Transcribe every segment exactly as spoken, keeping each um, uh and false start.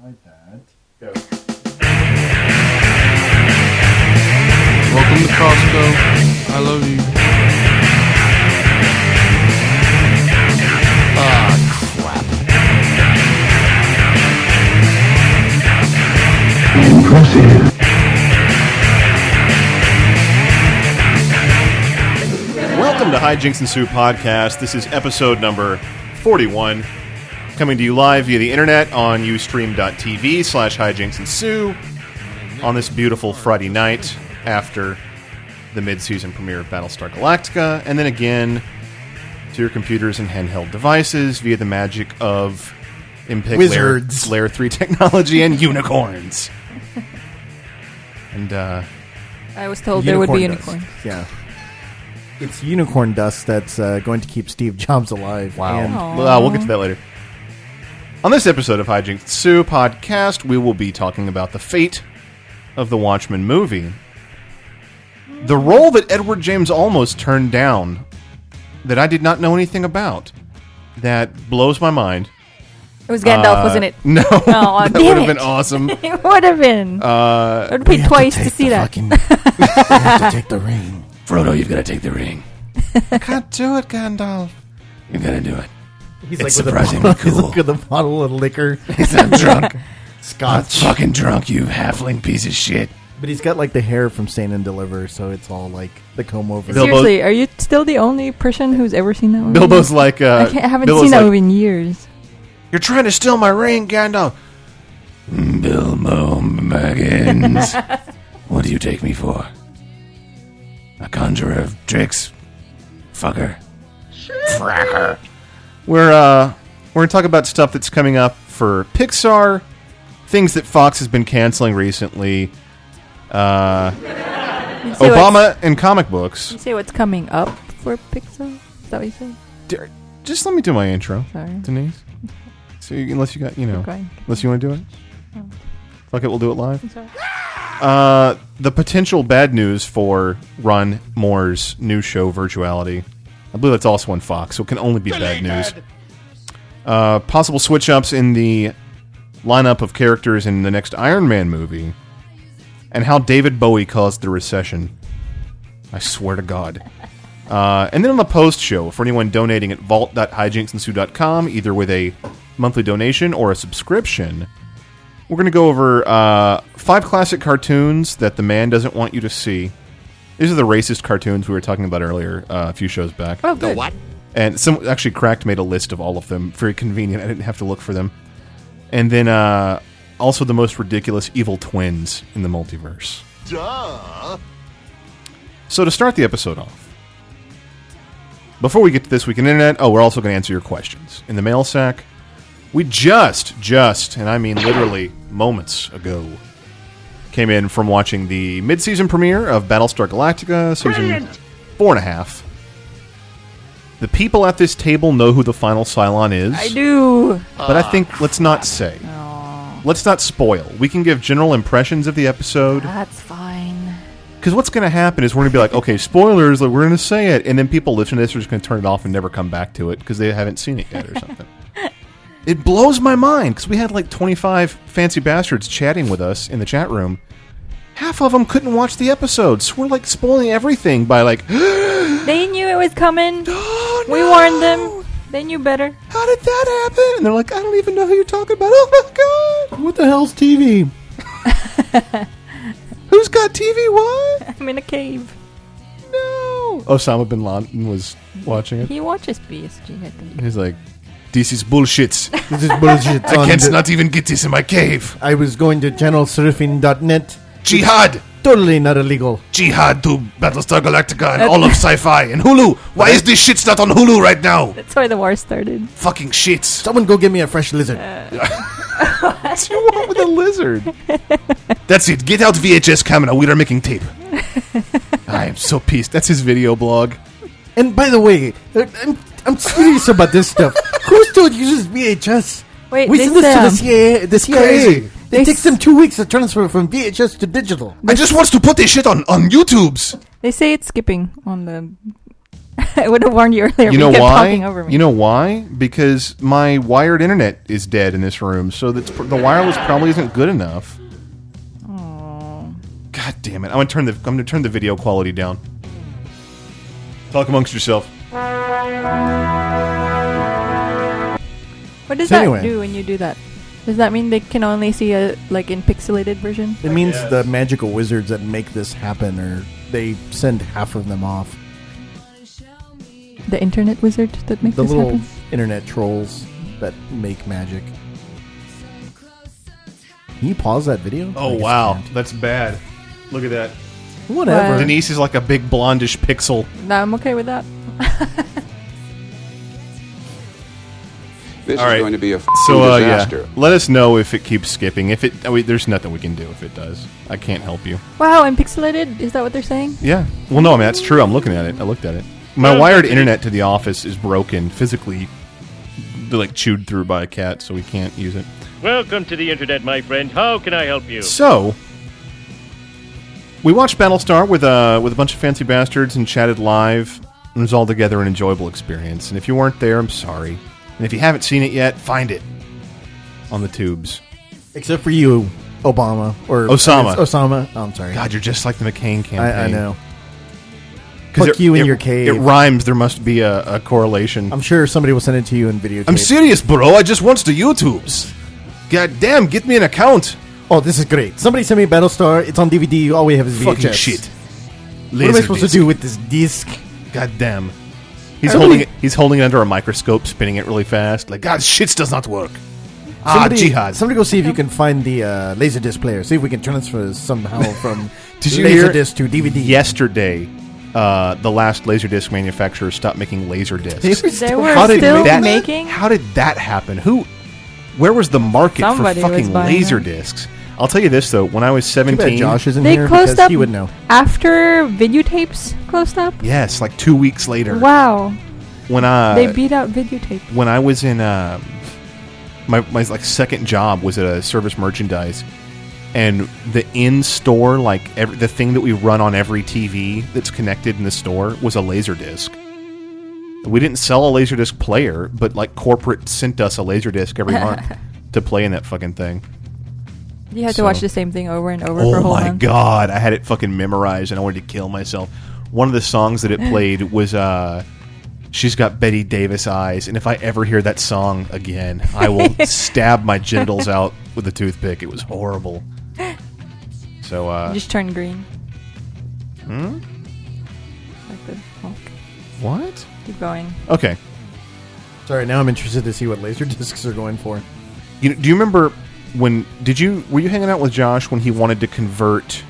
like that. Go. Welcome to Costco. I love you. Ah, crap. Impressive. Welcome to Hijinks and Sue Podcast. This is episode number forty-one. Coming to you live via the internet on ustream.tv slash hijinks and Sue on this beautiful Friday night after the mid-season premiere of Battlestar Galactica, and then again to your computers and handheld devices via the magic of MPEG Wizards. Layer, Layer three technology and unicorns. And, uh... I was told there would be Unicorn unicorns. dust. Yeah. It's unicorn dust that's uh, going to keep Steve Jobs alive. Wow. And Uh, we'll get to that later. On this episode of Hijinks and Sue podcast, we will be talking about the fate of the Watchmen movie. The role that Edward James Olmos turned down that I did not know anything about. That blows my mind. It was Gandalf, Uh, wasn't it? No. Oh, that damn would have it. been awesome. It would have been. Uh, I would have paid twice to, see that. Fucking, we have to take the ring. Frodo, you've got to take the ring. I can't do it, Gandalf. You've got to do it. He's It's like with surprisingly a bottle, He's cool. like with a bottle of liquor. He's not drunk. I'm Scotch. fucking drunk, you halfling piece of shit. But he's got like the hair from Stand and Deliver, so it's all like the comb over. Bilbo- Seriously, are you still the only person who's ever seen that movie? Bilbo's like... Uh, I, can't, I haven't Bilbo's seen that like, movie in years. You're trying to steal my ring, Gandalf. Bilbo Baggins. What do you take me for? A conjurer of tricks? Fucker. Fracker. We're uh, we're gonna talk about stuff that's coming up for Pixar, things that Fox has been canceling recently, uh, You say Obama What's, and comic books. you say what's coming up for Pixar? Is that what you said? D- Just let me do my intro, Sorry. Denise. So you, unless you got, you know, Okay. unless you want to do it, Oh. fuck it, we'll do it live. I'm sorry. Uh, the potential bad news for Ron Moore's new show, Virtuality. I believe that's also on Fox, so it can only be bad news. Uh, possible switch-ups in the lineup of characters in the next Iron Man movie. And how David Bowie caused the recession. I swear to God. Uh, and then on the post-show, for anyone donating at vault dot hijinks and sue dot com, either with a monthly donation or a subscription, we're going to go over uh, five classic cartoons that the man doesn't want you to see. These are the racist cartoons we were talking about earlier, uh, a few shows back. Oh, good. And some actually, Cracked made a list of all of them. Very convenient. I didn't have to look for them. And then uh, also the most ridiculous evil twins in the multiverse. Duh. So to start the episode off, before we get to This Week in Internet, oh, we're also going to answer your questions. In the mail sack, we just, just, and I mean literally moments ago, came in from watching the mid-season premiere of Battlestar Galactica, season Brilliant. four and a half. The people at this table know who the final Cylon is. I do. But I think, let's not say. Oh, Let's not spoil. We can give general impressions of the episode. that's fine. Because what's going to happen is we're going to be like, okay, spoilers, like, we're going to say it. And then people listen to this are just going to turn it off and never come back to it because they haven't seen it yet or something. It blows my mind because we had like twenty-five fancy bastards chatting with us in the chat room. Half of them couldn't watch the episodes. So we're like spoiling everything by like, They knew it was coming. oh, We no. warned them. They knew better. How did that happen? And they're like, I don't even know who you're talking about. Oh my god. What the hell's T V? Who's got T V? What? I'm in a cave. No. Osama bin Laden was watching it. He watches B S G, I think. He's like, this is bullshit. This is bullshit. I on can't the- not even get this in my cave. I was going to channel surfing dot net. Jihad. Totally not illegal. Jihad to Battlestar Galactica and all of sci-fi and Hulu. Why is this shit not on Hulu right now? That's why the war started. Fucking shits. Someone go get me a fresh lizard. What do you want with a lizard? That's it. Get out V H S camera. We are making tape. I am so pissed. That's his video blog. And by the way, uh, I'm, I'm serious about this stuff. Who still uses V H S? Wait, we this, send this to the um, C I A. The C I A. crazy. It This- takes them two weeks to transfer from V H S to digital. I just want to put this shit on, on YouTube's. They say it's skipping on the I would have warned you earlier. You know but you kept why? talking over me. You know why? Because my wired internet is dead in this room, so that's, the wireless probably isn't good enough. Oh. God damn it! I'm gonna turn the I'm gonna turn the video quality down. Talk amongst yourself. What does So that anyway. do when you do that? Does that mean they can only see a like in pixelated version? It means the magical wizards that make this happen, or they send half of them off. The internet wizard that makes The this little happen? internet trolls that make magic. Can you pause that video? Oh I guess wow, you can't. that's bad. Look at that. Whatever. Wow. Denise is like a big blondish pixel. No, I'm okay with that. This All is right. going to be a f***ing So uh, disaster. yeah, let us know if it keeps skipping. If it, I mean, there's nothing we can do if it does. I can't help you. Wow, I'm pixelated? Is that what they're saying? Yeah. Well, no, I mean that's true. I'm looking at it. I looked at it. My wired internet to the office is broken physically. They're like chewed through by a cat, so we can't use it. Welcome to the internet, my friend. How can I help you? So, we watched Battlestar with uh, with a bunch of fancy bastards and chatted live. It was all together an enjoyable experience. And if you weren't there, I'm sorry. And if you haven't seen it yet, find it on the tubes. Except for you, Obama. Or Osama. it's Osama. Oh, I'm sorry. God, you're just like the McCain campaign. I, I know. 'Cause Fuck it- you in it- your cave. It rhymes. There must be a, a correlation. I'm sure somebody will send it to you in video. I'm serious, bro. I just watched the YouTubes. God damn, get me an account. Oh, this is great. Somebody sent me Battlestar. It's on D V D. All we have is V H S. Fucking shit. What am I supposed to do with this disc? God damn. He's I holding really- it. He's holding it under a microscope, spinning it really fast. Like, God, shit does not work. Ah, Somebody, jihad. somebody go see if you can find the uh, Laserdisc player. See if we can transfer somehow from Did you hear Laserdisc to D V D. Yesterday, uh, the last Laserdisc manufacturer stopped making They Laserdiscs. were They still- were How did still that making? How did that happen? Who? Where was the market Somebody for was fucking buying them. Laserdiscs? I'll tell you this though. When I was Too bad seventeen, Josh isn't They here closed because up he would know. after videotapes closed up? yes, like two weeks later. Wow. When I they beat out videotape. when I was in um, my my like second job was at a service merchandise, and the in store like every, the thing that we run on every T V that's connected in the store was a Laserdisc. We didn't sell a Laserdisc player, but like corporate sent us a Laserdisc every month to play in that fucking thing. You had So- to watch the same thing over and over for Oh a whole my month. god, I had it fucking memorized and I wanted to kill myself. One of the songs that it played was uh She's Got Betty Davis Eyes, and if I ever hear that song again, I will stab my genitals out with a toothpick. It was horrible. So uh You just turned green. hmm? Like the Hulk. What? Keep going. Okay. Sorry, now I'm interested to see what Laserdiscs are going for. You, do you remember when did you were you hanging out with Josh when he wanted to convert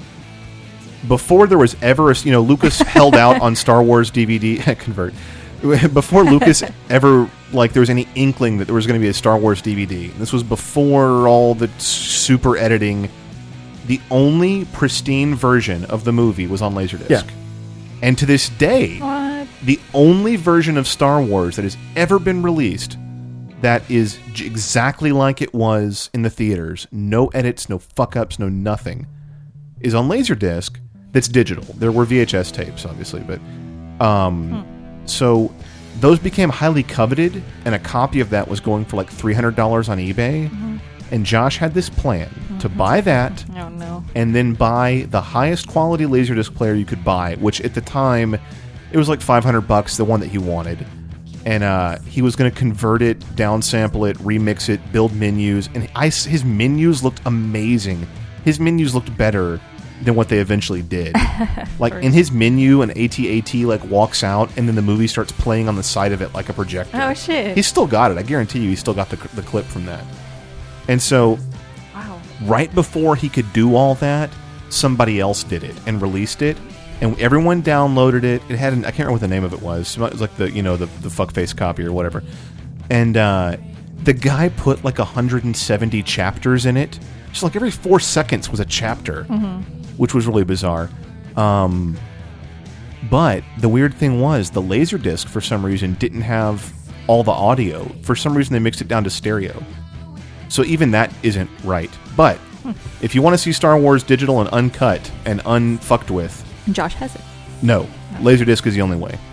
before there was ever a, you know Lucas held out on Star Wars D V D convert before Lucas ever like there was any inkling that there was going to be a Star Wars D V D. This was before all the super editing. The only pristine version of the movie was on Laserdisc. Yeah. And to this day, What? the only version of Star Wars that has ever been released that is j- exactly like it was in the theaters, no edits, no fuck-ups, no nothing, is on Laserdisc that's digital. There were V H S tapes, obviously, but... Um, So those became highly coveted, and a copy of that was going for like three hundred dollars on eBay. And Josh had this plan to buy that Oh no. and then buy the highest quality Laserdisc player you could buy, which at the time it was like five hundred bucks, the one that he wanted. And uh, he was going to convert it, downsample it, remix it, build menus, and I, his menus looked amazing. His menus looked better than what they eventually did. Like in his menu, an A T A T like walks out, and then the movie starts playing on the side of it like a projector. Oh shit. He's still got it. I guarantee you, he still got the the clip from that. And so, Wow. right before he could do all that, somebody else did it and released it, and everyone downloaded it. It had an, I can't remember what the name of it was. It was like the you know the the fuckface copy or whatever. And uh, the guy put like one hundred seventy chapters in it. Just like every four seconds was a chapter, which was really bizarre. Um, but the weird thing was the Laserdisc for some reason didn't have all the audio. For some reason they mixed it down to stereo. So even that isn't right. But if you want to see Star Wars digital and uncut and unfucked with, Josh has it. no. Laserdisc is the only way.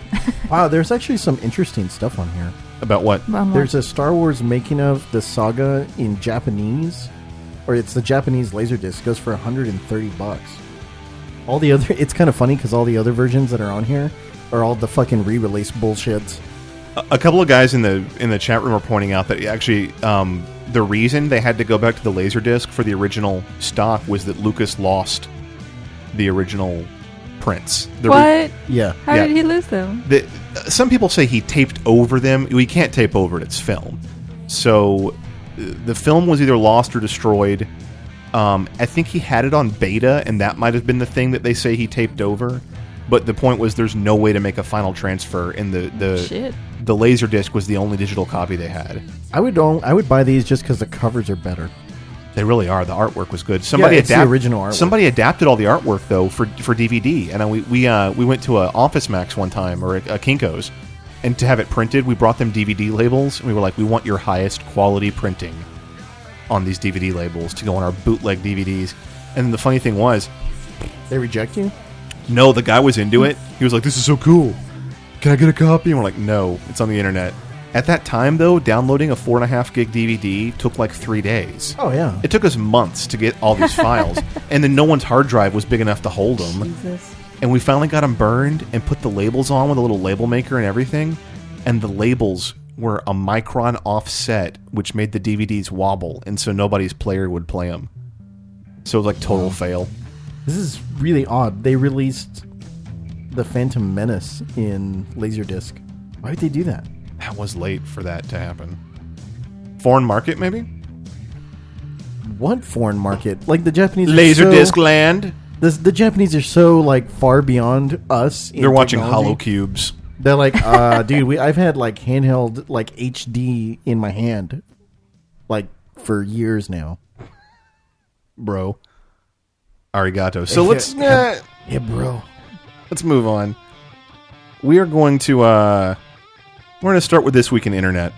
Wow, there's actually some interesting stuff on here. About what? Mom, There's a Star Wars making of the saga in Japanese, or it's the Japanese Laserdisc. It goes for one hundred thirty bucks. All the other, it's kind of funny because all the other versions that are on here are all the fucking re-release bullshits. A, a couple of guys in the in the chat room are pointing out that actually um, the reason they had to go back to the Laserdisc for the original stock was that Lucas lost the original prints. The re- what? Yeah. How Yeah. did he lose them? The, some people say he taped over them. We can't tape over it. It's film. So uh, the film was either lost or destroyed. Um, I think he had it on beta, and that might have been the thing that they say he taped over. But the point was there's no way to make a final transfer, and the the, Shit. the Laserdisc was the only digital copy they had. I would own, I would buy these just because the covers are better. They really are. The artwork was good. Somebody it's the adapt- original artwork. Somebody adapted all the artwork though for for D V D, and uh, we we uh, we went to a Office Max one time or a, a Kinko's, and to have it printed, we brought them D V D labels, and we were like, we want your highest quality printing on these D V D labels to go on our bootleg D V Ds. And then the funny thing was, They reject you? no, the guy was into it. He was like, "This is so cool. Can I get a copy?" And we're like, "No, it's on the internet." At that time, though, downloading a four and a half gig D V D took like three days. Oh, yeah. It took us months to get all these files, and then no one's hard drive was big enough to hold them. Jesus. And we finally got them burned and put the labels on with a little label maker and everything. And the labels were a micron offset, which made the D V Ds wobble, and so nobody's player would play them. So it was like total fail. This is really odd. They released the Phantom Menace in Laserdisc. Why would they do that? That was late for that to happen. Foreign market, maybe? What foreign market? Like the Japanese are Laserdisc so, land. the, the Japanese are so like far beyond us. in They're watching technology. Hollow Cubes. They're like, uh, dude, we I've had like handheld like H D in my hand, like for years now, Bro. Arigato. So Yeah, let's yeah. uh, Yeah, bro. let's move on. We are going to uh we're going to start with This Week in Internet.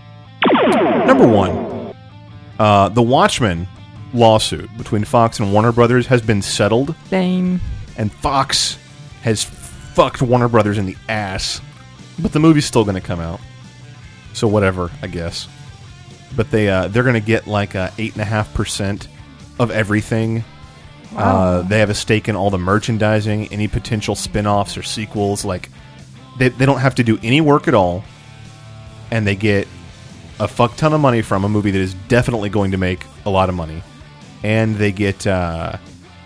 Number one, uh, the Watchmen lawsuit between Fox and Warner Brothers has been settled, Lame. and Fox has fucked Warner Brothers in the ass. But the movie's still going to come out, so whatever, I guess. But they uh, they're going to get like uh, eight and a half percent of everything. Uh, they have a stake in all the merchandising, any potential spin-offs or sequels. Like they they don't have to do any work at all, and they get a fuck ton of money from a movie that is definitely going to make a lot of money. And they get uh,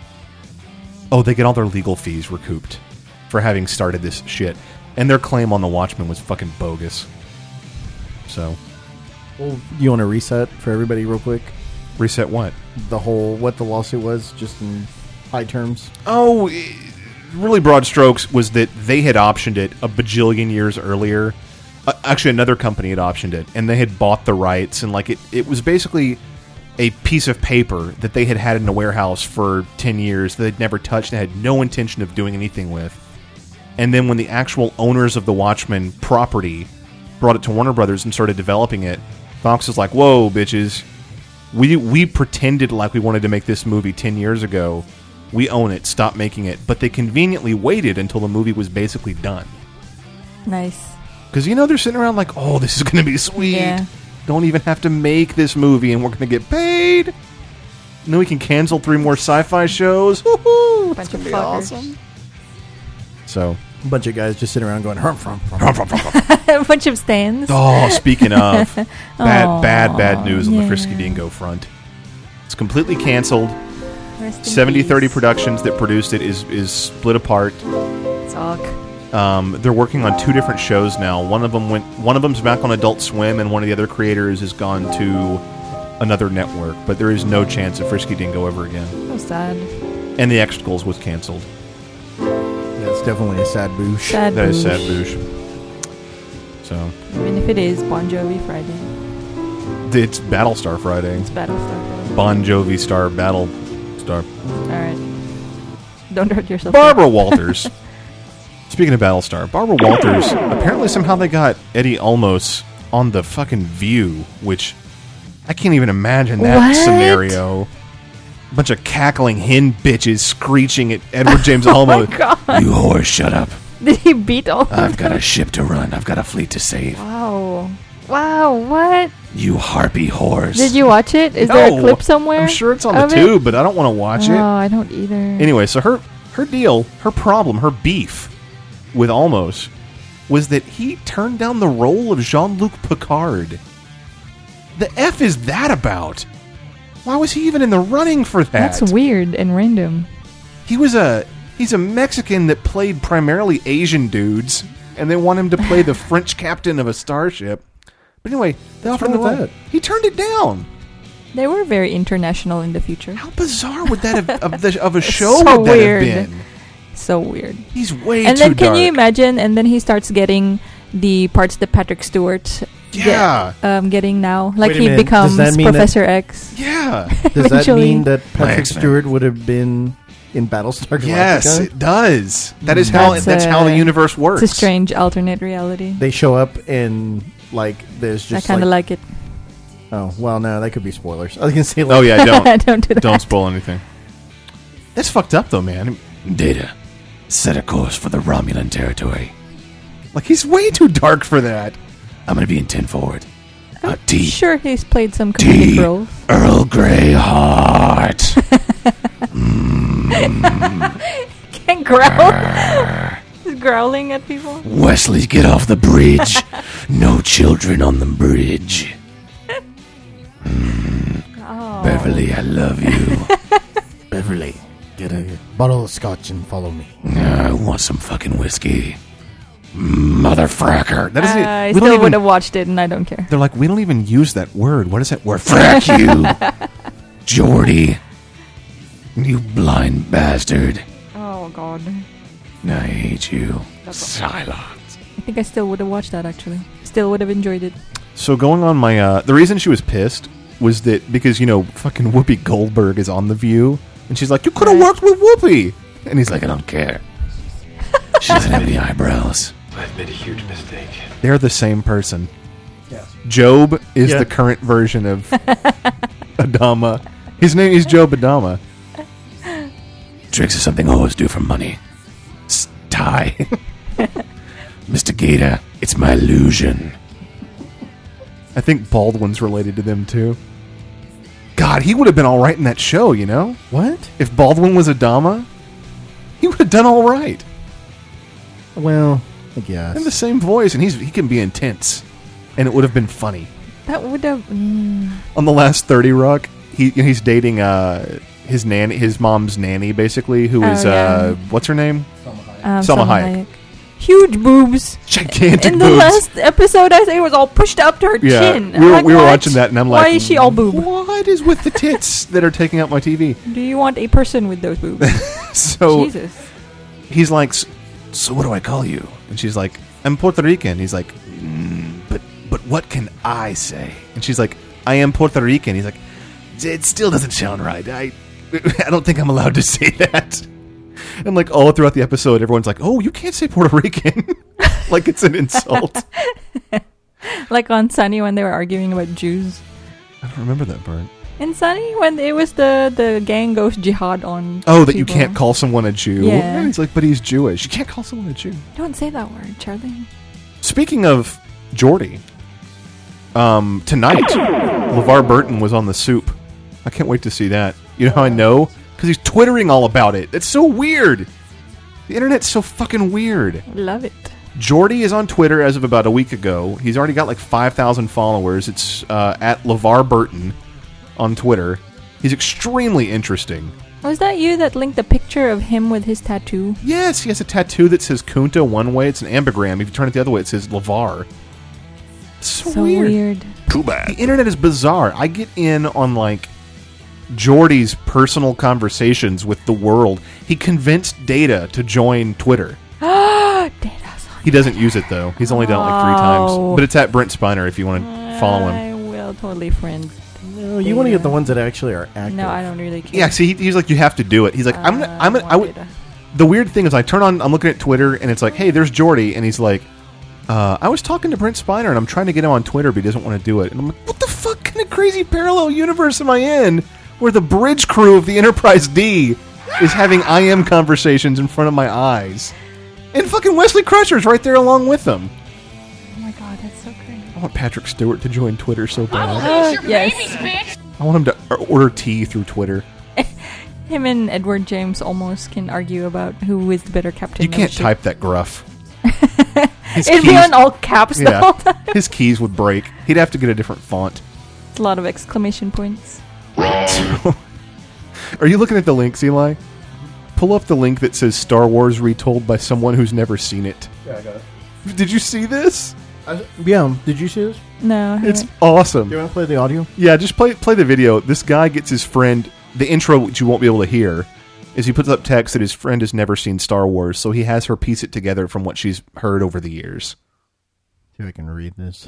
oh, they get all their legal fees recouped for having started this shit. And their claim on the Watchmen was fucking bogus. So, Well, you want to reset for everybody real quick? reset what? The whole what the lawsuit was, just in high terms. Oh, eh, really broad strokes was that they had optioned it a bajillion years earlier. Uh, actually, another company had optioned it, and they had bought the rights, and like it, it was basically a piece of paper that they had had in a warehouse for ten years that they'd never touched and had no intention of doing anything with. And then when the actual owners of the Watchmen property brought it to Warner Brothers and started developing it, Fox was like, "Whoa, bitches. We we pretended like we wanted to make this movie ten years ago. We own it. Stop making it." But they conveniently waited until the movie was basically done. Nice. Because, you know, they're sitting around like, "Oh, this is going to be sweet. Yeah. Don't even have to make this movie and we're going to get paid. And then we can cancel three more sci-fi shows. Woohoo! Bunch It's of going to be fuckers. awesome." So, A bunch of guys just sitting around going, "Hum, hum, hum." A bunch of stands. oh, speaking of, bad, Aw, bad, bad news on the yeah. Frisky Dingo front. It's completely canceled. Rest in seventy thirty peace. Productions that produced it is is split apart. Suck. Um, they're working on two different shows now. One of them went. One of them's back on Adult Swim, and one of the other creators has gone to another network. But there is no chance of Frisky Dingo ever again. So sad. And the X-Skulls was canceled. That's definitely a sad boosh. Sad. That is sad, boosh. boosh. So Even if it is Bon Jovi Friday. it's Battlestar Friday. It's Battlestar Friday. Bon Jovi star Battle Star. Alright. Don't hurt yourself. Barbara Walters. Speaking of Battlestar, Barbara Walters, apparently somehow they got Eddie Olmos on The fucking View, which I can't even imagine that What? scenario. A bunch of cackling hen bitches screeching at Edward James Oh Olmos. my god. You whore, shut up. Did he beat all? I've got a ship to run. I've got a fleet to save. Wow. Wow, what? You harpy horse. Did you watch it? Is No, there a clip somewhere? I'm sure it's on the of it? tube, but I don't want to watch Oh, it. I don't either. Anyway, so her her deal, her problem, her beef with Almos was that he turned down the role of Jean-Luc Picard. The F is that about? Why was he even in the running for that? That's weird and random. He was a he's a Mexican that played primarily Asian dudes, and they want him to play the French captain of a starship. But anyway, they What's offered him the wrong with role. that? He turned it down. They were very international in the future. How bizarre would that have of, the, of a show So would that weird. have been? So weird. He's way And too then can dark. you imagine? And then he starts getting the parts that Patrick Stewart Yeah. get, um, getting now. Like Wait a he minute, becomes does that mean that- Professor X. Yeah. Does that Eventually. mean that Patrick X-Men. Stewart would have been in Battlestar Galactica? Yes, it does. That is how That's that's, a- how the universe works. It's a strange alternate reality. They show up and like there's I just kind of like, like, it. oh well, no, that could be spoilers. I was gonna say like, Oh yeah, don't Don't do that. don't spoil anything. That's fucked up though, man. Data. Set a course for the Romulan territory. Like he's way too dark for that. I'm gonna be in ten forward. Uh, T. Sure, he's played some comedic T. roles. Earl Grey Heart. Can't growl. He's growling at people. Wesley, get off the bridge. No children on the bridge. Oh. Beverly, I love you. Beverly, get a bottle of scotch and follow me. I want some fucking whiskey. Motherfracker. That isn't. Uh, I we don't still even- would have watched it, and I don't care. They're like, we don't even use that word. What is that word? Frack you. Jordy. You blind bastard. Oh God. I hate you. Silence. I think I still would have watched that. Actually, still would have enjoyed it. So going on my, uh, the reason she was pissed was that because you know fucking Whoopi Goldberg is on The View, and she's like, you could have Right. worked with Whoopi, and he's Like, like, I don't care. She doesn't have any eyebrows. I've made a huge mistake. they're the same person. Job is Yeah. the current version of Adama. His name is Job Adama. Tricks is something I always do for money. S- Tie. Mister Gator, it's my illusion. I think Baldwin's related to them too. God, he would have been all right in that show, you know? What? If Baldwin was Adama, he would have done all right. Well, I guess. In the same voice, and he's he can be intense, and it would have been funny. That would have. Mm, On the last thirty Rock, he he's dating uh his nanny, his mom's nanny, basically, who Oh, is yeah. uh what's her name? um, Salma Hayek. Huge boobs. Gigantic In the boobs. last episode, I say it was all pushed up to her Yeah, chin. we I'm were, like, we were what? watching that, and I'm like, why is she all boob? What is with the tits that are taking up my T V? Do you want a person with those boobs? So Jesus. he's like, "S- so what do I call you? And she's like, I'm Puerto Rican. He's like, mm, but but what can I say? And she's like, I am Puerto Rican. He's like, it still doesn't sound right. I I don't think I'm allowed to say that. And like all throughout the episode, everyone's like, oh, you can't say Puerto Rican. Like it's an insult. Like on Sunny when they were arguing about Jews. I don't remember that part. In Sunny when it was the, the gang goes jihad on. Oh, that you people. can't call someone a Jew? Yeah. And he's like, but he's Jewish. You can't call someone a Jew. Don't say that word, Charlie. Speaking of Geordie, um, tonight, LeVar Burton was on The Soup. I can't wait to see that. You know how I know? Because he's twittering all about it. It's so weird. The internet's so fucking weird. Love it. Geordie is on Twitter as of about a week ago. He's already got like five thousand followers. It's uh, at LeVar Burton on Twitter. He's extremely interesting. Was that you that linked the picture of him with his tattoo? Yes, he has a tattoo that says Kunta one way. It's an ambigram. If you turn it the other way, it says LeVar. So, So weird. weird. Too bad. The internet is bizarre. I get in on like Geordie's personal conversations with the world. He convinced Data to join Twitter. Data's on. He doesn't use it though. He's only done it like three times. Oh. But it's at Brent Spiner if you want to follow him. I will totally friend. No, you want to get the ones that actually are active. No, I don't really care. Yeah, see, he, he's like, you have to do it. He's like, I'm gonna, Uh, I'm gonna, I would. Data. The weird thing is, I turn on, I'm looking at Twitter, and it's like, hey, there's Geordie, and he's like, uh, I was talking to Brent Spiner, and I'm trying to get him on Twitter, but he doesn't want to do it. And I'm like, what the fuck kind of crazy parallel universe am I in, where the bridge crew of the Enterprise D is having I M conversations in front of my eyes? And fucking Wesley Crusher's right there along with them. Oh my god, that's so great. I want Patrick Stewart to join Twitter so bad. Uh, yes. I want him to order tea through Twitter. Him and Edward James almost can argue about who is the better captain. You can't of the type that gruff. His It'd be keys- on all caps the whole Yeah, time. his keys would break. He'd have to get a different font. It's a lot of exclamation points. Are you looking at the links, Eli? Pull up the link that says Star Wars retold by someone who's never seen it. Yeah, I got it. Did you see this? I, yeah, did you see this? No, I It's haven't. awesome. Do you want to play the audio? Yeah, just play play the video. This guy gets his friend. The intro, which you won't be able to hear, is he puts up text that his friend has never seen Star Wars, so he has her piece it together from what she's heard over the years. See if I can read this.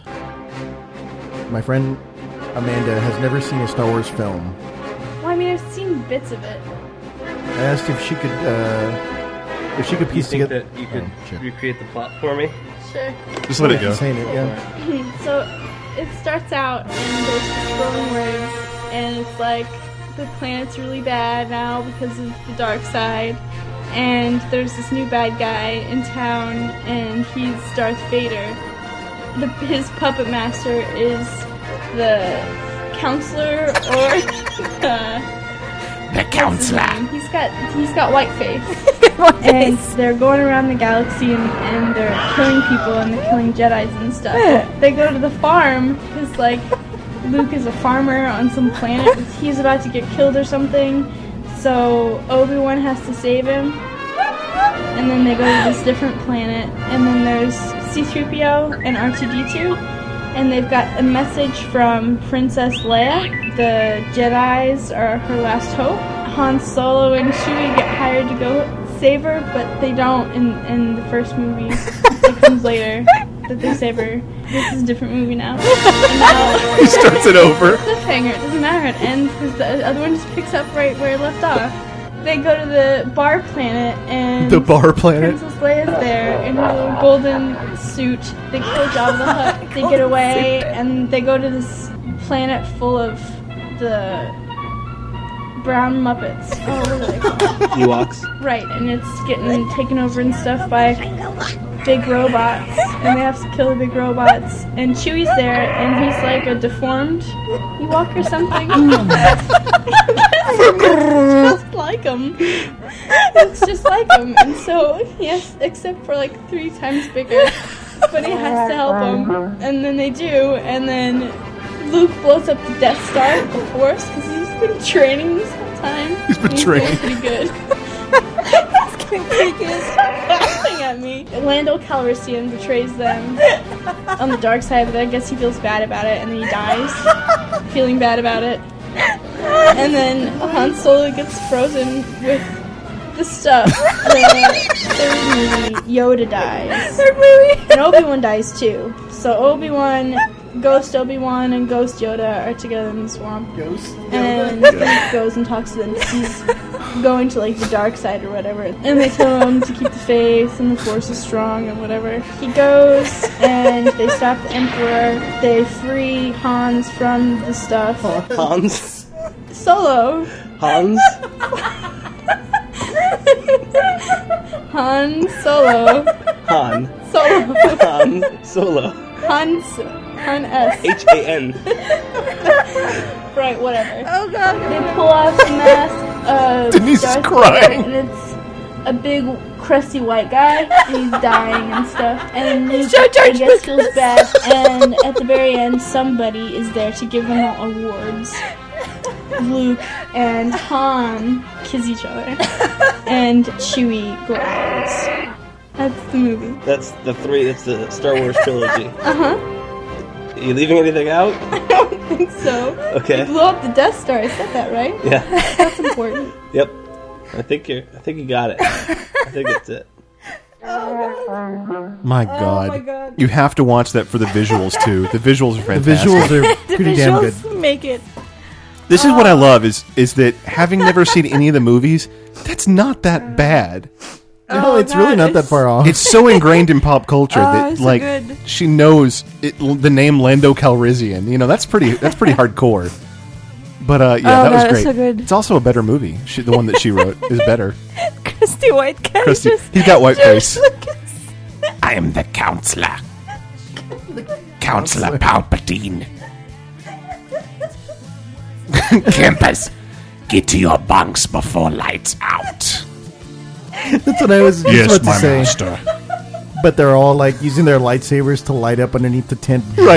My friend Amanda has never seen a Star Wars film. Well, I mean, I've seen bits of it. I asked if she could, uh, if she could You piece think together. that you could Oh, shit. recreate the plot for me? Sure. Just let it go. She's saying it, yeah. So it starts out and there's scrolling words, and it's like the planet's really bad now because of the dark side, and there's this new bad guy in town, and he's Darth Vader. The, his puppet master is the counselor or the The counselor. He's got he's got white face. And they're going around the galaxy and, and they're killing people and they're killing Jedis and stuff. They go to the farm because, like, Luke is a farmer on some planet. He's about to get killed or something. So Obi-Wan has to save him. And then they go to this different planet. And then there's C three P O and R two D two. And they've got a message from Princess Leia. The Jedis are her last hope. Han Solo and Chewie get hired to go save her, but they don't in, in the first movie. It comes later that they save her. This is a different movie now. And now He starts it over. cliffhanger. It doesn't matter. It ends because the other one just picks up right where it left off. They go to the bar planet and The bar planet. Princess Leia's there in her little golden suit. They kill Jabba the Hutt. They get away and they go to this planet full of the brown Muppets. Oh, what are they called? Ewoks. Right, and it's getting taken over and stuff by big robots, and they have to kill the big robots. And Chewie's there, and he's like a deformed Ewok or something. It's just like him. It's just like him, and so yes, except for like three times bigger. But he has to help him, and then they do, and then Luke blows up the Death Star, of course, because he's been training this whole time. He's been He's training. doing pretty good. He's getting pretty good. Stop laughing at me. Lando Calrissian betrays them on the dark side, but I guess he feels bad about it, and then he dies, feeling bad about it. And then Han Solo gets frozen with the stuff. The third movie, Yoda dies. Third movie. And Obi-Wan dies too. So Obi-Wan, Ghost Obi-Wan, and Ghost Yoda are together in the swamp. Ghost. And Luke goes and talks to them 'cause he's going to like the dark side or whatever. And they tell him to keep the faith and the Force is strong and whatever. He goes and they stop the Emperor. They free Hans from the stuff. Hans. Solo. Hans. Han Solo. Han. Solo. Han Solo. Hans. Han S. H A N. Right, whatever. Oh god. They pull off the mask of Denise is Darth crying. Vader, and it's a big crusty white guy, and he's dying and stuff. And Luke, So I George guess, feels Lucas. bad. And at the very end, somebody is there to give them all awards. Luke and Han kiss each other, and Chewie growls. That's the movie. That's the three. That's the Star Wars trilogy. Uh huh. Are you leaving anything out? I don't think so. Okay. They blew up the Death Star. I said that right. Yeah. That's important. Yep. I think you're. I think you got it. I think that's it. My God. my God. You have to watch that for the visuals too. The visuals are The fantastic. visuals are The pretty damn good. visuals make it. This is what I love is is that having never seen any of the movies, that's not that bad. No, Oh, it's really God, not that it's- far off. It's so ingrained in pop culture Oh, that it's so like good. she knows it, the name Lando Calrissian. You know, that's pretty that's pretty hardcore. But uh, yeah, Oh, that was God, great. it's so good. It's also a better movie. She, the one that she wrote is better. crusty white guy. Crusty. Just, He's got white face. I am the counselor. Counselor Palpatine. Campers, get to your bunks before lights out. That's what I was just Yes, about to my say. master. But they're all like using their lightsabers to light up underneath the tent. Right.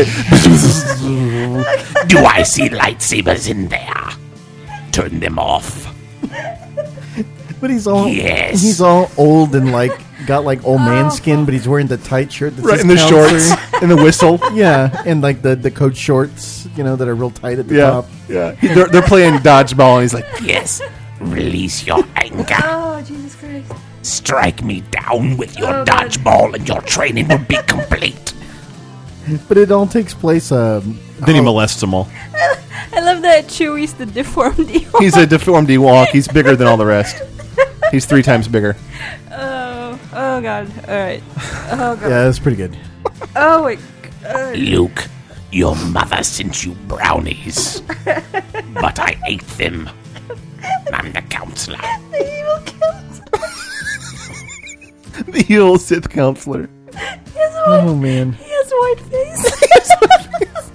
Do I see lightsabers in there? Turn them off. But he's all Yes. he's all old and like got like old man skin, but he's wearing the tight shirt that Right, says in the counselor. shorts, and the whistle. Yeah, and like the, the coach shorts, you know, that are real tight at the Yeah, top. yeah. He- They're, they're playing dodgeball, and he's like, Yes. Release your anger. oh, Jesus Christ. Strike me down with your Oh, God. dodgeball, and your training will be complete. But it all takes place. Um, then he molests them all. I love that Chewie's the deformed Ewok. He's a deformed Ewok. He's bigger than all the rest. He's three times bigger. Oh, oh God. All right. Oh, God. yeah, that's pretty good. Oh, my God. Luke, your mother sent you brownies, but I ate them. I'm the counselor. The evil counselor. The evil Sith counselor. He has white, Oh man, he has white face.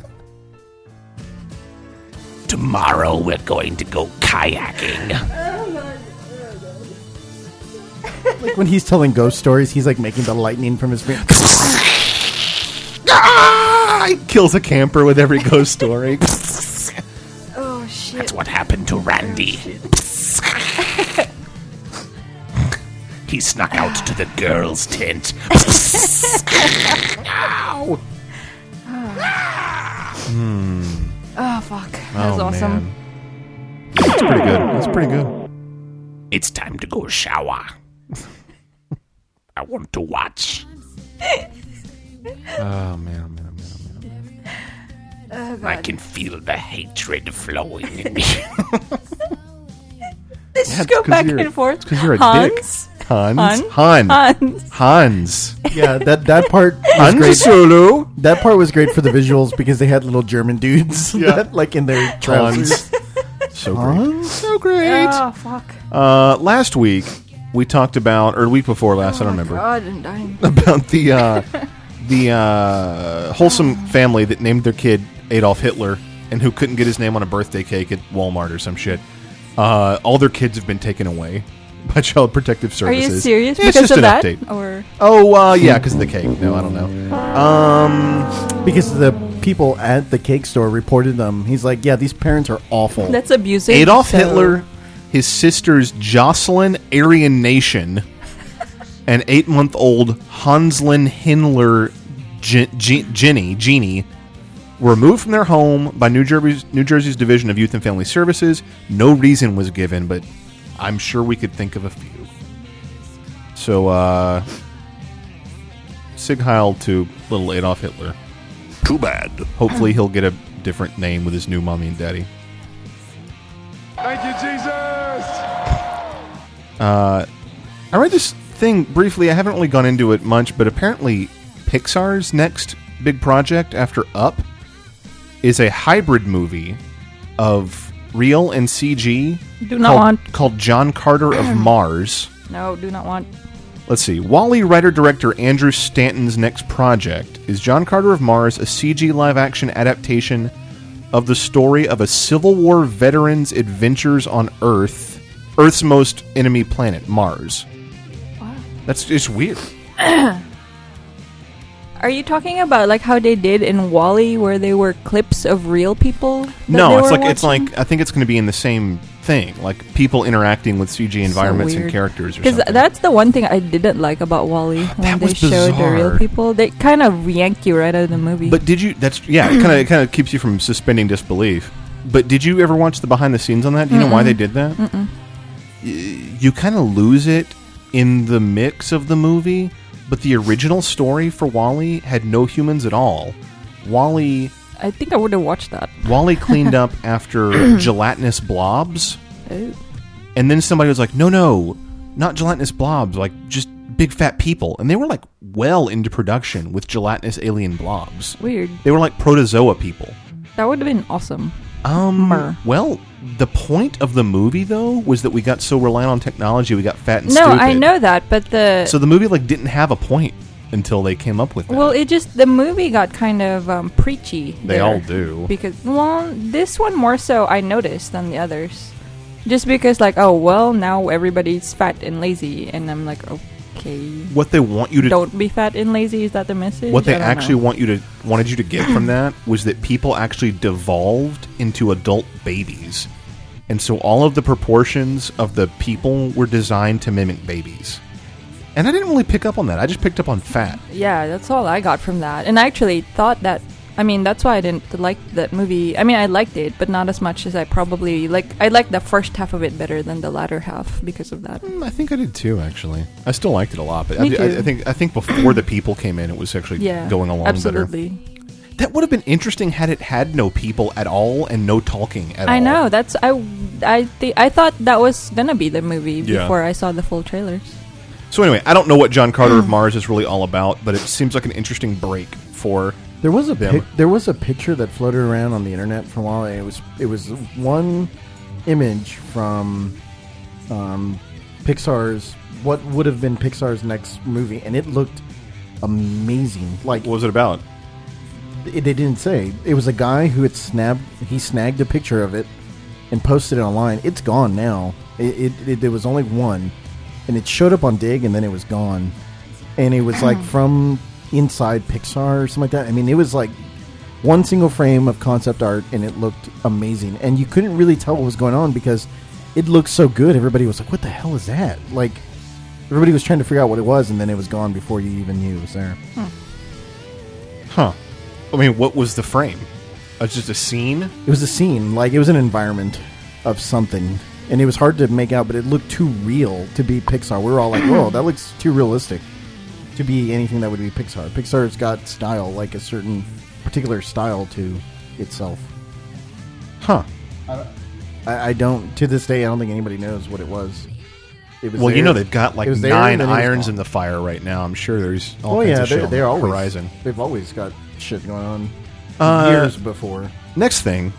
Tomorrow we're going to go kayaking. like when he's telling ghost stories, he's like making the lightning from his finger. Ah! He kills a camper with every ghost story. Oh, shit. That's what happened to Randy. He snuck out to the girls' tent. Ow! Oh, fuck. That was Oh, awesome. man. That's pretty good. That's pretty good. It's time to go shower. I want to watch. Oh man, oh man, oh man, oh man. I can feel the hatred flowing in me. Let's Yeah, just it's go 'cause back you're- and forth. it's 'cause you're a Hans? dick. Hans? Han? Han. Hans. Hans. Yeah, that that part was Hans great. Solo. That part was great for the visuals because they had little German dudes, Yeah. that, like in their trousers. So great. Hans? So great. Oh, fuck. Uh, last week we talked about, or the week before last, I don't remember, God, I'm dying. about the uh, the uh, wholesome family that named their kid Adolf Hitler and who couldn't get his name on a birthday cake at Walmart or some shit. Uh, all their kids have been taken away by Child Protective Are Services. you serious? It's Because just of an that? update. Or Oh, uh, yeah, because of the cake. No, I don't know. Um, Because the people at the cake store reported them. He's like, yeah, these parents are awful. that's abusive. Adolf so- Hitler, his sisters Jocelyn Aryan Nation, and eight-month-old Hanslin Himmler G- G- Ginny, Jeannie, were removed from their home by New Jersey's, New Jersey's Division of Youth and Family Services. No reason was given, but I'm sure we could think of a few. So, uh, Sig Heil to little Adolf Hitler. Too bad. Hopefully he'll get a different name with his new mommy and daddy. Thank you, Jesus! Uh, I read this thing briefly. I haven't really gone into it much, but apparently Pixar's next big project after Up is a hybrid movie of real and C G Do not called, want. called John Carter of Mars. No, do not want. Let's see. Wall-E writer-director Andrew Stanton's next project is John Carter of Mars, a C G live-action adaptation of the story of a Civil War veteran's adventures on Earth, Earth's most enemy planet, Mars. Wow. That's just weird. Are you talking about like how they did in WALL-E, where they were clips of real people? that they No, it's were like it's watching? like I think it's going to be in the same thing, like people interacting with C G environments and weird. characters or Because something. that's the one thing I didn't like about WALL-E when That they was showed the real bizarre. people. They kind of yank you right out of the movie. But did you? That's yeah. It kind of it kind of keeps you from suspending disbelief. But did you ever watch the behind the scenes on that? Do you know why they did that? Mm-mm. Y- You kind of lose it in the mix of the movie. But the original story for WALL-E had no humans at all. WALL-E I think I would have watched that. WALL-E cleaned up after gelatinous blobs, Oh. and then somebody was like, "No, no, not gelatinous blobs, like just big fat people." And they were like well into production with gelatinous alien blobs. Weird. They were like protozoa people. That would have been awesome. Um. Well, the point of the movie though was that we got so reliant on technology, we got fat and No, stupid. I know that, but the So the movie like didn't have a point until they came up with that. well, it just the movie got kind of um, preachy. They there. all do. Because well, this one more so I noticed than the others, just because like oh well now everybody's fat and lazy, and I'm like okay. What they want you to Don't be fat and lazy. Is that the message? What they I don't actually know. want you to wanted you to get from that was that people actually devolved into adult babies. And so all of the proportions of the people were designed to mimic babies. And I didn't really pick up on that. I just picked up on fat. Yeah, that's all I got from that. And I actually thought that, I mean, that's why I didn't like that movie. I mean, I liked it, but not as much as I probably, like, I liked the first half of it better than the latter half because of that. Mm, I think I did too, actually. I still liked it a lot, but Me I, I, too. I think I think before the people came in, it was actually Yeah, going along absolutely. better. That would have been interesting had it had no people at all and no talking at all. I know, that's, I, I, th- I thought that was gonna be the movie Yeah. before I saw the full trailers. So anyway, I don't know what John Carter of Mars is really all about, but it seems like an interesting break for There was a them. pic- there was a picture that floated around on the internet for a while. And it was it was one image from um, Pixar's what would have been Pixar's next movie, and it looked amazing. Like What was it about? it, they didn't say. It was a guy who had snapped he snagged a picture of it and posted it online. It's gone now. It, it, it there was only one, and it showed up on Dig, and then it was gone. And it was like from inside Pixar or something like that. I mean, it was like one single frame of concept art, and it looked amazing. And you couldn't really tell what was going on because it looked so good. Everybody was like, "What the hell is that?" Like everybody was trying to figure out what it was, and then it was gone before you even knew it was there. Huh. I mean, what was the frame? Uh, just a scene? It was a scene, like it was an environment of something, and it was hard to make out, but it looked too real to be Pixar. We were all like, "Whoa, that looks too realistic to be anything that would be Pixar." Pixar's got style, like a certain particular style to itself. Huh. I, I don't, to this day, I don't think anybody knows what it was. It was Well, you there- know they've got like it was there, nine and then it was irons gone. in the fire right now. I'm sure there's all Oh kinds yeah, of shit they're, on they're the always horizon. They've always got shit going on. Uh, years before. Next thing,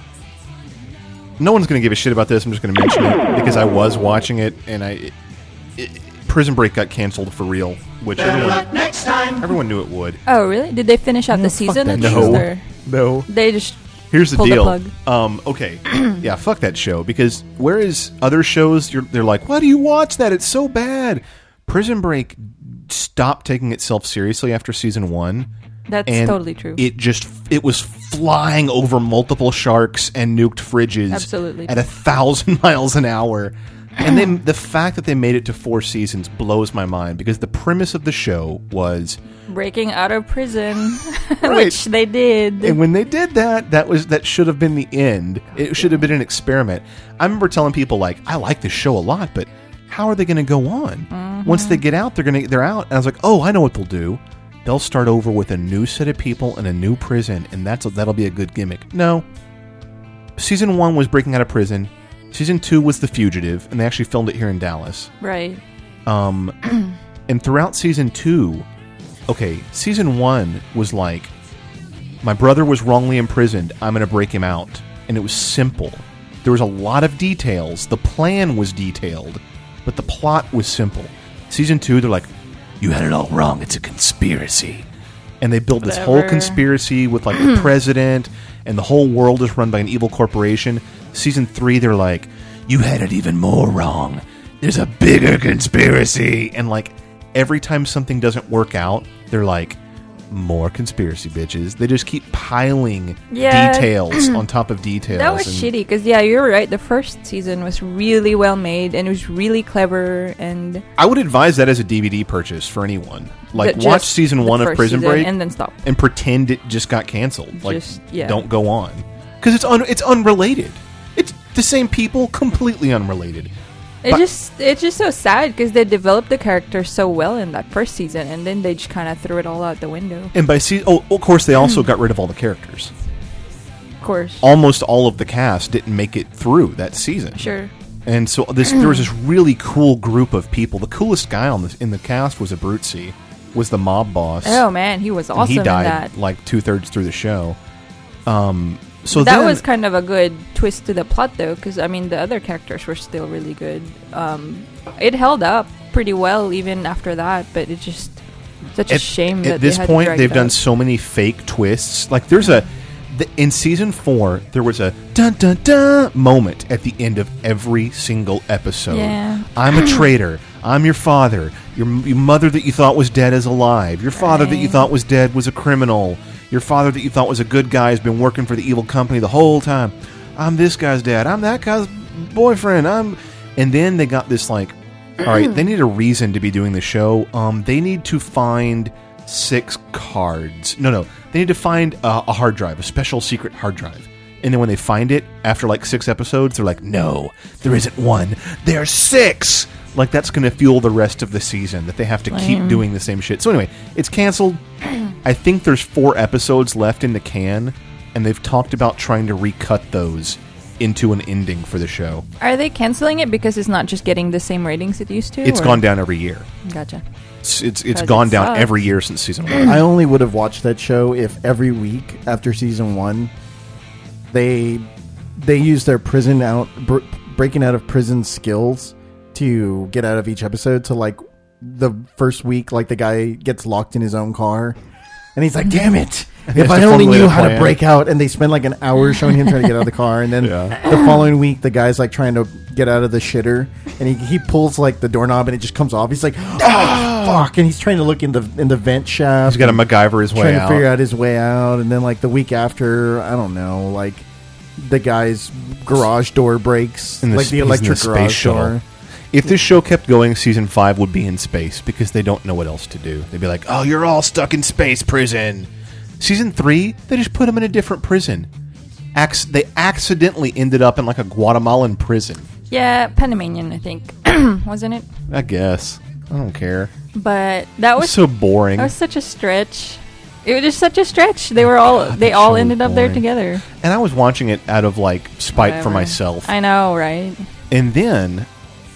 no one's going to give a shit about this. I'm just going to mention it because I was watching it, and I it, it, Prison Break got canceled for real, which everyone next time. everyone knew it would. Oh, really? Did they finish out No, the fuck season? that and shit. just No. they're- No. They just Here's the pulled the deal. plug. Um, okay, yeah, fuck that show because whereas other shows, you're, they're like, why do you watch that? It's so bad. Prison Break stopped taking itself seriously after season one. That's and totally true. It just it was flying over multiple sharks and nuked fridges Absolutely. at a thousand miles an hour. And then the fact that they made it to four seasons blows my mind because the premise of the show was, Breaking out of prison, Right. which they did. and when they did that, that was that should have been the end. It should have been an experiment. I remember telling people like, I like this show a lot, but how are they going to go on? Mm-hmm. Once they get out, they're going to they're out. And I was like, oh, I know what they'll do. They'll start over with a new set of people in a new prison, and that's that'll be a good gimmick. No. Season one was Breaking Out of Prison. Season two was The Fugitive, and they actually filmed it here in Dallas. Right. Um, and throughout season two, okay, season one was like, my brother was wrongly imprisoned. I'm going to break him out. And it was simple. There was a lot of details. The plan was detailed, but the plot was simple. Season two, they're like, you had it all wrong. It's a conspiracy. And they build this whole Whatever. conspiracy with like the president, and the whole world is run by an evil corporation. Season three, they're like, you had it even more wrong. There's a bigger conspiracy. And like every time something doesn't work out, they're like, more conspiracy, bitches. They just keep piling Yeah. details on top of details. That was and shitty because yeah, you're right. The first season was really well made and it was really clever and I would advise that as a D V D purchase for anyone. Like, But watch just season the one of first Prison season Break and then stop. and pretend it just got canceled. Like, Just- yeah. don't go on because it's un- it's unrelated. It's the same people, completely unrelated. It But- just it's just so sad because they developed the character so well in that first season and then they just kind of threw it all out the window. And by se- oh, of course, they also got rid of all the characters. Of course. Almost all of the cast didn't make it through that season. Sure. And so this there was this really cool group of people. The coolest guy on this in the cast was Abruzzi, was the mob boss. Oh man, he was And awesome he died in that. like two thirds through the show. Um, So that then, was kind of a good twist to the plot, though, because I mean the other characters were still really good. Um, it held up pretty well even after that, but it's just such a at, shame that at this they had point to drag they've it done out. so many fake twists. Like there's a the, in season four there was a dun dun dun moment at the end of every single episode. Yeah. I'm a traitor. I'm your father. Your, your mother that you thought was dead is alive. Your father that you Right. thought was dead was a criminal. Your father that you thought was a good guy has been working for the evil company the whole time. I'm this guy's dad. I'm that guy's boyfriend. I'm, and then they got this like, all right, they need a reason to be doing the show. Um, they need to find six cards. No, no, they need to find a, a hard drive, a special secret hard drive. And then when they find it after like six episodes, they're like, no, there isn't one. There's six. Like that's going to fuel the rest of the season that they have to keep Lame. doing the same shit. So anyway, it's canceled. I think there's four episodes left in the can, and they've talked about trying to recut those into an ending for the show. Are they canceling it because it's not just getting the same ratings it used to? It's or? gone down every year. Gotcha. It's it's, it's 'Cause gone it down sucks. every year since season one. I only would have watched that show if every week after season one, they they used their prison out br- breaking out of prison skills to get out of each episode. So like the first week, like the guy gets locked in his own car, and he's like, "Damn it! has If I to only formulate knew a how to plan." break out." And they spend like an hour showing him trying to get out of the car, and then Yeah. the following week, the guy's like trying to get out of the shitter, and he he pulls like the doorknob, and it just comes off. He's like, "Oh fuck!" And he's trying to look in the in the vent shaft. He's got to MacGyver his way trying out. to figure out his way out, and then like the week after, I don't know, like the guy's garage door breaks, In the like sp- the he's in electric the space garage shuttle. door. If this show kept going, season five would be in space because they don't know what else to do. They'd be like, "Oh, you're all stuck in space prison." Season three, they just put them in a different prison. Acc- they accidentally ended up in like a Guatemalan prison. Yeah, Panamanian, I think, wasn't it? I guess. I don't care. But that It's was so boring. that was such a stretch. It was just such a stretch. They were all God, they that all show was ended up there boring. together. And I was watching it out of like spite for Whatever. myself. I know, right? And then,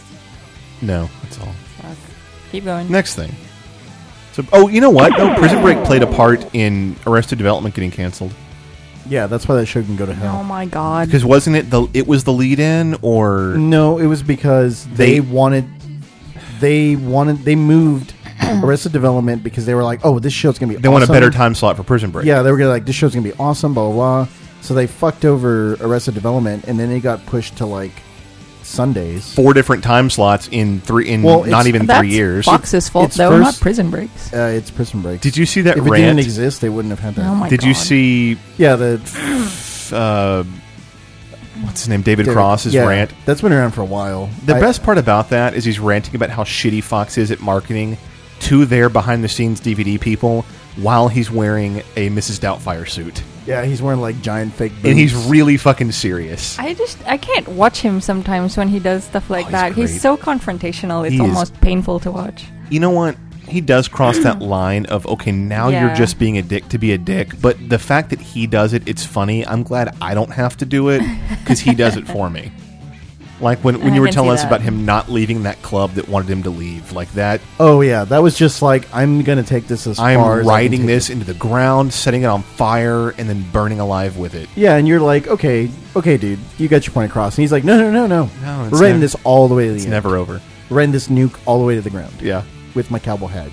no, that's all. Fuck. Keep going. Next thing. So, oh, you know what? No, Prison Break played a part in Arrested Development getting canceled. Yeah, that's why that show can go to Oh hell. my god. Because wasn't it the it was the lead in or No, it was because They- they wanted, they wanted, they moved Arrested Development because they were like, "Oh, this show's gonna be." they want a awesome. better time slot for Prison Break? Yeah, they were gonna like, "This show's gonna be awesome," blah blah blah. So they fucked over Arrested Development, and then it got pushed to like Sundays. Four different time slots in three in Well, not it's- even That's three years. Fox's fault It's though, first- not Prison Breaks. Uh, it's Prison Break. Did you see that if it rant? didn't exist, they wouldn't have had that. Oh my Did god. you see Yeah, the uh, what's his name? David, David- Cross's yeah, rant. That's been around for a while. The I- best part about that is he's ranting about how shitty Fox is at marketing to their behind the scenes D V D people while he's wearing a Missus Doubtfire suit. Yeah, he's wearing like giant fake boots. And he's really fucking serious. I just I can't watch him sometimes when he does stuff like Oh, he's that. He's great. so confrontational. It's He is- almost painful to watch. You know what? He does cross that line of, okay, now you're Yeah. just being a dick to be a dick. But the fact that he does it, it's funny. I'm glad I don't have to do it because he does it for me. Like when, when I you were can telling see us that. about him not leaving that club that wanted him to leave. Like that. Oh yeah, that was just like, I'm gonna take this as I'm far as I can riding take this it. into the ground, setting it on fire, and then burning alive with it. Yeah, and you're like, okay, okay, dude, you got your point across. And he's like, no, no, no, no, No, it's we're riding never- this all the way to the It's end. never over. We're riding this nuke all the way to the ground. Yeah. With my cowboy hat.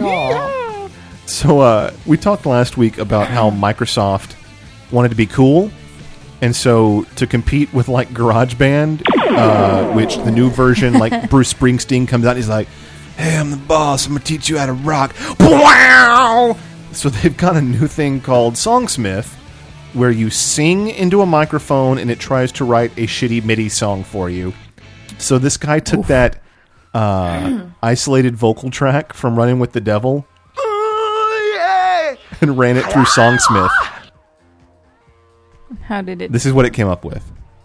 So uh, we talked last week about how Microsoft wanted to be cool, and so to compete with like GarageBand, uh, which the new version, like Bruce Springsteen comes out, and he's like, "Hey, I'm the boss. I'm gonna teach you how to rock." Wow! So they've got a new thing called Songsmith, where you sing into a microphone and it tries to write a shitty MIDI song for you. So this guy took that uh, isolated vocal track from Running with the Devil and ran it through Songsmith. How did it? This is what it came up with.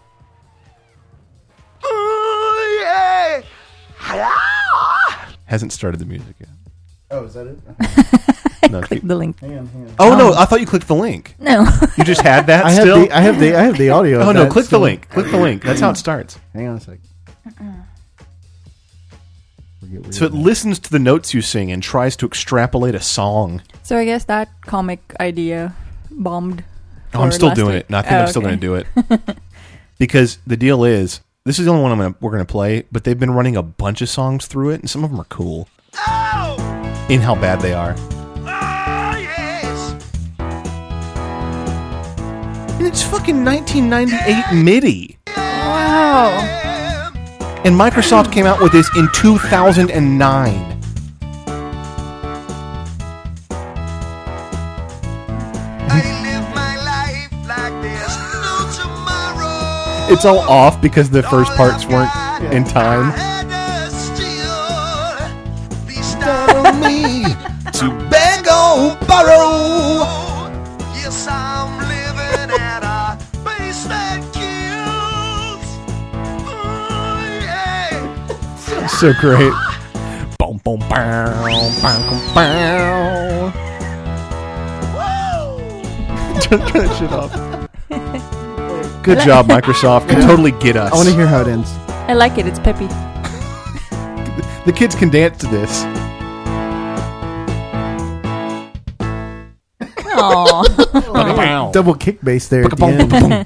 Hasn't started the music yet. Oh, is that it? No, Click keep- the link. Hang on, hang on. oh no! I thought you clicked the link. No. You just had that I have still. the I have the I have the audio. oh of no! that Click still. the link. Click the link. That's how it starts. Hang on a sec. Forget where So it you're at. listens to the notes you sing and tries to extrapolate a song. So I guess that comic idea bombed Oh, I'm still last doing week? it. And I think Oh, I'm still okay. going to do it. Because the deal is, this is the only one I'm gonna, we're going to play, but they've been running a bunch of songs through it, and some of them are cool. Oh! In how bad they are. Oh, yes. And it's fucking nineteen ninety-eight MIDI. Wow. And Microsoft came out with this in two thousand nine. It's all off because the first parts weren't in time. Me to beg or borrow. Yes, I'm living at a pace that kills. Oh, yeah. So great. Boom, boom, bow, bow, bow. Turn turn that shit off. Good job, Microsoft. Can totally get us. I want to hear how it ends. I like it. It's peppy. The kids can dance to this. Aww. Double kick bass there at the end.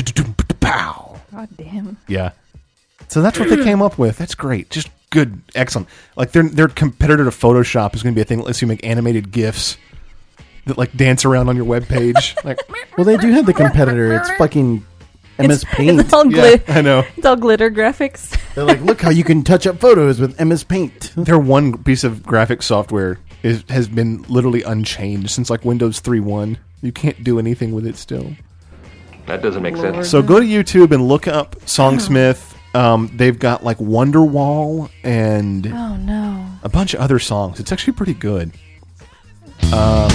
God damn. Yeah. So that's what they came up with. That's great. Just good, excellent. Like their their competitor to Photoshop is going to be a thing that lets you make animated GIFs that like dance around on your webpage. Like, Well, they do have the competitor. It's fucking M S It's, Paint. it's all yeah, glit. I know. It's all glitter graphics. They're like, look how you can touch up photos with M S Paint. Their one piece of graphic software is, has been literally unchanged since like Windows three point one. You can't do anything with it still. That doesn't make Lord. sense. So go to YouTube and look up Songsmith. Um, they've got like Wonderwall and Oh no. a bunch of other songs. It's actually pretty good. Um,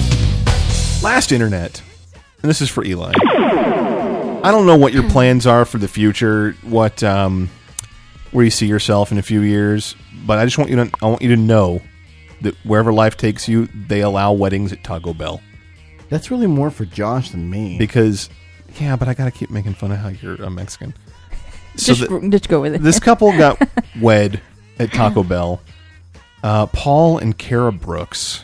last internet, and this is for Eli. I don't know what your plans are for the future, what um, where you see yourself in a few years, but I just want you to I want you to know that wherever life takes you, they allow weddings at Taco Bell. That's really more for Josh than me. Because yeah, but I got to keep making fun of how you're a Mexican. So Just, the- just go with it. This couple got wed at Taco Bell. Uh, Paul and Kara Brooks.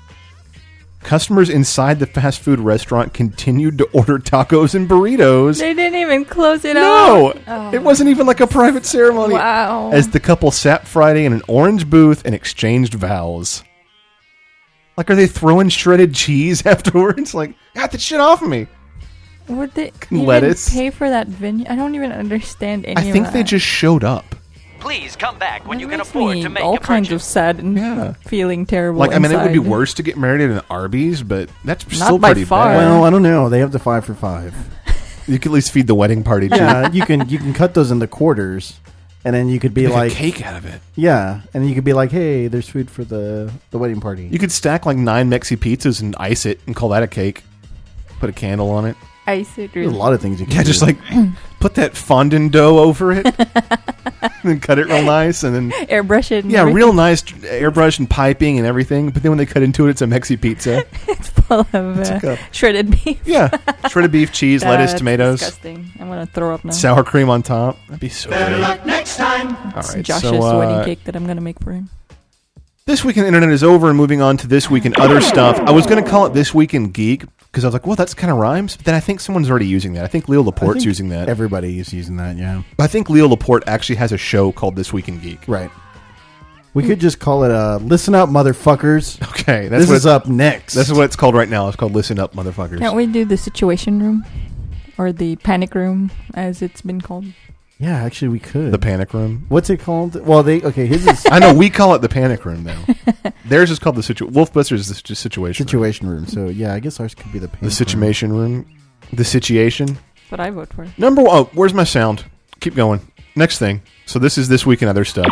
Customers inside the fast food restaurant continued to order tacos and burritos. They didn't even close it No! out. Oh. It wasn't even like a private ceremony. Wow. As the couple sat Friday in an orange booth and exchanged vows. Like, are they throwing shredded cheese afterwards? Like, got that shit off of me. Would they even Lettuce. pay for that venue? I don't even understand any I of think that. they just showed up. Please come back when That you can makes afford me to make all a kinds purchase. of sad and Yeah. feeling terrible. Like, I mean, it would be inside. worse to get married at an Arby's, but that's Not still by pretty far. bad. Well, I don't know. They have the five for five. You could at least feed the wedding party, too. Yeah, you can you can cut those into quarters, and then you could be Make like a cake out of it. Yeah, and you could be like, hey, there's food for the the wedding party. You could stack like nine Mexi pizzas and ice it and call that a cake. Put a candle on it. Ice it. There's a lot of things you can Yeah, do. just like put that fondant dough over it, and then cut it real nice, and then airbrush it. And yeah, everything. real nice airbrush and piping and everything. But then when they cut into it, it's a Mexi pizza. It's full of It's uh, like a- shredded beef. Yeah, shredded beef, cheese, lettuce, That's tomatoes, Disgusting. I'm gonna throw up now. sour cream on top. That'd be so good. Next time. All It's right, Josh's so uh, wedding cake that I'm gonna make for him. This Week in Internet is over, and moving on to This Week in Other Stuff. I was going to call it This Week in Geek, because I was like, well, that's kind of rhymes. But then I think someone's already using that. I think Leo I Laporte's think using that. Everybody is using that, yeah. I think Leo Laporte actually has a show called This Week in Geek. Right. We could just call it uh, Listen Up, Motherfuckers. Okay. That's This what is up next. That's what it's called right now. It's called Listen Up, Motherfuckers. Can't we do the situation room? Or the panic room, as it's been called? Yeah, actually, we could. The Panic Room. What's it called? Well, they okay. His is I know, we call it the Panic Room now. Theirs is called the Situ- Wolfbusters is the Situation Room. Situation Room. So yeah, I guess ours could be the The Situation Room. The Situation. That's what I vote for. Number one. Oh, where's my sound? Keep going. Next thing. So this is This Week in Other Stuff.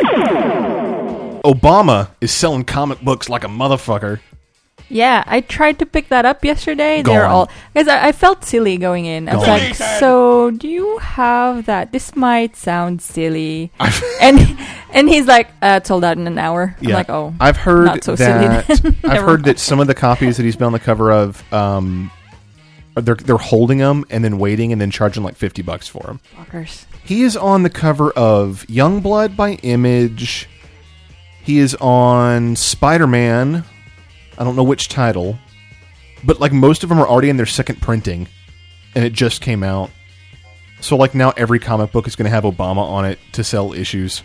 Obama is selling comic books like a motherfucker. Yeah, I tried to pick that up yesterday. They're Gone. all because I, I felt silly going in. I was Gone. like, "So, do you have that? This might sound silly." and and he's like, uh, "It's sold out in an hour." I'm Yeah. like, "Oh, I've heard not so that. silly." then. I've Never heard that mind. some of the copies that he's been on the cover of, um, they're they're holding them and then waiting and then charging like fifty bucks for them. Fuckers. He is on the cover of Youngblood by Image. He is on Spider-Man. I don't know which title, but like most of them are already in their second printing. and it just came out. So like now every comic book is going to have Obama on it to sell issues.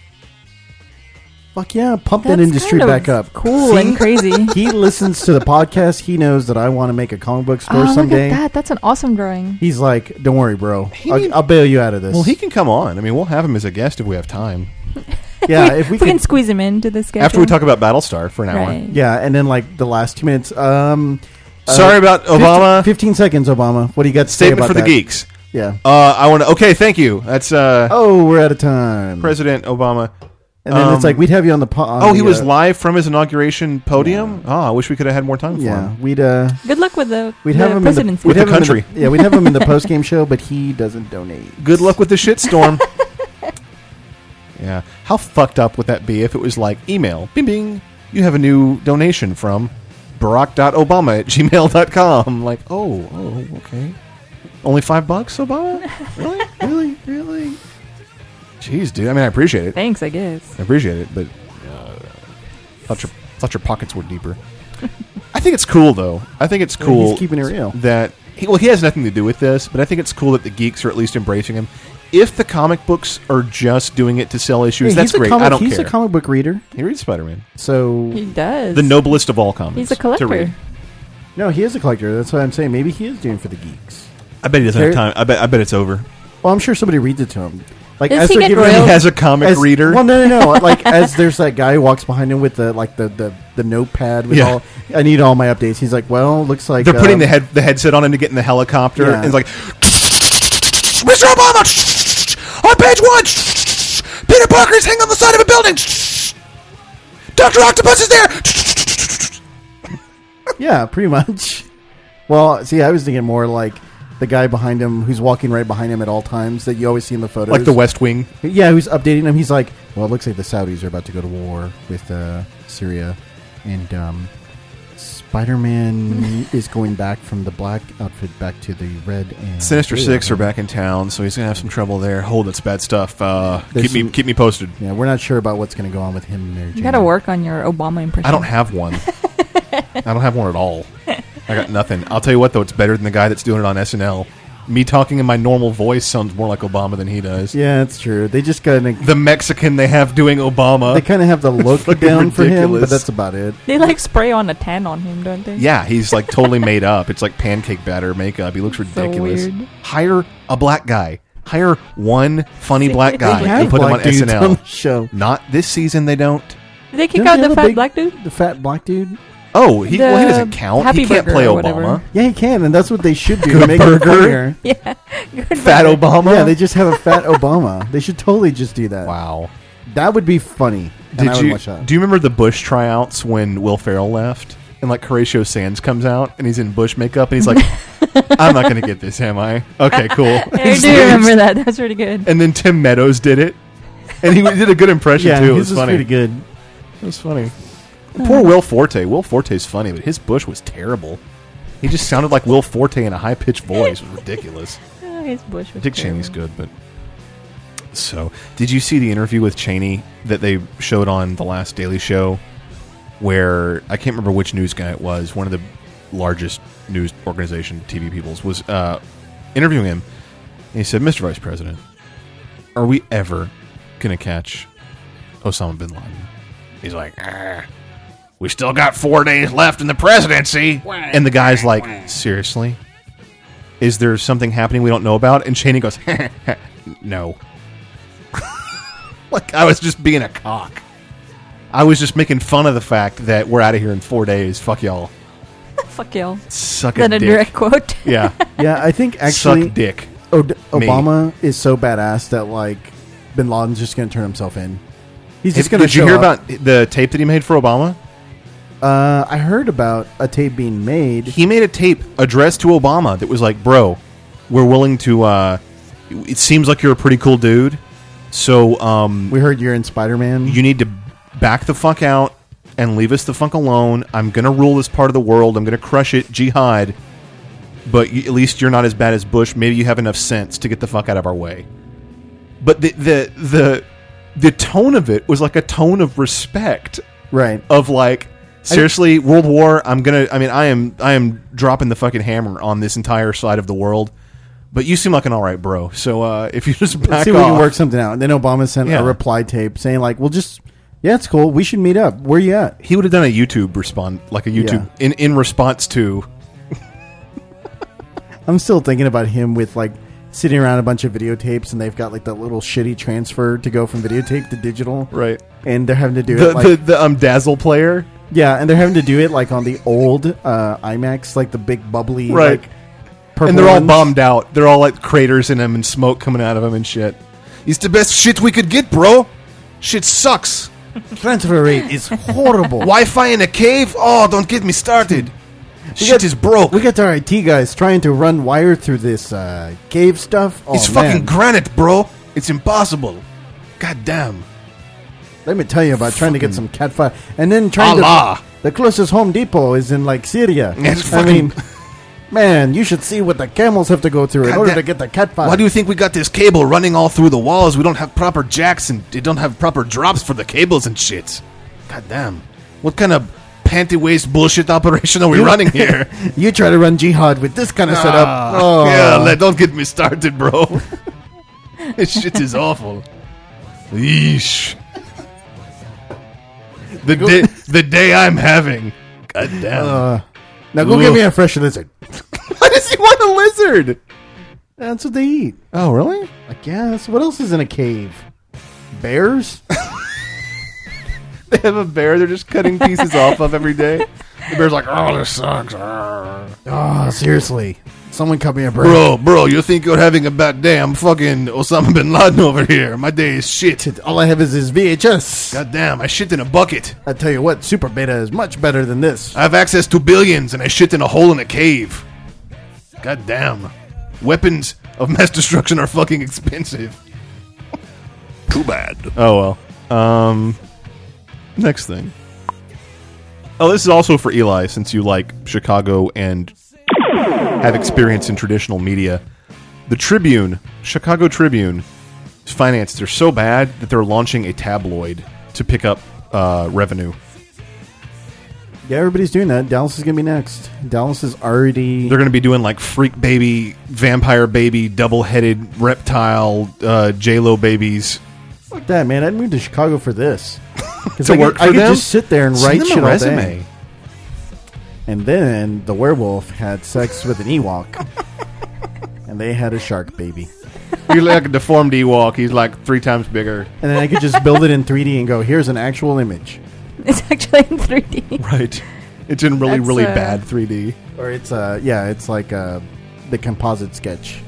Fuck yeah, pump that That's industry kind of back up. cool and crazy. He listens to the podcast. He knows that I want to make a comic book store Oh, someday. look at that. That's an awesome drawing. He's like, don't worry, bro. He I'll, need- I'll bail you out of this. Well, he can come on. I mean, we'll have him as a guest if we have time. yeah, if we, we can, can squeeze him into the schedule. After we talk about Battlestar for an hour. Right. yeah, and then like the last two minutes. Um, Sorry uh, about Obama. fifteen, fifteen seconds, Obama. What do you got to say Statement about for the that? geeks. Yeah. Uh, I want to. Okay, thank you. That's uh, Oh, we're out of time. President Obama. And then it's Um, like we'd have you on the. Po- on Oh, he the, was uh, live from his inauguration podium. Oh, I wish we could have had more time for Yeah, him. we'd uh, Good luck with the, we'd the have him in the, presidency. we'd With have the him in country. yeah, we'd have him in the post game show, but he doesn't donate. Good luck with the shitstorm. Yeah, how fucked up would that be if it was like email, bing bing, you have a new donation from Barack.Obama at gmail dot com. Like, oh, oh, okay. Only five bucks, Obama? Really? really? Really? Jeez, dude. I mean, I appreciate it. Thanks, I guess. I appreciate it, but uh, thought your thought your pockets were deeper. I think it's cool, though. I think it's Yeah, cool. he's keeping it real. That he, well, he has nothing to do with this, but I think it's cool that the geeks are at least embracing him. If the comic books are just doing it to sell issues, Hey, that's he's a great. comic- I don't he's care. a comic book reader, he reads Spider-Man, so He does. the noblest of all comics. He's a To collector. read. no, he is a collector. That's what I'm saying. Maybe he is doing it for the geeks. I bet he doesn't There- have time. I bet. I bet it's over. Well, I'm sure somebody reads it to him. Like Does as he they're get giving him- He royalties? has a comic as, reader. Well, no, no, no. Like as there's that guy who walks behind him with the like the the, the notepad with Yeah. all. I need all my updates. He's like, well, looks like They're putting um, the head the headset on him to get in the helicopter, Yeah. and it's like, Mister Obama, on page one, Peter Parker's hanging on the side of a building. Doctor Octopus is there. Yeah, pretty much. Well, see, I was thinking more like the guy behind him who's walking right behind him at all times that you always see in the photos. Like the West Wing. Yeah, who's updating him. He's like, well, it looks like the Saudis are about to go to war with uh, Syria. And um, Spider-Man is going back from the black outfit back to the red and Sinister blue Six are outfit. back in town, so he's gonna have some trouble there. Hold, it's bad stuff. Uh, There's keep me some- keep me posted. Yeah, we're not sure about what's going to go on with him and Mary Jane. You gotta work on your Obama impression. I don't have one. I don't have one at all. I got nothing. I'll tell you what, though, it's better than the guy that's doing it on S N L. Me talking in my normal voice sounds more like Obama than he does. Yeah, it's true. They just kind of The Mexican they have doing Obama. they kind of have the look fucking down for him, but ridiculous. that's about it. They like spray on a tan on him, don't they? Yeah, he's like totally made up. It's like pancake batter makeup. He looks So ridiculous. weird. Hire a black guy. Hire one funny black guy They have and put him black on S N dudes L. on the show. Not this season. They don't. Did they kick Don't out they the have a fat big- black dude? The fat black dude. Oh, he well he The doesn't count. Happy He can't Burger play or Obama. whatever. Yeah, he can, and that's what they should do Good to make him burger. funnier. Yeah. Good Fat burger. Obama. Yeah, they just have a fat Obama. They should totally just do that. Wow. That would be funny. and I Did would you watch that. do you remember the Bush tryouts when Will Ferrell left and like Horatio Sands comes out and he's in Bush makeup and he's like, I'm not going to get this, am I? Okay, cool. I do remember that. That's pretty good. And then Tim Meadows did it, and he did a good impression Yeah, too. It his was was funny. pretty good. It was funny. Poor Will Forte. Will Forte's funny, but his Bush was terrible. He just sounded like Will Forte in a high pitched voice. It was ridiculous. Oh, his Bush was Dick terrible. Cheney's good, but so did you see the interview with Cheney that they showed on the last Daily Show, where I can't remember which news guy it was, one of the largest news organization T V peoples was uh, interviewing him, and he said, "Mister Vice President, are we ever gonna catch Osama bin Laden?" He's like, ah, "We still got four days left in the presidency," and the guy's like, "Seriously? Is there something happening we don't know about?" And Cheney goes, "No." Like, I was just being a cock. I was just making fun of the fact that we're out of here in four days. Fuck y'all. Fuck y'all. Suck Is that a a dick. direct quote? Yeah. Yeah, I think actually Suck dick. Od- Me. Obama is so badass that like Bin Laden's just going to turn himself in. He's just Hey, going to Did you show hear up. about the tape that he made for Obama? Uh, I heard about a tape being made. He made a tape addressed to Obama that was like, "Bro, we're willing to. Uh, it seems like you're a pretty cool dude, so um, We heard you're in Spider-Man. you need to back the fuck out and leave us the fuck alone. I'm gonna rule this part of the world. I'm gonna crush it, jihad. But you, at least you're not as bad as Bush. Maybe you have enough sense to get the fuck out of our way." But the the the the tone of it was like a tone of respect, right? Of like, seriously, World War. I'm gonna. I mean, I am. I am dropping the fucking hammer on this entire side of the world. but you seem like an all right bro. So uh, if you just back Let's see if off, we can work something out. And then Obama sent Yeah. a reply tape saying like, "Well, just yeah, it's cool. We should meet up. Where you at?" he would have done a YouTube respond, like a YouTube Yeah. in in response to. I'm still thinking about him with like sitting around a bunch of videotapes, and they've got like that little shitty transfer to go from videotape to digital, Right. and they're having to do The, it like the the um Dazzle player. yeah, and they're having to do it like on the old uh, IMAX, like the big bubbly, Right. like, purple And they're all ones. bummed out. They're all like craters in them and smoke coming out of them and shit. It's the best shit we could get, bro. Shit sucks. Transfer rate is horrible. Wi-Fi in a cave? Oh, don't get me started. Shit got- is broke. We got our I T guys trying to run wire through this uh, cave stuff. Oh, It's man. fucking granite, bro. It's impossible. God damn. Let me tell you about trying to get some cat fire, and then trying Allah. to. The closest Home Depot is in like Syria. It's I fucking- mean, man, you should see what the camels have to go through in God order damn- to get the cat fire. Why do you think we got this cable running all through the walls? We don't have proper jacks and they don't have proper drops for the cables and shit. God damn. What kind of panty waist bullshit operation are we running here? You try to run jihad with this kind of setup? Ah, Oh. Yeah, let, don't get me started, bro. This shit is awful. Yeesh. The day, the day I'm having. God damn. Uh, now go get me a fresh lizard. Why does he want a lizard? That's what they eat. Oh, really? I guess. What else is in a cave? Bears? They have a bear they're just cutting pieces off of every day. The bear's like, oh, this sucks. Oh, seriously. Someone cut me a bird. Bro, bro, you think you're having a bad day? I'm fucking Osama bin Laden over here. My day is shit. All I have is this V H S. God damn, I shit in a bucket. I tell you what, Super Beta is much better than this. I have access to billions and I shit in a hole in a cave. God damn. Weapons of mass destruction are fucking expensive. Too bad. Oh, well. Um, next thing. Oh, this is also for Eli, since you like Chicago and have experience in traditional media. The Tribune, Chicago Tribune, finances are so bad that they're launching a tabloid to pick up uh, revenue. Yeah, everybody's doing that. Dallas is going to be next. Dallas is already... They're going to be doing like Freak Baby, Vampire Baby, Double-Headed Reptile, uh, J-Lo babies. Fuck that, man. I'd move to Chicago for this. To I work could, I for could them? just sit there and Send write them a shit all resume. day. And then the werewolf had sex with an Ewok. And they had a shark baby. You're like a deformed Ewok. He's like three times bigger. And then I could just build it in three D and go, here's an actual image. It's actually in three D. Right. It's in really, That's, really uh, bad three D. Or it's, uh, yeah, it's like uh, the composite sketch.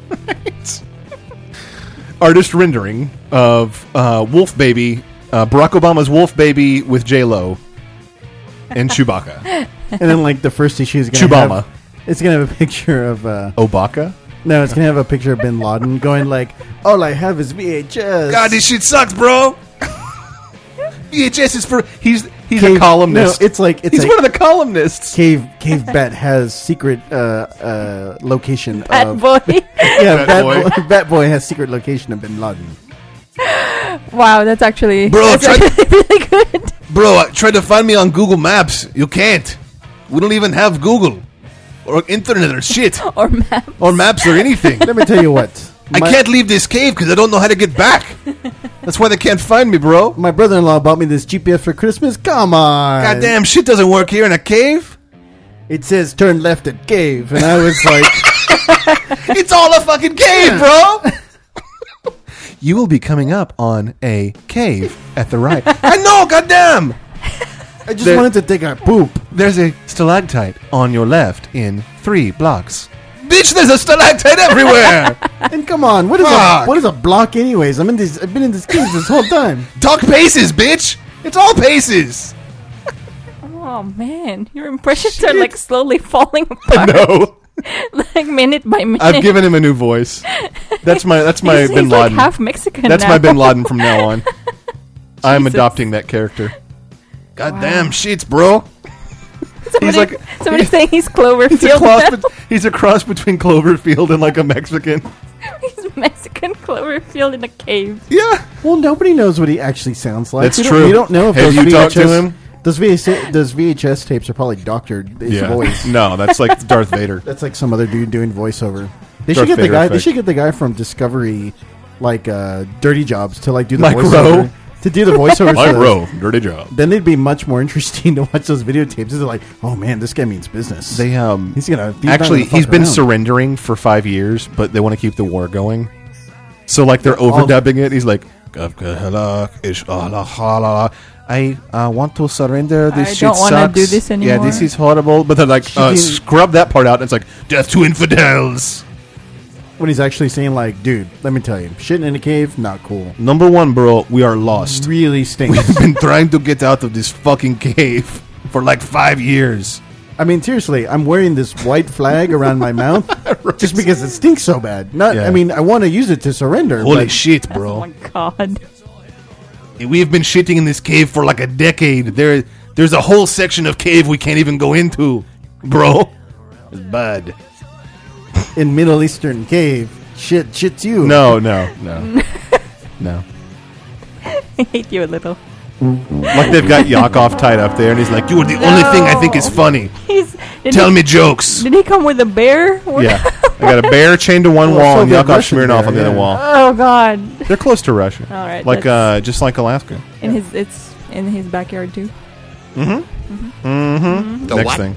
Artist rendering of uh, Wolf Baby, uh, Barack Obama's Wolf Baby with J-Lo and Chewbacca. And then, like, the first issue is going to Chewbama. have... It's going to have a picture of... Uh, Obaka? no, it's going to have a picture of Bin Laden going like, all I have is V H S. God, this shit sucks, bro. V H S is for... He's he's Cave- a columnist. No, it's like... It's he's like one of the columnists. Cave Cave Bet has secret uh, uh, location Bad of... boy. Yeah, Bat Bat Boy. Boy. Bat Boy has secret location of Bin Laden. Wow, that's actually, Bro, that's try- actually really good. Bro, I tried to find me on Google Maps. You can't. We don't even have Google. Or internet or shit. Or map. Or maps or anything. Let me tell you what. I My- can't leave this cave because I don't know how to get back. That's why they can't find me, bro. My brother-in-law bought me this G P S for Christmas. Come on. Goddamn, shit doesn't work here in a cave. It says turn left at cave. And I was like... It's all a fucking cave, bro. You will be coming up on a cave at the right. I know, goddamn. I just There- wanted to take a poop. There's a stalactite on your left in three blocks. Bitch, there's a stalactite everywhere. And come on, what is a Fuck. what is a block anyways? I'm in this I've been in this cave this whole time. Talk paces, bitch. It's all paces. Oh man, your impressions are like slowly falling apart. No. Like minute by minute. I've given him a new voice. That's my that's my he's, Bin he's Laden. like half Mexican That's now. my Bin Laden from now on. I'm Jesus. adopting that character. Goddamn shits, bro. Somebody, He's like somebody's saying he's Cloverfield. he's a cross. now. Be- he's a cross between Cloverfield and like a Mexican. He's Mexican Cloverfield in a cave. Yeah. Well, nobody knows what he actually sounds like. That's we don't, true. We don't know if Have those you V H S, talked to him? Those V H S, those V H S tapes are probably doctored. His voice. No, that's like Darth Vader. That's like some other dude doing voiceover. They should Darth get the Vader guy. They effect. should get the guy from Discovery, like uh, Dirty Jobs, to like do the Mike voiceover. Rowe. To do the voiceover. Mike for Rowe, Dirty Job. Then they'd be much more interesting to watch those videotapes. They're like, oh man, this guy means business. They um, he's gonna he's actually not gonna he's fuck been around. surrendering for five years, but they want to keep the war going. So like they're All- overdubbing it. He's like, I uh, want to surrender. This I shit don't wanna sucks. do this Yeah, anymore." this is horrible. But they're like, uh, Shitting- scrub that part out. And it's like death to infidels. When he's actually saying like, dude, let me tell you, shitting in a cave, not cool. Number one, bro, we are lost. Really stinks. We've been trying to get out of this fucking cave for like five years. I mean, seriously, I'm wearing this white flag around my mouth just because it stinks so bad. Not, Yeah. I mean, I want to use it to surrender. Holy but shit, Oh bro! my god. We have been shitting in this cave for like a decade. There, there's a whole section of cave we can't even go into, bro. It's bad. in Middle Eastern cave, shit, shit's you. No, no, no, no. I hate you a little. Like they've got Yakov tied up there, and he's like, "You are the only thing I think is funny. He's did Tell he, me jokes." Did he come with a bear? Yeah, I got a bear chained to one Well, wall and Soviet Yakov Russian Smirnoff bear, on the other yeah. wall. Oh god. They're close to Russia. All right, like that's- uh, just like Alaska. In his it's in his backyard too. Mm-hmm. The Next what? thing.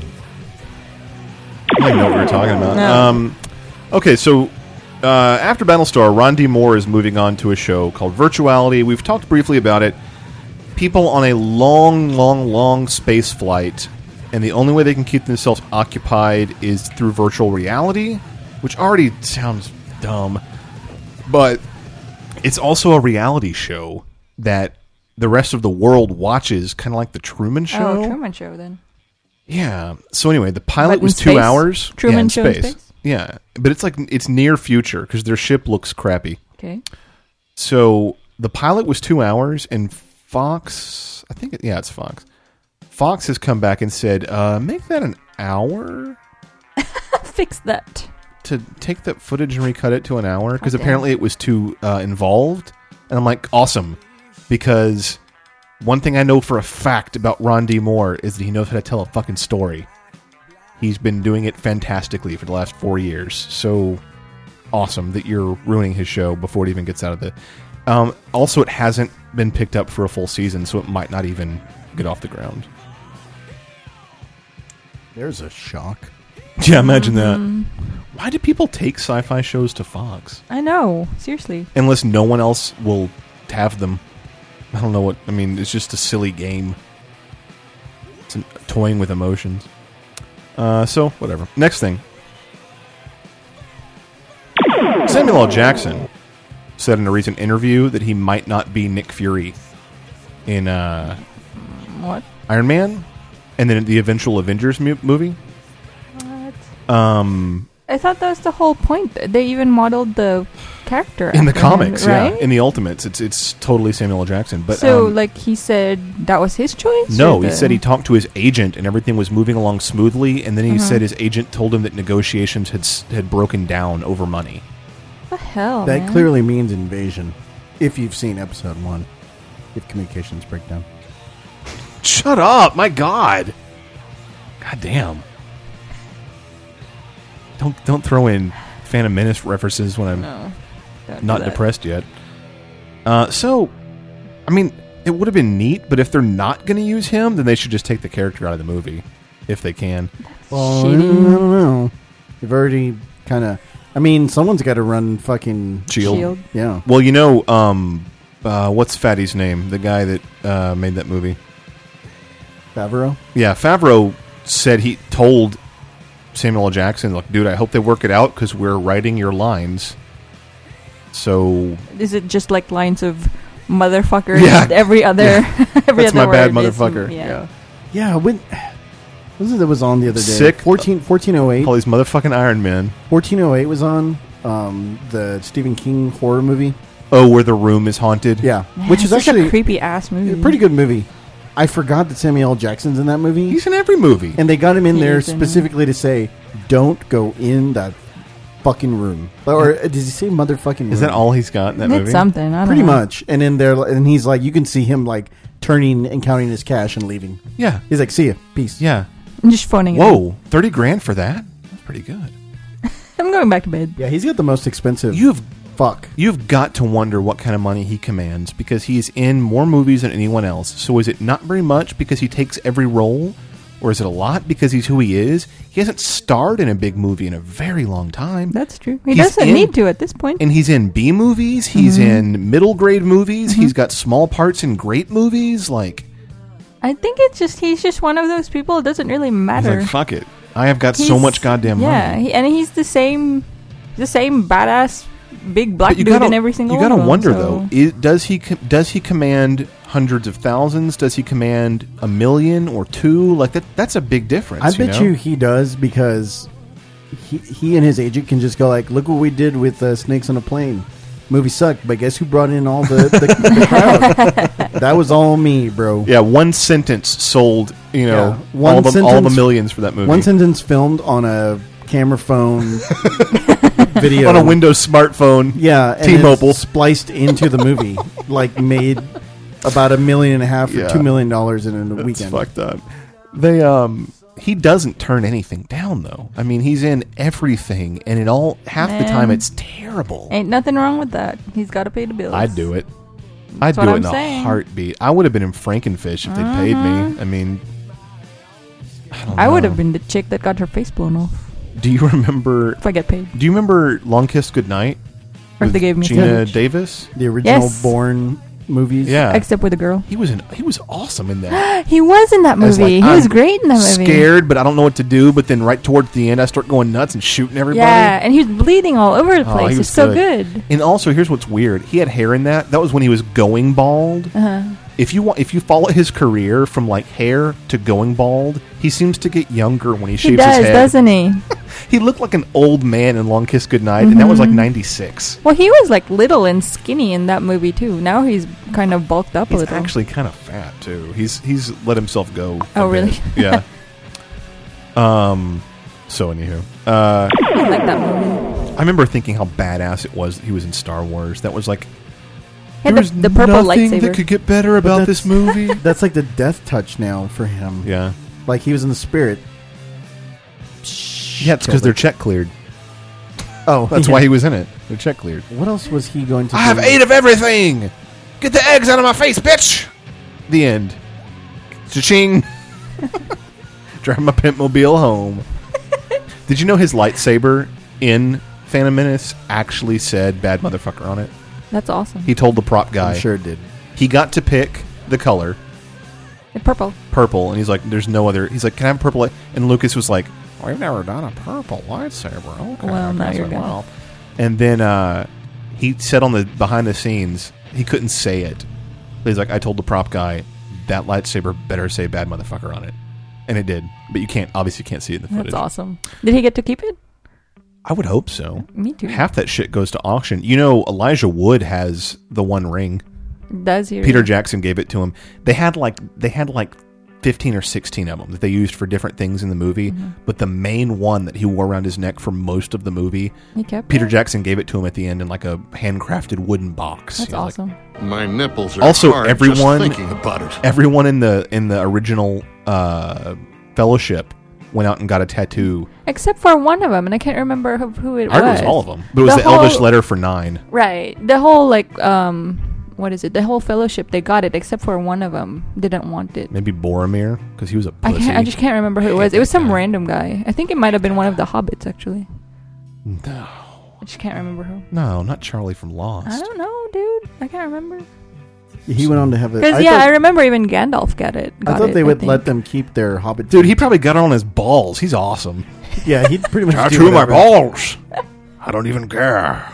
I don't even know what we were talking about. No. Um, okay, so uh, after Battlestar, Ron D. Moore is moving on to a show called Virtuality. We've talked briefly about it. People on a long, long, long space flight, and the only way they can keep themselves occupied is through virtual reality, which already sounds dumb. But it's also a reality show that the rest of the world watches, kind of like the Truman Show. Oh, Truman Show then. Yeah. So anyway, the pilot But in was two space? hours. Truman yeah, in Show in space. space? Yeah, but it's like it's near future because their ship looks crappy. Okay. So the pilot was two hours, and Fox, I think, it, yeah, it's Fox. Fox has come back and said, uh, "Make that an hour Fix that. to take that footage and recut it to an hour because Okay. apparently it was too uh, involved." And I'm like, awesome, because one thing I know for a fact about Ron D. Moore is that he knows how to tell a fucking story. He's been doing it fantastically for the last four years. So awesome that you're ruining his show before it even gets out of the... Um, also, it hasn't been picked up for a full season, so it might not even get off the ground. There's a shock. Yeah, imagine that. Why do people take sci-fi shows to Fox? I know. Seriously. Unless no one else will have them. I don't know what... I mean, it's just a silly game. It's an, toying with emotions. Uh, so, whatever. Next thing. Samuel L. Jackson said in a recent interview that he might not be Nick Fury in uh, What? Iron Man and then the eventual Avengers mu- movie. What? Um, I thought that was the whole point. They even modeled the character in the after him, comics, right? yeah. In the Ultimates, it's it's totally Samuel L. Jackson. But so, um, like, he said that was his choice? no, or he the- said he talked to his agent and everything was moving along smoothly, and then he Mhm. said his agent told him that negotiations had s- had broken down over money. What the hell, that man? clearly means invasion. If you've seen episode one, if communications break down. Shut up! My God! God damn! Don't don't throw in Phantom Menace references when I'm No. Don't do not that. depressed yet. Uh, so, I mean, it would have been neat, but if they're not going to use him, then they should just take the character out of the movie, if they can. Well, I Shitty. don't know. You've already kind of... I mean, someone's got to run fucking... Shield. Shield. Yeah. Well, you know, um, uh, what's Fatty's name? The guy that uh, made that movie. Favreau? Yeah, Favreau said he told Samuel L. Jackson, "Look, dude, I hope they work it out because we're writing your lines." So Is it just like lines of motherfucker? Yeah. Every other... every that's other my bad word is- motherfucker. yeah. Yeah. Yeah, when... What was it that was on the other day? Sick. fourteen, fourteen oh eight. All these motherfucking Iron Men. fourteen oh eight was on um, the Stephen King horror movie. Oh, where the room is haunted. Yeah, Man, which is such actually a creepy ass movie. a pretty good movie. I forgot that Samuel L. Jackson's in that movie. He's in every movie. And they got him in He there is in it. specifically to say, don't go in that fucking room. Or uh, does he say motherfucking room? Is that all he's got in that It's movie? something. I don't Pretty know. much. And in there, and he's like, you can see him like turning and counting his cash and leaving. Yeah. He's like, see ya. Peace. Yeah. I'm just phoning it. Whoa, thirty grand for that? That's pretty good. I'm going back to bed. Yeah, he's got the most expensive. You've fuck. You've got to wonder what kind of money he commands because he's in more movies than anyone else. So is it not very much because he takes every role? Or is it a lot because he's who he is? He hasn't starred in a big movie in a very long time. That's true. He He's doesn't in- need to at this point. And he's in B movies. He's Mhm. in middle grade movies. Mhm. He's got small parts in great movies. Like, I think it's just he's just one of those people. It doesn't really he's matter. like, fuck it. I have got so He's- much goddamn yeah, money. he, and he's the same, the same badass big black But you dude gotta, in every single. you gotta one of them, wonder so- though, is, does he com- does he command hundreds of thousands? Does he command a million or two? Like that that's a big difference. I bet you, you know? he does because he he and his agent can just go like, look what we did with uh, Snakes on a Plane. Movie sucked, but guess who brought in all the, the, the crowd? That was all me, bro. Yeah, one sentence sold, you know, Yeah, one all the all the sentence- millions for that movie. One sentence filmed on a camera phone video on a Windows smartphone. Yeah, and T-Mobile it's spliced into the movie, like made about a million and a half or Yeah. two million dollars in a That's weekend. fucked up. They um he doesn't turn anything down though. I mean, he's in everything, and it all half the time Man. it's terrible. Ain't nothing wrong with that. He's got to pay the bills. I'd do it. I'd That's do what it I'm in a saying. heartbeat. I would have been in Frankenfish if they paid me. I mean, I don't I would know. have been the chick that got her face blown off. Do you remember? If I get paid. Do you remember Long Kiss Goodnight? Or if they with gave me Gina footage. Davis, The original Yes. Bourne movies. Yeah, Except with a girl. he was in. He was awesome in that. He was in that I was movie. like, he was I'm great in that movie. Scared, but I don't know what to do. But then right towards the end, I start going nuts and shooting everybody. Yeah, and he was bleeding all over the Oh, place. he It's was so good. And also, here's what's weird: he had hair in that. That was when he was going bald. Uh-huh. If you want, if you follow his career from like hair to going bald, he seems to get younger when he shaves He does, his head. doesn't he? He looked like an old man in Long Kiss Goodnight, and that was like Mhm. ninety-six. Well, he was like little and skinny in that movie too. Now he's kind of bulked up a He's little. actually kind of fat too. He's he's let himself go. Oh, a really? bit. Yeah. um. So anywho, uh, I like that movie. I remember thinking how badass it was that he was in Star Wars. That was like He had there was the, the purple nothing lightsaber. that could get better But about that's- this movie. That's like the death touch now for him. Yeah. Like he was in the spirit. Yeah, it's because their check cleared. Oh, That's yeah. why he was in it. Their check cleared. What else was he going to I do? have eight of everything. Get the eggs out of my face, bitch. The end. Cha-ching. Drive my pimpmobile home. Did you know his lightsaber in Phantom Menace actually said "bad motherfucker" on it? That's awesome. He told the prop guy. I'm sure it did. He got to pick the color, The purple. purple, and he's like, "There's no other." He's like, "Can I have purple?" light-" And Lucas was like, "We've never done a purple lightsaber." Okay, Well, now I guess you're I gonna. will." And then uh, he said on the behind the scenes he couldn't say it. But he's like, "I told the prop guy that lightsaber better say "bad motherfucker" on it," and it did. But you can't obviously can't see it in the footage. That's awesome. Did he get to keep it? I would hope so. Me too. Half that shit goes to auction. You know, Elijah Wood has the One Ring. Does he? Peter really? Jackson gave it to him. They had like they had like fifteen or sixteen of them that they used for different things in the movie. Mm-hmm. But the main one that he wore around his neck for most of the movie, He kept Peter it? Jackson gave it to him at the end in like a handcrafted wooden box. That's You know, like- awesome. My nipples are also, hard everyone just thinking about it. everyone in the in the original uh, Fellowship went out and got a tattoo. Except for one of them, and I can't remember who, who it I think was. it was all of them. But it was the, whole- Elvish letter for nine. Right. The whole like um, what is it? The whole fellowship they got it, except for one of them didn't want it. Maybe Boromir because he was a I pussy. can't. I just can't remember who it I was. hate It was that some guy. random guy. I think it might have been one of the hobbits actually. No, I just can't remember who. no, not Charlie from Lost. I don't know, dude. I can't remember. He went on to have a. Because I yeah, thought, I remember even Gandalf got it. I got thought it, they would think. let them keep their Hobbit. Dude, feet. he probably got it on his balls. He's awesome. Yeah, he'd pretty much do Tattoo my whatever. balls. I don't even care.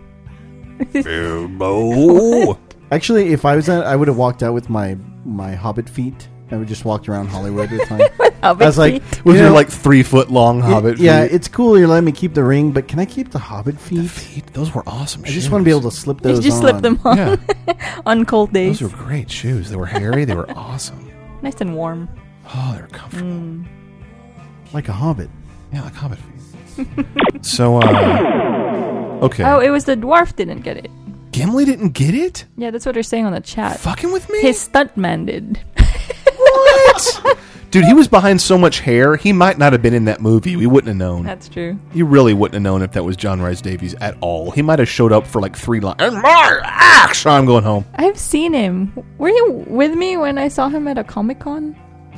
Bilbo. Actually, if I was at, I would have walked out with my my Hobbit feet. I would just walked around Hollywood at the time. Hobbit I was like, feet. With you your know, like three foot long hobbit it- yeah, feet. it's cool. You're letting me keep the ring, but can I keep the Hobbit feet? feet. Those were awesome I shoes. just want to be able to slip You those. just on. slip them on Yeah, on cold days. those were great shoes. They were hairy. They were awesome. Nice and warm. Oh, they're comfortable. Mm. like a Hobbit. Yeah, like hobbit feet. So, uh, okay. Oh, it was the dwarf didn't get it. Gimli didn't get it? Yeah, that's what they're saying on the chat. Fucking with me? His stuntman did. What? Dude, he was behind so much hair, he might not have been in that movie. We wouldn't have known. That's true. You really wouldn't have known if that was John Rhys Davies at all. He might have showed up for like three lines. And my axe! I'm going home. I've seen him. Were you with me when I saw him at a Comic-Con?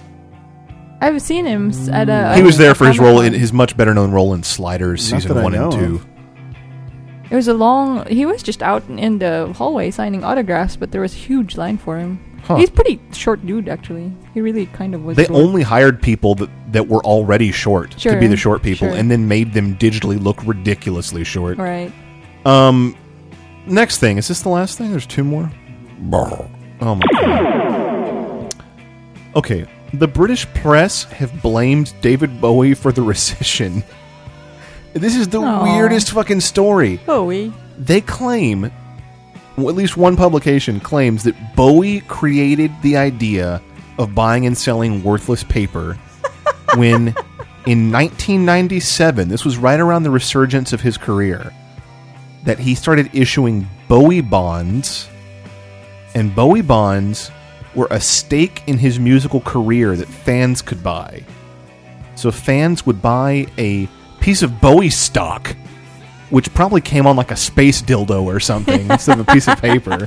I've seen him s- at a... He was there a for his role, in Comic-Con. his much better known role in Sliders, Not season that I one and know two. of. It was a long... He was just out in the hallway signing autographs, but there was a huge line for him. Huh. He's pretty short dude, actually. He really kind of was They short. only hired people that, that were already short to Sure, be the short people, sure. and then made them digitally look ridiculously short. Right. Um, next thing. Is this the last thing? There's two more? Oh my god. Okay. The British press have blamed David Bowie for the recession. This is the Aw. weirdest fucking story. Bowie. They claim, well, at least one publication claims, that Bowie created the idea of buying and selling worthless paper when, in nineteen ninety-seven, this was right around the resurgence of his career, that he started issuing Bowie bonds, and Bowie bonds were a stake in his musical career that fans could buy. So fans would buy a piece of Bowie stock, which probably came on like a space dildo or something instead of a piece of paper.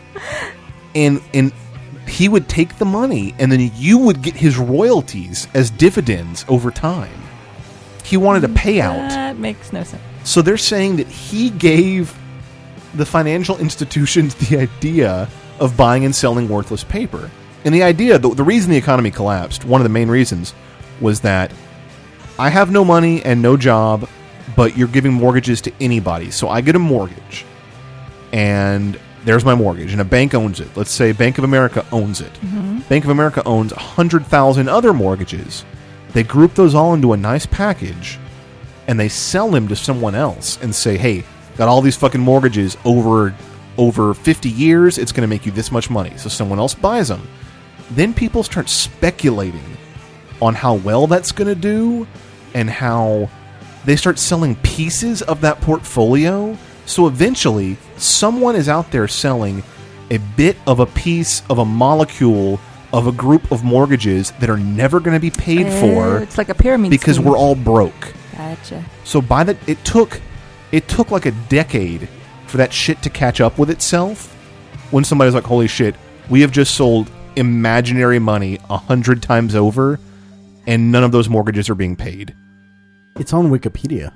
And and he would take the money, and then you would get his royalties as dividends over time. He wanted a payout. That makes no sense. So they're saying that he gave the financial institutions the idea of buying and selling worthless paper. And the idea, the, the reason the economy collapsed, one of the main reasons, was that I have no money and no job, but you're giving mortgages to anybody. So I get a mortgage, and there's my mortgage, and a bank owns it. Let's say Bank of America owns it. Mm-hmm. Bank of America owns one hundred thousand other mortgages. They group those all into a nice package, and they sell them to someone else and say, hey, got all these fucking mortgages over over fifty years, it's going to make you this much money. So someone else buys them. Then people start speculating on how well that's going to do, and how they start selling pieces of that portfolio. So eventually, someone is out there selling a bit of a piece of a molecule of a group of mortgages that are never going to be paid Uh, for. it's like a pyramid because scheme. we're all broke. Gotcha. So by the it took it took like a decade for that shit to catch up with itself. When somebody's like, "Holy shit, we have just sold imaginary money a hundred times over, and none of those mortgages are being paid." It's on Wikipedia.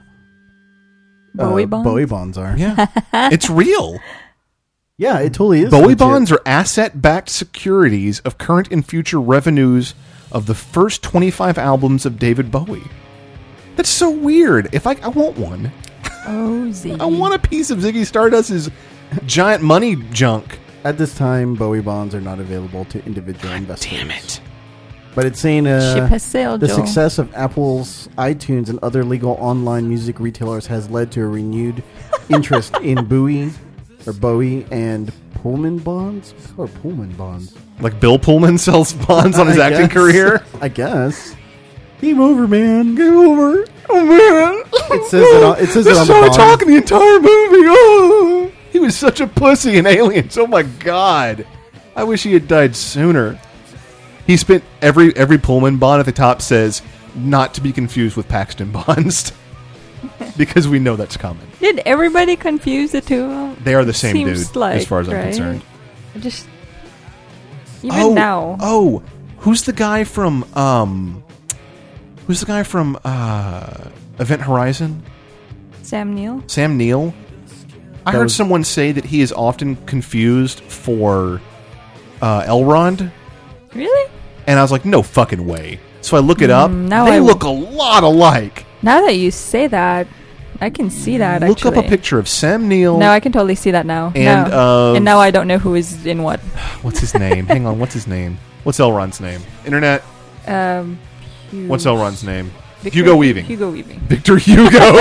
Bowie Uh, bonds? Bowie bonds are. Yeah, it's real. Yeah, it totally is. Bowie legit. bonds are asset-backed securities of current and future revenues of the first twenty-five albums of David Bowie. That's so weird. If I, I want one. Oh, Ziggy. I want a piece of Ziggy Stardust's giant money junk. At this time, Bowie bonds are not available to individual investors. Damn it. But it's saying uh, Ship has sailed, the Joel. success of Apple's iTunes and other legal online music retailers has led to a renewed interest in Bowie or Bowie and Pullman bonds or Pullman bonds. Like Bill Pullman sells bonds on his I acting guess. career. I guess. Game over, man. Game over. Oh man. It says it on, it says it This on is the how I bond. talk in the entire movie. Oh, he was such a pussy in Aliens. Oh my god. I wish he had died sooner. He spent every every Pullman bond at the top says not to be confused with Paxton bonds. Because we know that's coming. Did everybody confuse the two of them? They are the same Seems dude, like, as far as I'm right? concerned. I just even oh, now. Oh, who's the guy from um who's the guy from uh Event Horizon? Sam Neill. Sam Neill. I That heard was- someone say that he is often confused for uh, Elrond, Really? and I was like, no fucking way. So I look it up. Mm, now They I- look a lot alike. Now that you say that, I can see that. Look actually. up a picture of Sam Neill. No, I can totally see that now. And, no. uh, and now I don't know who is in what. What's his name? Hang on, what's his name? What's Elrond's name? Internet. Um, Hugh- What's Elrond's name? Victor- Hugo Weaving. Hugo Weaving. Victor Hugo.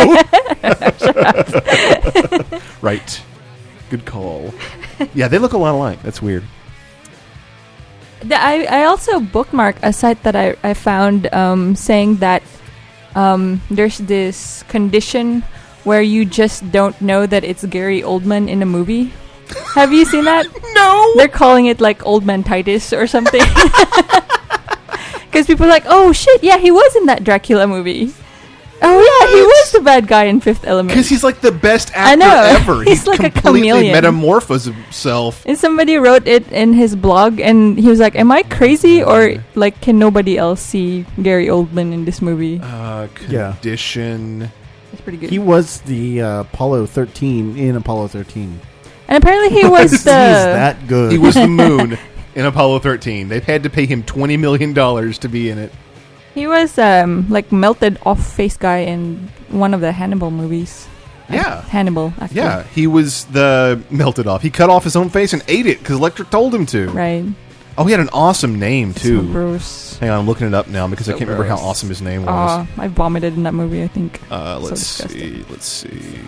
Right. Good call. Yeah, they look a lot alike. That's weird. The, I, I also bookmark a site that I, I found um, saying that um, there's this condition where you just don't know that it's Gary Oldman in a movie. Have you seen that? No. They're calling it like Oldman-titis or something. Because Because people are like, oh shit, yeah, he was in that Dracula movie. Oh yeah, he was the bad guy in Fifth Element. Because he's like the best actor I know. ever. He's He like a completely chameleon. metamorphosed himself. And somebody wrote it in his blog, and he was like, am I crazy, or like, can nobody else see Gary Oldman in this movie? Uh, Yeah. condition. It's pretty good. He was the uh, Apollo thirteen in Apollo thirteen. And apparently he was He's the... that good. He was the moon in Apollo thirteen. They've had to pay him twenty million dollars to be in it. He was um like melted off face guy in one of the Hannibal movies. Yeah. Hannibal, actually. Yeah, he was the melted off. He cut off his own face and ate it because Lecter told him to. Right. Oh, he had an awesome name, too. So gross. Hang on, I'm looking it up now because I So can't remember how gross. awesome his name was. Uh, I vomited in that movie, I think. Uh, So let's disgusting. see. Let's see.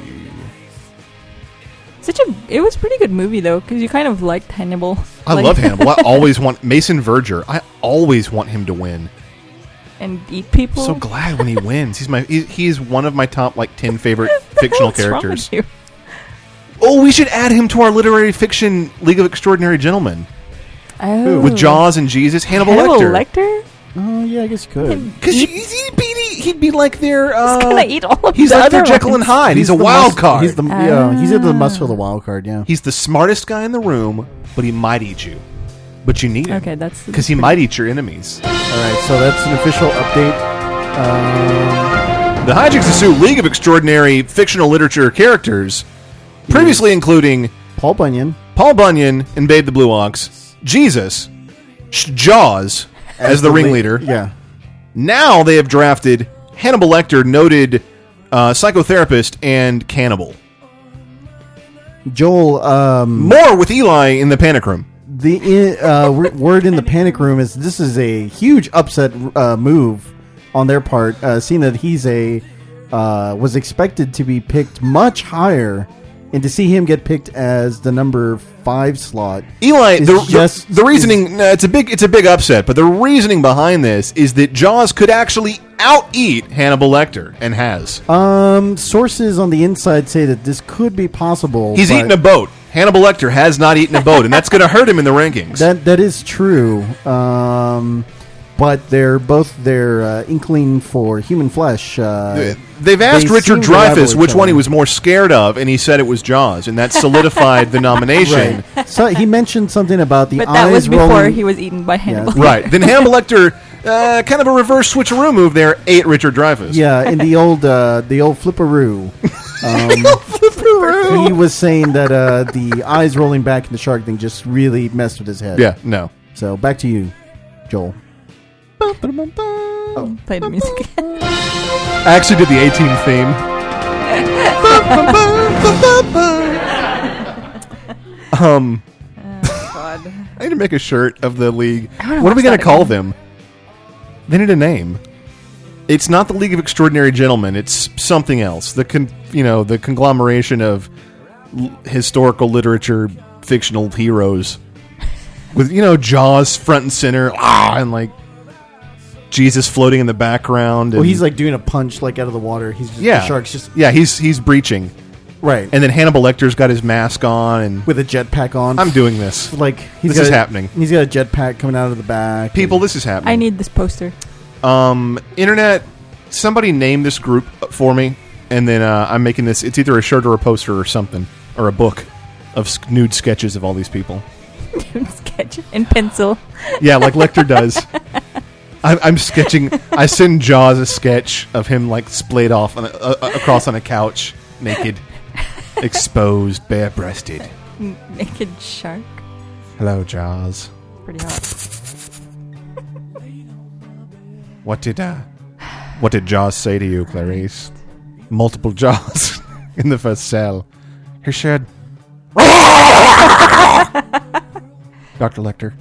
Such a... It was a pretty good movie, though, because you kind of liked Hannibal. I Like- love Hannibal. I always want Mason Verger. I always want him to win. And eat people. So glad when he wins. He's my. He, he is one of my top like ten favorite fictional What's wrong characters. with you? Oh, we should add him to our literary fiction League of Extraordinary Gentlemen Oh. with Jaws and Jesus. Hannibal, Hannibal Lecter. Lecter? Oh, yeah, I guess you could. Because he'd, he'd, be- he'd be like their. Uh, He's gonna eat all of he's the like their other Jekyll and ones. Hyde. He's, a the wild mus- card. He's the yeah. He's the Ah. must for the wild card. Yeah. He's the smartest guy in the room, but he might eat you. But you need him. Okay, that's... Because he might eat your enemies. All right, so that's an official update. Um, The Hijinks Ensue League of Extraordinary Fictional Literature Characters, previously including Paul Bunyan, Paul Bunyan and Babe the Blue Ox, Jesus, Sh- Jaws as, the, the ringleader. lead- yeah. Now they have drafted Hannibal Lecter, noted uh, psychotherapist, and cannibal. Joel. Um, More with Eli in the panic room. The uh, w- word in the panic room is this is a huge upset uh, move on their part, uh, seeing that he's a uh, was expected to be picked much higher, and to see him get picked as the number five slot. Eli, is the, just the, the reasoning no, it's a big it's a big upset, but the reasoning behind this is that Jaws could actually out-eat Hannibal Lecter, and has. Um, sources on the inside say that this could be possible. He's but eaten a boat. Hannibal Lecter has not eaten a boat, and that's going to hurt him in the rankings. That that is true. Um, but they're both their uh, inkling for human flesh. Uh, They've asked they Richard seem to rival Dreyfuss each which one other. he was more scared of, and he said it was Jaws, and that solidified the nomination. Right. So he mentioned something about the But eyes that was before rolling. he was eaten by Hannibal. Right. Then Hannibal Lecter, uh, kind of a reverse switcheroo move there, ate Richard Dreyfuss. Yeah, in the old uh, the old flipperoo. Um, he was saying that uh, the eyes rolling back in the shark thing just really messed with his head. Yeah, no. So back to you, Joel. Oh, play the music. I actually did the A-Team theme. um, God. I need to make a shirt of the league. I wanna What are we watch going that to call again. them? They need a name. It's not the League of Extraordinary Gentlemen. It's something else. The con- you know the conglomeration of l- historical literature, fictional heroes, with you know Jaws front and center, ah, and like Jesus floating in the background. Well, and- he's like doing a punch like out of the water. He's just, yeah, the shark's just yeah, he's he's breaching, right, and then Hannibal Lecter's got his mask on, and with a jetpack on. I'm doing this. Like he's This got is a- happening. He's got a jetpack coming out of the back. People, and- this is happening. I need this poster. Um, internet, somebody name this group for me, and then uh, I'm making this. It's either a shirt or a poster or something, or a book of sk- nude sketches of all these people. Sketch in pencil. Yeah, like Lecter does. I'm, I'm sketching. I send Jaws a sketch of him like splayed off on a, uh, across on a couch, naked, exposed, bare-breasted. N- Naked shark. Hello, Jaws. Pretty hot. What did uh, what did Jaws say to you, Clarice? Multiple Jaws in the first cell. He said, Doctor Lecter,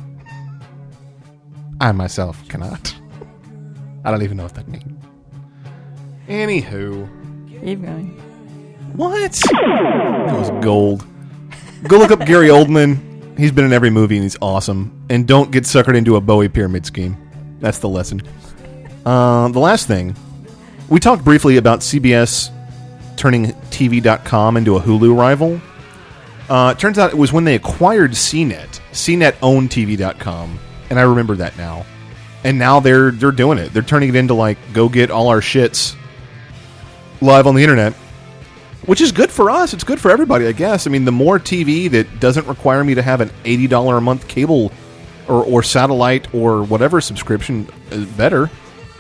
I myself cannot. I don't even know what that means. Anywho, Keep going. what? That was gold. Go look up Gary Oldman. He's been in every movie and he's awesome. And don't get suckered into a Bowie pyramid scheme. That's the lesson. Uh, the last thing, we talked briefly about C B S turning T V dot com into a Hulu rival. Uh, it turns out it was when they acquired C net. C net owned T V dot com, and I remember that now. and now they're they're doing it. They're turning it into like go get all our shits live on the internet, which is good for us. It's good for everybody, I guess. I mean, the more T V that doesn't require me to have an eighty dollars a month cable or, or satellite or whatever subscription, is better.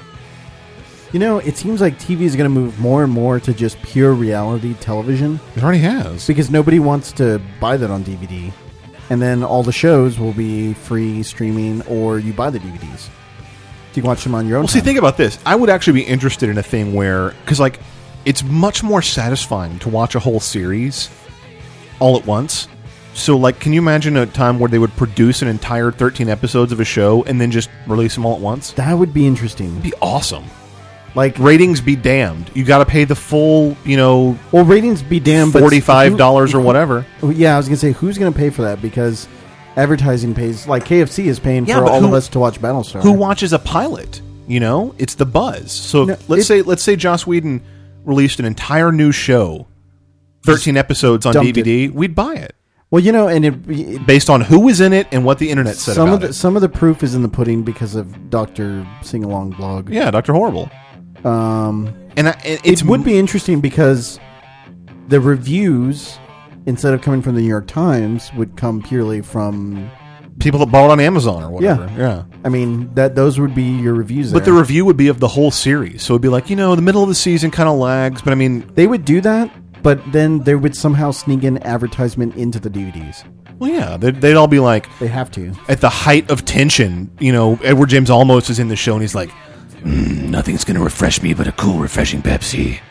You know, it seems like T V is going to move more and more to just pure reality television. It already has. Because nobody wants to buy that on D V D. And then all the shows will be free streaming, or you buy the D V Ds. So you can watch them on your own Well, time. see, think about this. I would actually be interested in a thing where, because like, it's much more satisfying to watch a whole series all at once. So, like, can you imagine a time where they would produce an entire thirteen episodes of a show and then just release them all at once? That would be interesting. It'd be awesome. Like, ratings be damned. You got to pay the full, you know, well, ratings be damned, but forty-five dollars who- or whatever. Yeah, I was going to say, who's going to pay for that? Because advertising pays, like K F C is paying Yeah, for but all who- of us to watch Battlestar. Who watches a pilot? You know, it's the buzz. So No, let's it- say let's say Joss Whedon released an entire new show, thirteen episodes on dumped D V D. We'd buy it. Well, you know, and it, it Based on who was in it and what the internet said some about of the, it. some of the proof is in the pudding because of Doctor Sing Along blog. Yeah, Doctor Horrible. Um, and I, and it's it would be interesting because the reviews, instead of coming from the New York Times, would come purely from people that bought it on Amazon or whatever. Yeah, yeah. I mean that those would be your reviews. But there. the review would be of the whole series, so it'd be like, you know, the middle of the season kind of lags, but I mean, they would do that, but then they would somehow sneak in advertisement into the D V Ds. well, yeah, they'd, they'd all be like, They have to. at the height of tension, you know, Edward James Olmos is in the show, and he's like, Mm, nothing's gonna refresh me but a cool, refreshing Pepsi.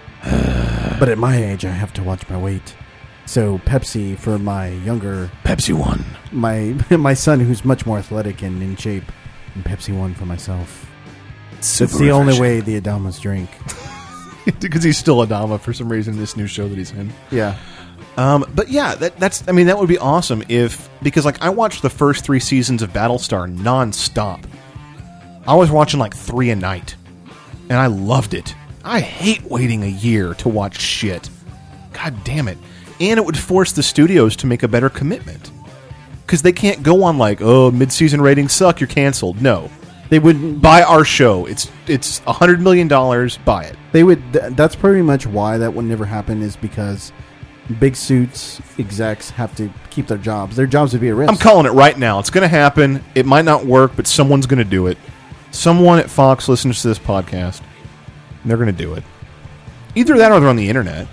But at my age, I have to watch my weight. So Pepsi for my younger, Pepsi One. my my son who's much more athletic and in shape, and Pepsi One for myself. Super That's the only refreshing. way the Adamas drink. because he's still Adama for some reason in this new show that he's in. Yeah. Um, but yeah, that, that's, I mean, that would be awesome if, because like I watched the first three seasons of Battlestar nonstop. I was watching like three a night, and I loved it. I hate waiting a year to watch shit. God damn it. And it would force the studios to make a better commitment. Because they can't go on like, oh, mid-season ratings suck, you're canceled. No. They wouldn't buy our show. It's it's one hundred million dollars, buy it. They would. Th- that's pretty much why that would never happen. Is because big suits execs have to keep their jobs. Their jobs would be at risk. I'm calling it right now. It's going to happen. It might not work, but someone's going to do it. Someone at Fox listens to this podcast, and they're going to do it. Either that or they're on the internet.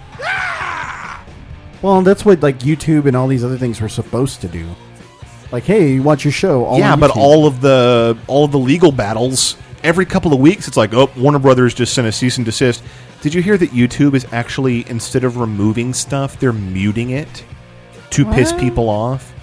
Well, that's what like YouTube and all these other things were supposed to do. Like, hey, you watch your show. All yeah, on but YouTube. all of the all of the legal battles every couple of weeks, it's like, oh, Warner Brothers just sent a cease and desist. Did you hear that YouTube is actually, instead of removing stuff, they're muting it to piss What? people off?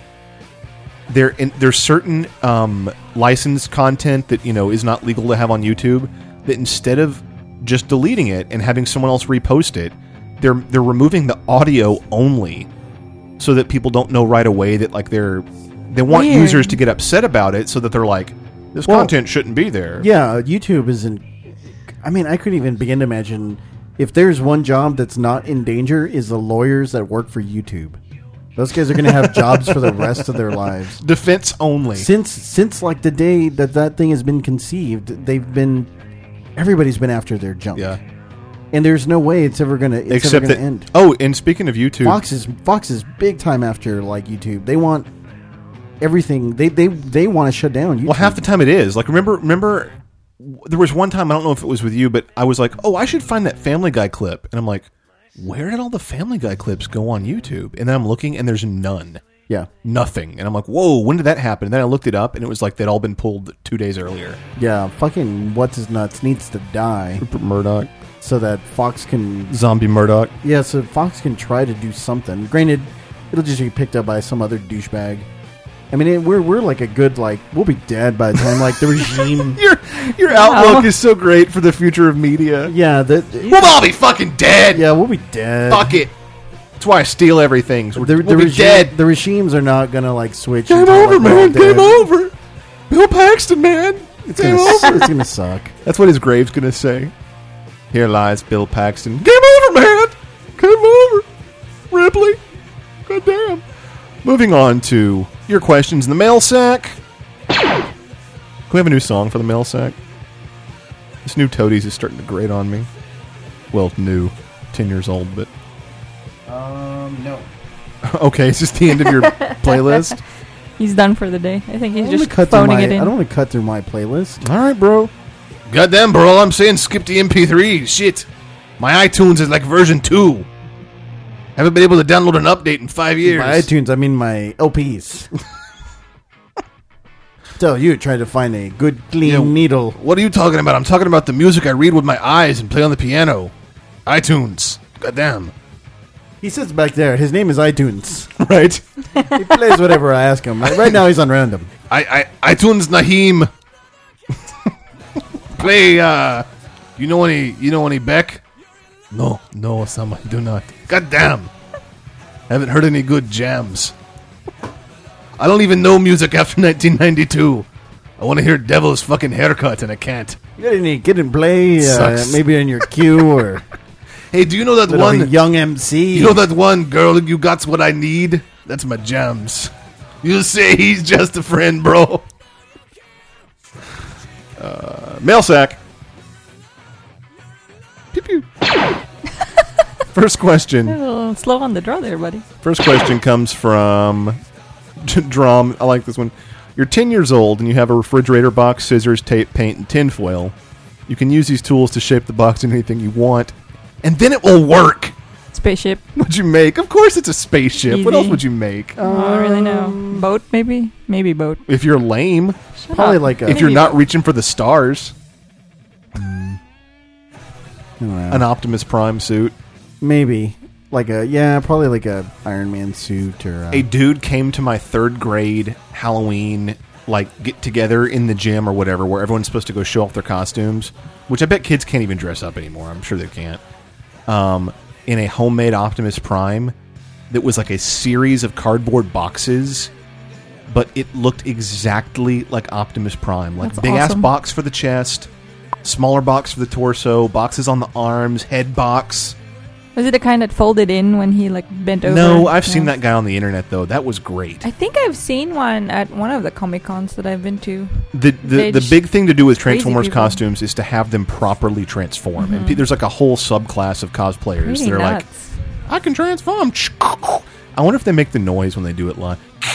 There, in, there's certain um, licensed content that you know is not legal to have on YouTube. That instead of just deleting it and having someone else repost it, they're they're removing the audio only, so that people don't know right away that like they're they want Weird. users to get upset about it, so that they're like, this Well, content shouldn't be there. Yeah, YouTube isn't. I mean, I couldn't even begin to imagine if there's one job that's not in danger is the lawyers that work for YouTube. Those guys are going to have jobs for the rest of their lives. Defense only. Since since like the day that that thing has been conceived, they've been everybody's been after their junk. Yeah. And there's no way it's ever going to it's Except ever that. going to end. Oh, and speaking of YouTube, Fox is Fox is big time after like YouTube. They want everything. They they they want to shut down YouTube. well, half the time it is. Like, remember, remember, there was one time, I don't know if it was with you, but I was like, oh, I should find that Family Guy clip. And I'm like, where did all the Family Guy clips go on YouTube? And then I'm looking, and there's none. Yeah. Nothing. And I'm like, whoa, when did that happen? And then I looked it up, and it was like they'd all been pulled two days earlier. Yeah, fucking what's his nuts needs to die Murdoch. so that Fox can Zombie Murdoch. yeah, so Fox can try to do something. Granted, it'll just be picked up by some other douchebag. I mean, it, we're we're like a good like we'll be dead by the time like the regime. Your your outlook is so great for the future of media. Yeah, the, We'll all be fucking dead. yeah, we'll be dead. Fuck it. That's why I steal everything. So we're, The, we'll the, be regime, dead. the regimes are not gonna like switch. Game until, over, like, we're all man. Game dead. over. Bill Paxton, man. It's Game gonna, over. it's gonna suck. That's what his grave's gonna say. Here lies Bill Paxton. Game over, man. Game over. Ripley. God damn. Moving on to your questions in the mail sack. we have a new song for the mail sack? This new Toadies is starting to grate on me. Well, new. Ten years old, but... Um, no. Okay, is this the end of your playlist? He's done for the day. I think he's I don't just wanna cut through phoning my, it in. I don't want to cut through my playlist. All right, bro. Goddamn, bro, all I'm saying, skip the M P three. Shit. My iTunes is like version two. Haven't been able to download an update in five years. My iTunes, I mean my L Ps. So you try to find a good, clean You know, needle. What are you talking about? I'm talking about the music I read with my eyes and play on the piano. iTunes. Goddamn. He sits back there. His name is iTunes. Right? He plays whatever I ask him. Like, right now he's on random. I, I iTunes Naheem. Play uh you know any you know any Beck? No, no, Osama, I do not. God damn. Haven't heard any good jams. I don't even know music after nineteen ninety-two. I want to hear Devil's fucking haircut and I can't. You got any Kid and Play? Uh, Sucks. maybe in your queue or Hey, do you know that little one young M C? You know that one girl, you got's what I need? That's my jams. You say he's just a friend, bro. Uh, mail sack. Pew pew. First question. A little slow on the draw there, buddy. First question comes from Drum. I like this one. You're ten years old and you have a refrigerator box, scissors, tape, paint, and tinfoil. You can use these tools to shape the box into anything you want, and then it will work. Spaceship. What'd you make? Of course it's a spaceship. What Easy. else would you make? I don't really know. Boat, maybe? Maybe boat. If you're lame. Shut Probably up. like a- If you're Maybe not boat. reaching for the stars. I don't know. An Optimus Prime suit. Maybe like a yeah, probably like a Iron Man suit or uh, A dude came to my third grade Halloween like get together in the gym or whatever, where everyone's supposed to go show off their costumes, which I bet kids can't even dress up anymore. I'm sure they can't. Um, in a homemade Optimus Prime that was like a series of cardboard boxes, but it looked exactly like Optimus Prime, like That's big ass awesome. box for the chest, smaller box for the torso, boxes on the arms, head box. Was it the kind that folded in when he like bent over? No, I've seen No. that guy on the internet though. That was great. I think I've seen one at one of the Comic Cons that I've been to. The the, They the just- big thing to do with crazy Transformers people. costumes is to have them properly transform. Mhm. And pe- there's like a whole subclass of cosplayers. Really They're nuts. like, I can transform. I wonder if they make the noise when they do it live.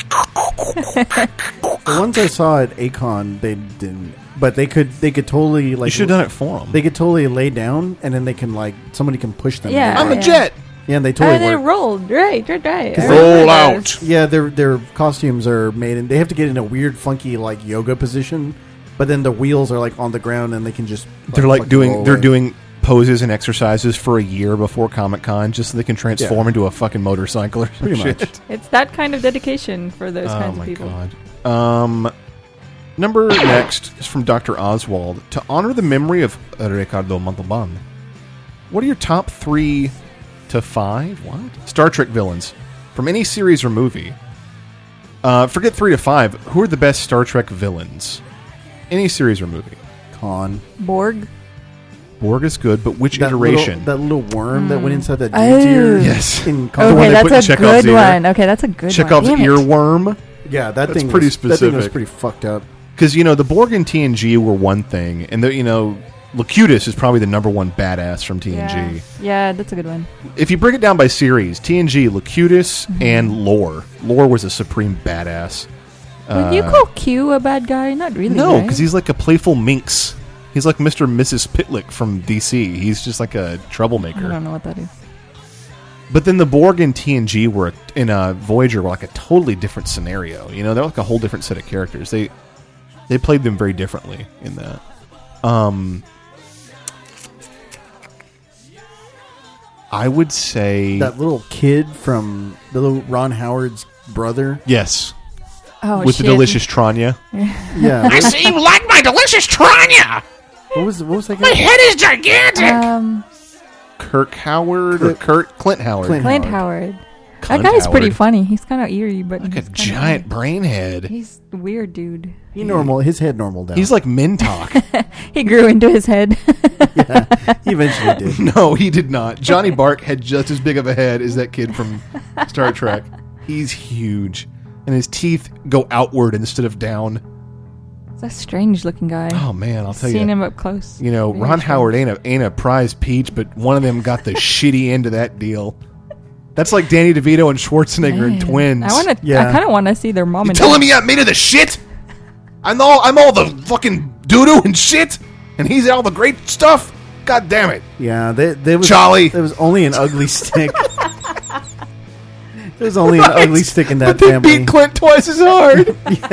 the ones I saw at Acon. They didn't, but they could. They could totally like. You should have done it for them. They could totally lay down, and then they can like somebody can push them. Yeah, I'm a yeah. jet. Yeah, and they Oh, totally they work. rolled. Right, right, right. I Roll remember out. those. Yeah, their their costumes are made, and they have to get in a weird, funky like yoga position. But then the wheels are like on the ground, and they can just. They're like fucking doing. roll They're away. doing poses and exercises for a year before Comic Con, just so they can transform Yeah. into a fucking motorcycle or some Pretty shit. much. It's that kind of dedication for those Oh kinds my of people. god. Um, number next is from Doctor Oswald. To honor the memory of Ricardo Montalban, what are your top three to five? What? Star Trek villains from any series or movie. Uh, forget three to five. Who are the best Star Trek villains? Any series or movie. Con. Borg. Borg is good, but which That iteration? Little, that little worm that went inside that Oh. dude's ear. Yes. In The Con. one Okay, they put in that's a Chekhov's good ear. one. Okay, that's a good Chekhov's one. Damn it. earworm. Yeah, that That's thing pretty was, That thing was specific. pretty fucked up. Because, you know, the Borg and T N G were one thing, and, the, you know, Locutus is probably the number one badass from T N G. Yeah. yeah, that's a good one. If you break it down by series, T N G, Locutus, Mm-hmm. and Lore. Lore was a supreme badass. Would you Uh, call Q a bad guy? Not really. No, right? because he's like a playful minx. He's like Mister and Missus Pitlick from D C. He's just like a I troublemaker. don't know what that is. But then the Borg and T N G were in a Voyager were like a totally different scenario. You know, they're like a whole different set of characters. They they played them very differently in that. Um, I would say That little kid from the little Ron Howard's brother. yes, Oh, with shit. the delicious Tranya. Yeah. I what, see you like my delicious Tranya. what was what was that My guy? head is gigantic. Um, Kirk Howard or Clint- Kurt Clint Howard. Clint Clint Howard. Howard. Clint that guy's Howard. pretty funny. He's kind of eerie, but Like a he's kinda giant funny. brain head. He's a weird dude. He normal. His head normaled down. He's like Mintok. He grew into his head. yeah, he eventually did. No, he did not. Johnny Bark had just as big of a head as that kid from Star Trek. He's huge. And his teeth go outward instead of down. It's a strange looking guy. Oh man, I'll tell you. Seen him up close. You know, Very Ron strange. Howard ain't a ain't a prize peach, but one of them got the shitty end of that deal. That's like Danny DeVito and Schwarzenegger and Man. twins. I want to. Yeah. I kind of want to see their mom You and telling dad. me I'm made of the shit? I'm all I'm all the fucking doo doo and shit, and he's all the great stuff. God damn it! Yeah, they, there was Charlie. There was only an ugly stick. There was only Right. an ugly stick in that But they family, beat Clint twice as hard.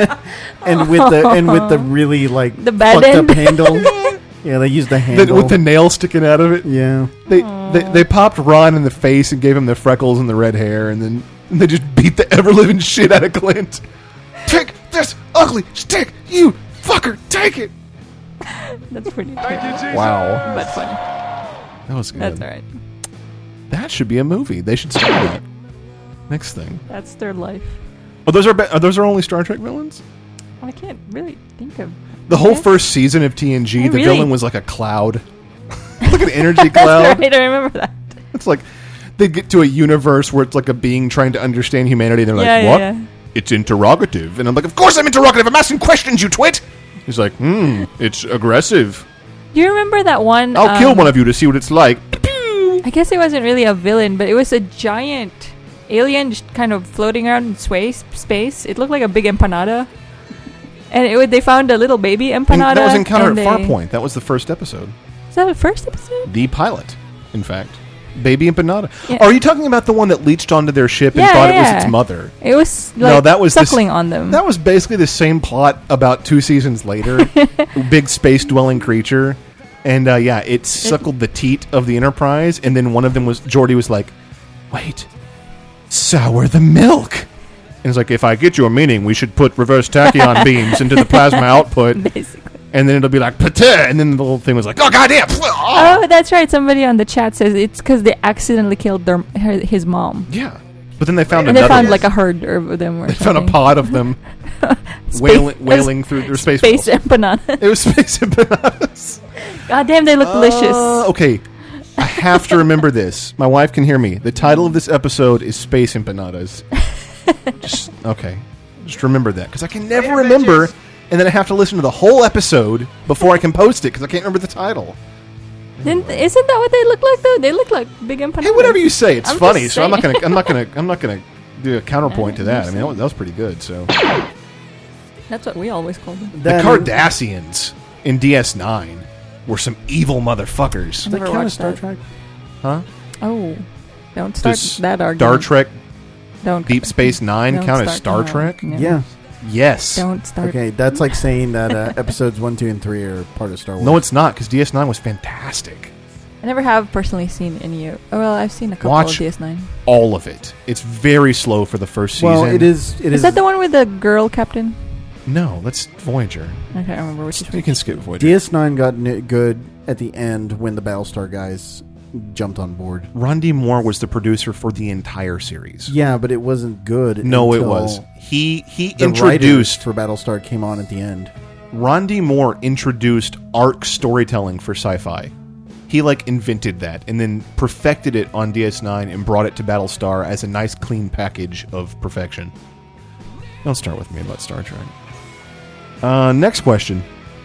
and with the and with the really like The bad fucked end. up handle. Yeah, they used the handle The- with the nail sticking out of it. Yeah, They, they they popped Ron in the face and gave him the freckles and the red hair, and then and they just beat the ever living shit out of Clint. Take this ugly stick, you fucker! Take it. That's pretty. Wow, But funny. that was good. That's all right. That should be a movie. They should start that. Next thing. That's their life. Oh, those are, ba- are those are only Star Trek villains? I can't really think of. The whole Yeah. first season of T N G, I the really- villain was like a cloud, like an energy cloud. That's right. I remember that. It's like they get to a universe where it's like a being trying to understand humanity. And they're like, Yeah, yeah, "What? yeah. It's interrogative." And I'm like, "Of course I'm interrogative. I'm asking questions, you twit." He's like, "Hmm, it's aggressive. Do you remember that one? I'll kill um, one of you to see what it's like." I guess it wasn't really a villain, but it was a giant alien just kind of floating around in space. Space. It looked like a big empanada. And it, would- they found a little baby And empanada. that was Encounter and at they- Farpoint. That was the first episode. Is that the first episode? The pilot, in fact. Baby empanada. Yeah. Are you talking about the one that leached onto their ship and Yeah, thought it yeah. was its mother? It was like no, that was the s- suckling on them. That was basically the same plot about two seasons later. Big space dwelling creature, and uh, yeah, it suckled the teat of the Enterprise, and then one of them was Geordi was like, "Wait, sour the milk." And it's like, if I get your meaning, we should put reverse tachyon beams into the plasma output, Basically. and then it'll be like, "Pateh," and then the whole thing was like, "Oh goddamn!" Oh, that's right. Somebody on the chat says it's because they accidentally killed their her, his mom. Yeah, but then they found And they another found one. like a herd of them. Or They found a something. pod of them Space- wailing, wailing through their space. Space balls. empanadas. It was space empanadas. God damn, they look delicious. Uh, okay, I have to remember this. My wife can hear me. The title of this episode is Space Empanadas. Just okay, just remember that because I can never remember, and then I have to listen to the whole episode before I can post it because I can't remember the title. Didn't, isn't that what they look like though? They look like big empanadas. Hey, whatever you say, it's I'm funny. just So I'm not saying. gonna, I'm not gonna, I'm not gonna do a counterpoint to that. I mean, that was, that was pretty good. So That's what we always call them. the That- Cardassians in D S nine were some evil motherfuckers. Does that Never count as watched Star that. Trek? Huh? Oh, don't start Does that Star argument. Trek Don't Deep Space Nine don't count as start Star now. Trek? No. Yeah. Yes. Don't start. Okay, that's like saying that uh, episodes one, two, and three are part of Star Wars. No, it's not because D S nine was fantastic. I never have personally seen any of. Oh, well, I've seen a couple Watch of D S nine. all of it. It's very slow for the first season. Well, it is. It Is is. that the one with the girl captain? No, that's Voyager. I can't remember which. You can skip Voyager. D S nine got n- good at the end when the Battlestar guys jumped on board. Ron D. Moore was the producer for the entire series. Yeah, but it wasn't good. No, it until was. He he the introduced writers for Battlestar came on at the end. Ron D. Moore introduced arc storytelling for sci-fi. He like invented that and then perfected it on D S nine and brought it to Battlestar as a nice clean package of perfection. Don't start with me about Star Trek. Uh, next question.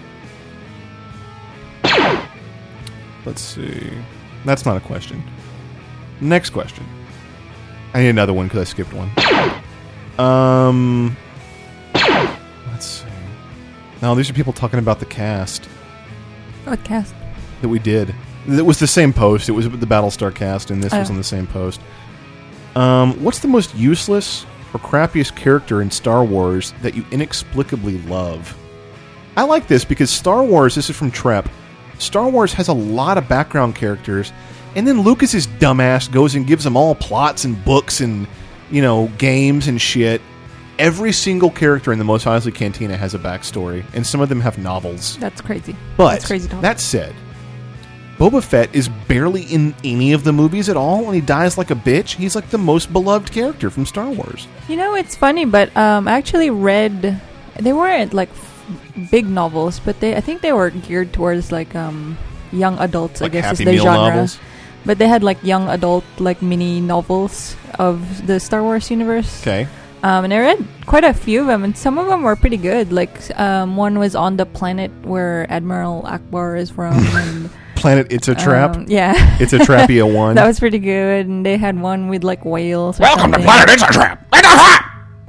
Let's see. That's not a question. Next question. I need another one because I skipped one. Um, let's see. No, these are people talking about the cast What cast? that we did. It was the same post. It was the Battlestar cast, and this was Oh. on the same post. Um, what's the most useless or crappiest character in Star Wars that you inexplicably love? I like this because Star Wars, this is from Trep, Star Wars has a lot of background characters, and then Lucas's dumbass goes and gives them all plots and books and, you know, games and shit. Every single character in the Mos Eisley Cantina has a backstory, and some of them have novels. That's crazy. But That's crazy talk. that said, Boba Fett is barely in any of the movies at all, and he dies like a bitch. He's like the most beloved character from Star Wars. You know, it's funny, but um, I actually read. They weren't like f- big novels, but they I think they were geared towards like um young adults. Like I guess Happy is the Meal genre. novels? But they had like young adult like mini novels of the Star Wars universe. Okay. Um, and I read quite a few of them, and some of them were pretty good. Like um, one was on the planet where Admiral Akbar is from. And, Planet It's a Trap? Um, yeah. It's a Trappy a one. That was pretty good, and they had one with like whales. Or Welcome something. to Planet It's a Trap. It's a trap.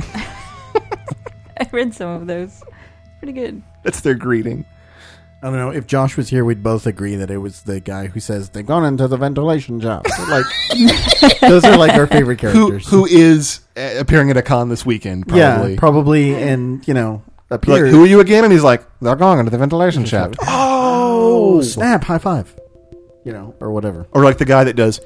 I read some of those. Pretty good. That's their greeting. I don't know. If Josh was here, we'd both agree that it was the guy who says, they've gone into the ventilation shaft. Like, those are like our favorite Who, characters. who is uh, appearing at a con this weekend, probably. Yeah, probably. And, you know, Like, appear. who are you again? And he's like, they're going into the ventilation shaft. Oh, snap, high five. You know, or whatever. Or like the guy that does.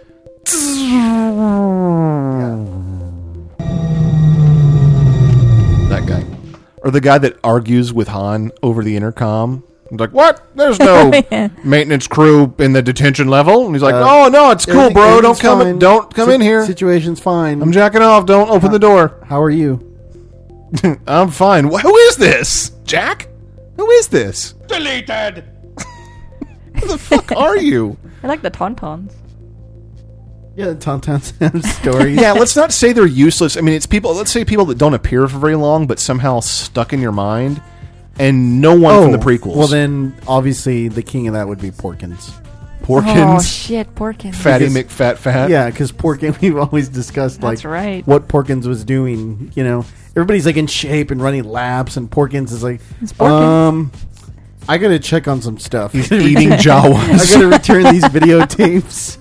That guy. Or the guy that argues with Han over the intercom. He's like, what? There's no Yeah. maintenance crew in the detention level. And he's like, Uh, oh, no, it's cool, Everything- bro. Don't everything's come, fine. don't come Si- in here. Situation's fine. I'm jacking off. Don't open the door. How are you? I'm fine. Wh- Who is this? Jack? Who is this? Deleted! Who the fuck are you? I like the Tauntauns. Yeah, the Tauntaun Sam stories. Yeah, let's not say they're useless. I mean, it's people. Let's say people that don't appear for very long, but somehow stuck in your mind, and no one from the prequels. Well, then, obviously, the king of that would be Porkins. Oh, Porkins, shit, Porkins. Fatty Because- McFat Fat. Yeah, because Porkins, we've always discussed, like, That's right. what Porkins was doing, you know. Everybody's, like, in shape and running laps, and Porkins is like, It's Porkins. um, I gotta check on some stuff. He's eating Jawas. I gotta return these videotapes.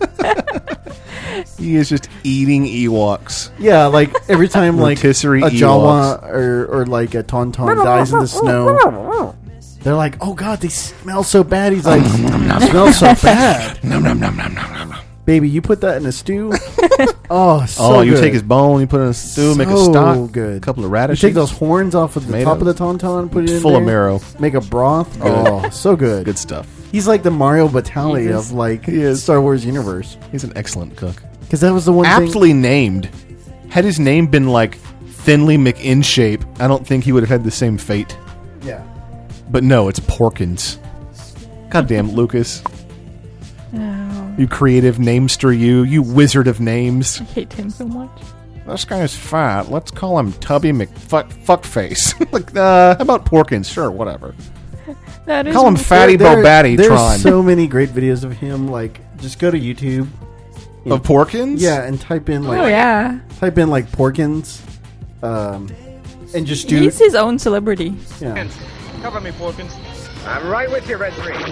He is just eating Ewoks. Yeah, like, every time, like, a Rotisserie Jawa or, or, like, a Tauntaun dies in the snow, they're like, oh, God, they smell so bad. He's like, smell so bad. Nom nom nom nom nom nom. Baby, you put that in a stew? Oh, so oh, you good. take his bone, you put it in a stew, make a So stock, good. a couple of You radishes. take those horns off of the Tomatoes. top of the tauntaun, put it in full there, of marrow. make a broth. Oh, so good. Good stuff. He's like the Mario Batali Jesus. of like He is. Star Wars universe. He's an excellent cook. Because that was the one thing. Aptly named. Had his name been like Thinly McIn shape, I don't think he would have had the same fate. Yeah. But no, it's Porkins. Goddamn, Lucas. Oh, You creative namester, you. You wizard of names. I hate him so much. This guy's fat. Let's call him Tubby McFuck Fuckface. like, uh, how about Porkins? Sure, whatever. That is Call him Fatty There- Bobatty There's Tron. so many great videos of him. Like, just go to YouTube. Of Porkins? Yeah, and type in like Oh, yeah. type in like Porkins, um, and just do He's his own celebrity. yeah. Cover me, Porkins. I'm right with you, Red three.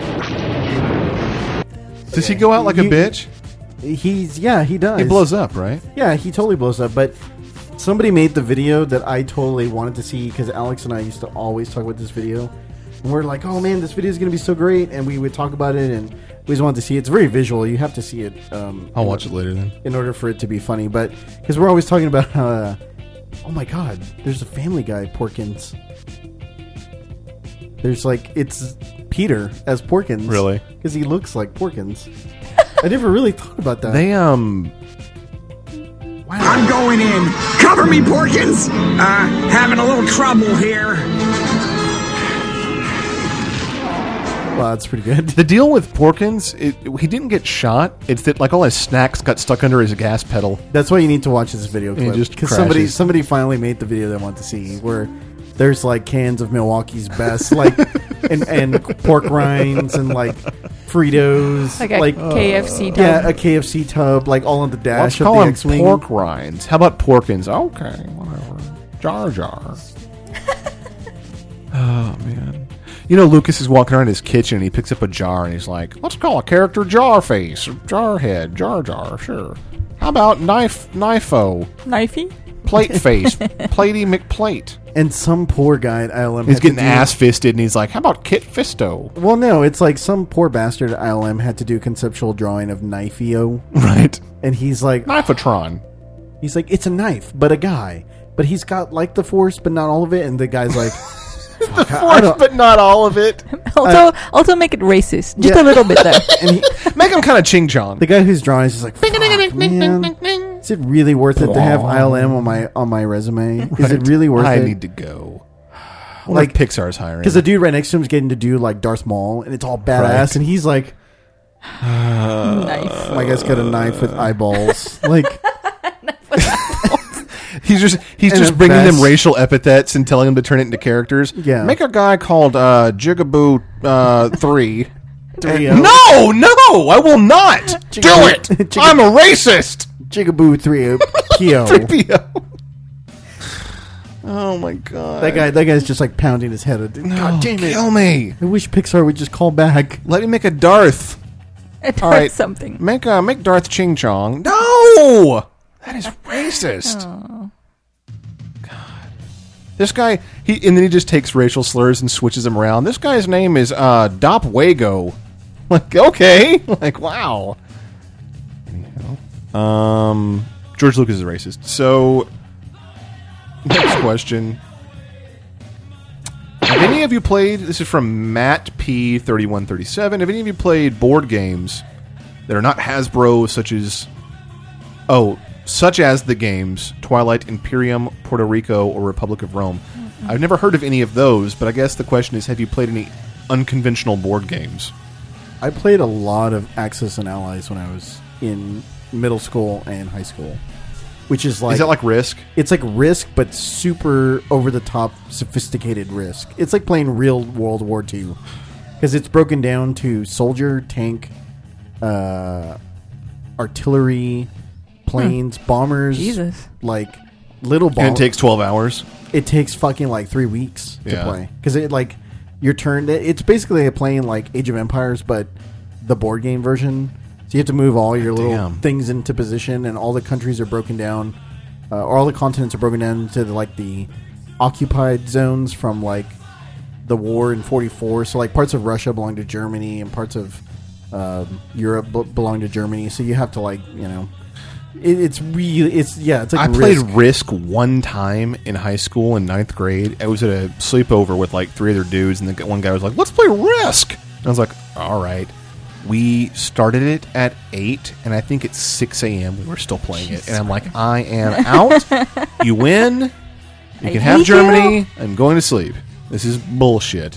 Does he go out like a You- bitch? He's yeah, he does. He blows up, right? Yeah, he totally blows up. But somebody made the video that I totally wanted to see because Alex and I used to always talk about this video. And we're like, oh man, this video is going to be so great. And we would talk about it and we always wanted to see it. It's very visual. You have to see it. Um, I'll watch it later then. in order for it to be funny. But because we're always talking about, uh, oh my god, there's a Family Guy Porkins. There's like, it's Peter as Porkins. Really? Because he looks like Porkins. I never really thought about that. They, um... I'm going in. Cover me, Porkins. Uh, having a little trouble here. Well, that's pretty good. The deal with Porkins, it, he didn't get shot. It's that like all his snacks got stuck under his gas pedal. That's why you need to watch this video And he clip. just Because somebody, crashes. somebody finally made the video they want to see where there's like cans of Milwaukee's Best, like, and, and pork rinds and like Fritos. Like a like K F C tub. Yeah, a K F C tub, like all on the dash Let's of call the him X-Wing. pork rinds. How about Porkins? Okay, whatever. Jar Jar. Oh, man. You know, Lucas is walking around his kitchen and he picks up a jar and he's like, let's call a character Jar Face, or Jar Head, Jar Jar, sure. How about Knife, Knifo, Knifey? Plate Face, Platey McPlate. And some poor guy at I L M He's had to getting do- ass fisted and he's like, how about Kit Fisto? Well, no, it's like some poor bastard at I L M had to do conceptual drawing of Knifeo. Right. And he's like, Knifetron. he's like, it's a knife, but a guy. But he's got like the force, but not all of it. And the guy's like, The I force, don't- but not all of it. Also, also make it racist. Just Yeah. a little bit, though. and he, Make him kind of ching chong. the guy who's drawing is just like, fuck, man. Is it really worth it to have I L M on my on my resume? Is it really worth I it? need to go. Like- Like Pixar's hiring. Because the dude right next to him is getting to do like Darth Maul, and it's all badass, Right. and he's like, Knife. my guy's got a knife with eyeballs. Like, He's just he's And just a bringing vest. them racial epithets and telling them to turn it into characters. Yeah. Make a guy called uh, Jigaboo uh, three. Three And- oh. no, no, I will not do it. Jigaboo- I'm a racist. Jigaboo three P O. three P O. Oh my god. That guy, that guy's just like pounding his head. God damn it! Kill me. I wish Pixar would just call back. Let me make a Darth. It All does right. something. Make uh, make Darth Ching Chong. No, that is racist. Oh. This guy, he and then he just takes racial slurs and switches them around. This guy's name is uh, Dop Wago. Like, okay, like wow. Anyhow, um, George Lucas is a racist. So, next question: have any of you played? This is from Matt P thirty one thirty seven. Have any of you played board games that are not Hasbro, such as oh, such as the games Twilight Imperium, Puerto Rico, or Republic of Rome? Mm-hmm. I've never heard of any of those, but I guess the question is, have you played any unconventional board games? I played a lot of Axis and Allies when I was in middle school and high school, which is like is that like Risk? It's like Risk, but super over the top, sophisticated Risk. It's like playing real World War Two because it's broken down to soldier, tank, uh, artillery, planes, hmm. bombers. Jesus, like little bombers. And it takes twelve hours. It takes fucking like three weeks to Yeah. play because it like your turn. It's basically playing like Age of Empires, but the board game version. So you have to move all your little Damn. things into position, and all the countries are broken down, uh, or all the continents are broken down into the, like the occupied zones from like the war in forty-four. So like parts of Russia belong to Germany, and parts of um, Europe b- belong to Germany. So you have to like you know, it, it's really it's yeah it's like I Risk. played Risk one time in high school in ninth grade. I was at a sleepover with like three other dudes, and the one guy was like, "Let's play Risk." And I was like, "All right." We started it at eight, and I think at six a.m. we were still playing Jesus. it. And I'm like, I am out. You win. You I can have hate Germany. you. I'm going to sleep. This is bullshit.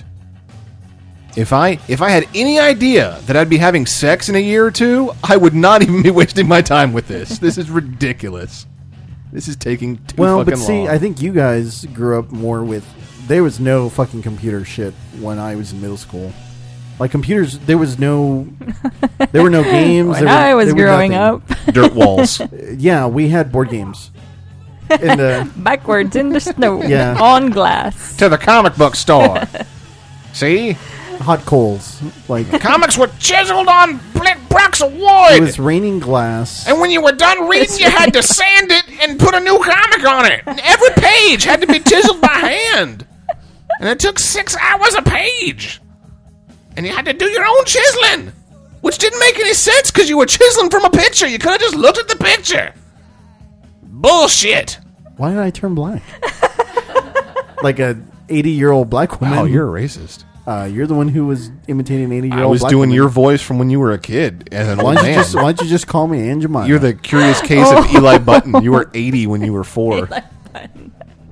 If I if I had any idea that I'd be having sex in a year or two, I would not even be wasting my time with this. This is ridiculous. This is taking too well, fucking but see, long. I think you guys grew up more with. There was no fucking computer shit when I was in middle school. Like computers, there was no, there were no games. When there were, I was there were growing nothing. up. Dirt walls. Yeah, we had board games. And, uh, Backwards in the snow. Yeah. On glass. To the comic book store. See? Hot coals. Like Comics were chiseled on bl- blocks of it wood. was raining glass. And when you were done reading, you had to sand it and put a new comic on it. And every page had to be chiseled by hand. And it took six hours a page. And you had to do your own chiseling, which didn't make any sense because you were chiseling from a picture. You could have just looked at the picture. Bullshit. Why did I turn black? Like a eighty-year-old black woman. Wow, you're a racist. Uh, you're the one who was imitating an eighty-year-old. I was black doing woman. your voice from when you were a kid as an Why old don't, you man. just, why don't you just call me Aunt Jemima? You're the curious case Oh. of Eli Button. You were eighty when you were four. Eli Button.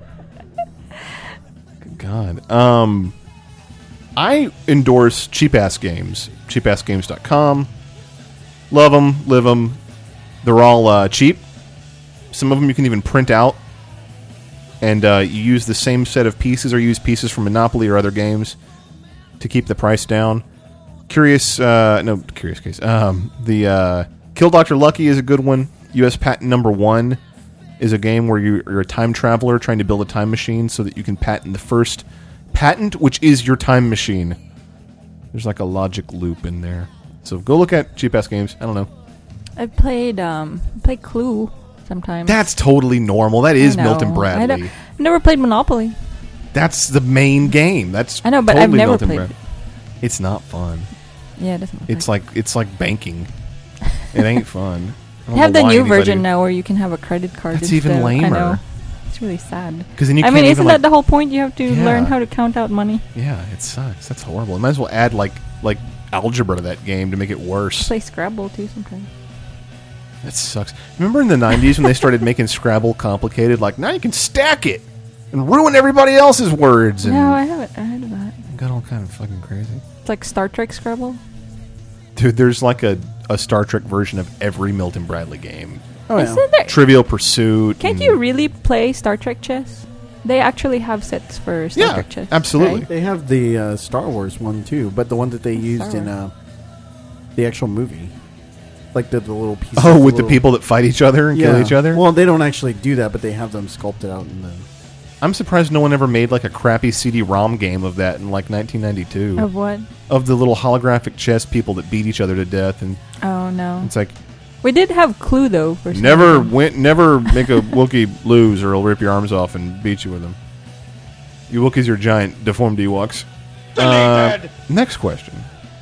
Good God. Um, I endorse cheap ass games. cheap ass games dot com. Love them, live them. They're all uh, cheap. Some of them you can even print out, and uh, you use the same set of pieces, or use pieces from Monopoly or other games to keep the price down. Curious, uh, no, curious case. Um, the uh, Kill Doctor Lucky is a good one. U S patent number one is a game where you- you're a time traveler trying to build a time machine so that you can patent the first patent, which is your time machine. There's like a logic loop in there. So go look at cheap ass games. I don't know. I played um played Clue sometimes. That's totally normal. That is I know. Milton I Bradley. don't- I've never played Monopoly. That's the main game. That's I know, but I've totally never Milton played Bradley. It's not fun. Yeah, it doesn't. It's like it's like banking. It ain't fun. I don't They have know the why new anybody- version now where you can have a credit card. That's even instead. I lamer. know. It's really sad. 'Cause then you I can't mean, even, isn't like- that the whole point? You have to Yeah. learn how to count out money. Yeah, it sucks. That's horrible. You might as well add like like algebra to that game to make it worse. Play Scrabble too sometimes. That sucks. Remember in the nineties when they started making Scrabble complicated? Like, now you can stack it and ruin everybody else's words. And No, I haven't heard of that. got all kind of fucking crazy. It's like Star Trek Scrabble. Dude, there's like a, a Star Trek version of every Milton Bradley game. Oh, yeah. Isn't there? Trivial Pursuit. Can't and- you really play Star Trek chess? They actually have sets for Star Yeah, Trek chess. absolutely. right? They have the uh, Star Wars one too, but the one that they used Star in uh, the actual movie, like the, the little pieces. Oh, the with the little- people that fight each other and yeah. kill each other? Well, they don't actually do that, but they have them sculpted out in the. I'm surprised no one ever made like a crappy C D ROM game of that in like nineteen ninety-two. Of what? Of the little holographic chess people that beat each other to death, and Oh no. it's like We did have Clue though. For some never reason. went, never make a Wookiee lose, or he'll rip your arms off and beat you with them. You Wookiees are giant, deformed Ewoks. Uh, next question.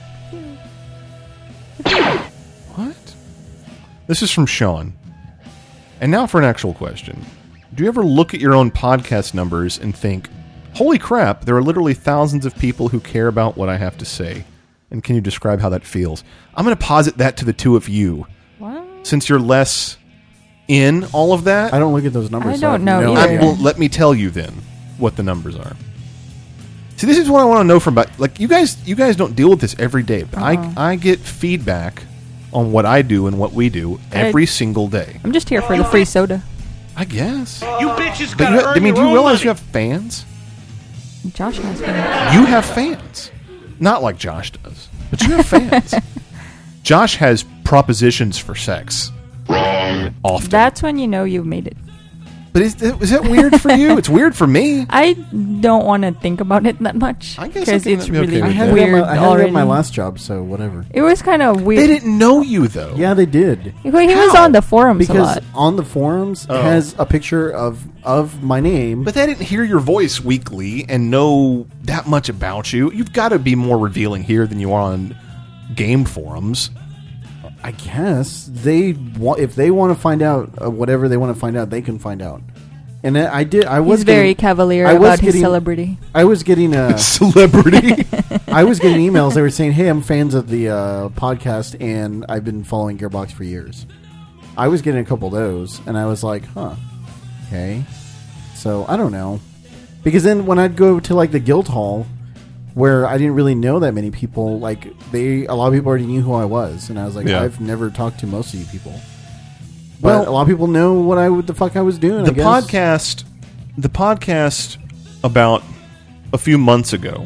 What? This is from Sean. And now for an actual question. Do you ever look at your own podcast numbers and think, holy crap, there are literally thousands of people who care about what I have to say? And can you describe how that feels? I'm going to posit that to the two of you. What? Since you're less in all of that. I don't look at those numbers. I so don't have know no either. I, idea. well, let me tell you then what the numbers are. See, this is what I want to know from about like you guys. You guys don't deal with this every day, but Uh-huh. I I get feedback on what I do and what we do every I- single day. I'm just here for the free soda. I guess. You bitches But gotta you ha- earn I mean, do your you own realize money. you have fans? Josh has fans. You have fans, not like Josh does, but you have fans. Josh has propositions for sex. Wrong. Often. That's when you know you've made it. But is that, is that weird for you? It's weird for me. I don't want to think about it that much I guess I because can it's be okay really I with had, it at weird my, I had it already. at my last job, so whatever. It was kind of weird. They didn't know you though. Yeah, they did. He he was How? on the forums a Because lot. on the forums Oh. it has a picture of of my name. But they didn't hear your voice weekly and know that much about you. You've got to be more revealing here than you are on game forums. I guess they wa- if they want to find out uh, whatever they want to find out, they can find out. And I I did. I was He's very getting, cavalier I was about his getting- celebrity. I was getting a Celebrity. I was getting emails. They were saying, "Hey, I'm fans of the uh, podcast, and I've been following Gearbox for years." I was getting a couple of those, and I was like, "Huh, okay." So I don't know, because then when I'd go to like the guild hall, where I didn't really know that many people, like they a lot of people already knew who I was, and I was like, Yeah. "I've never talked to most of you people." But Well- a lot of people know what I what the fuck I was doing. the I guess. podcast, the podcast about a few months ago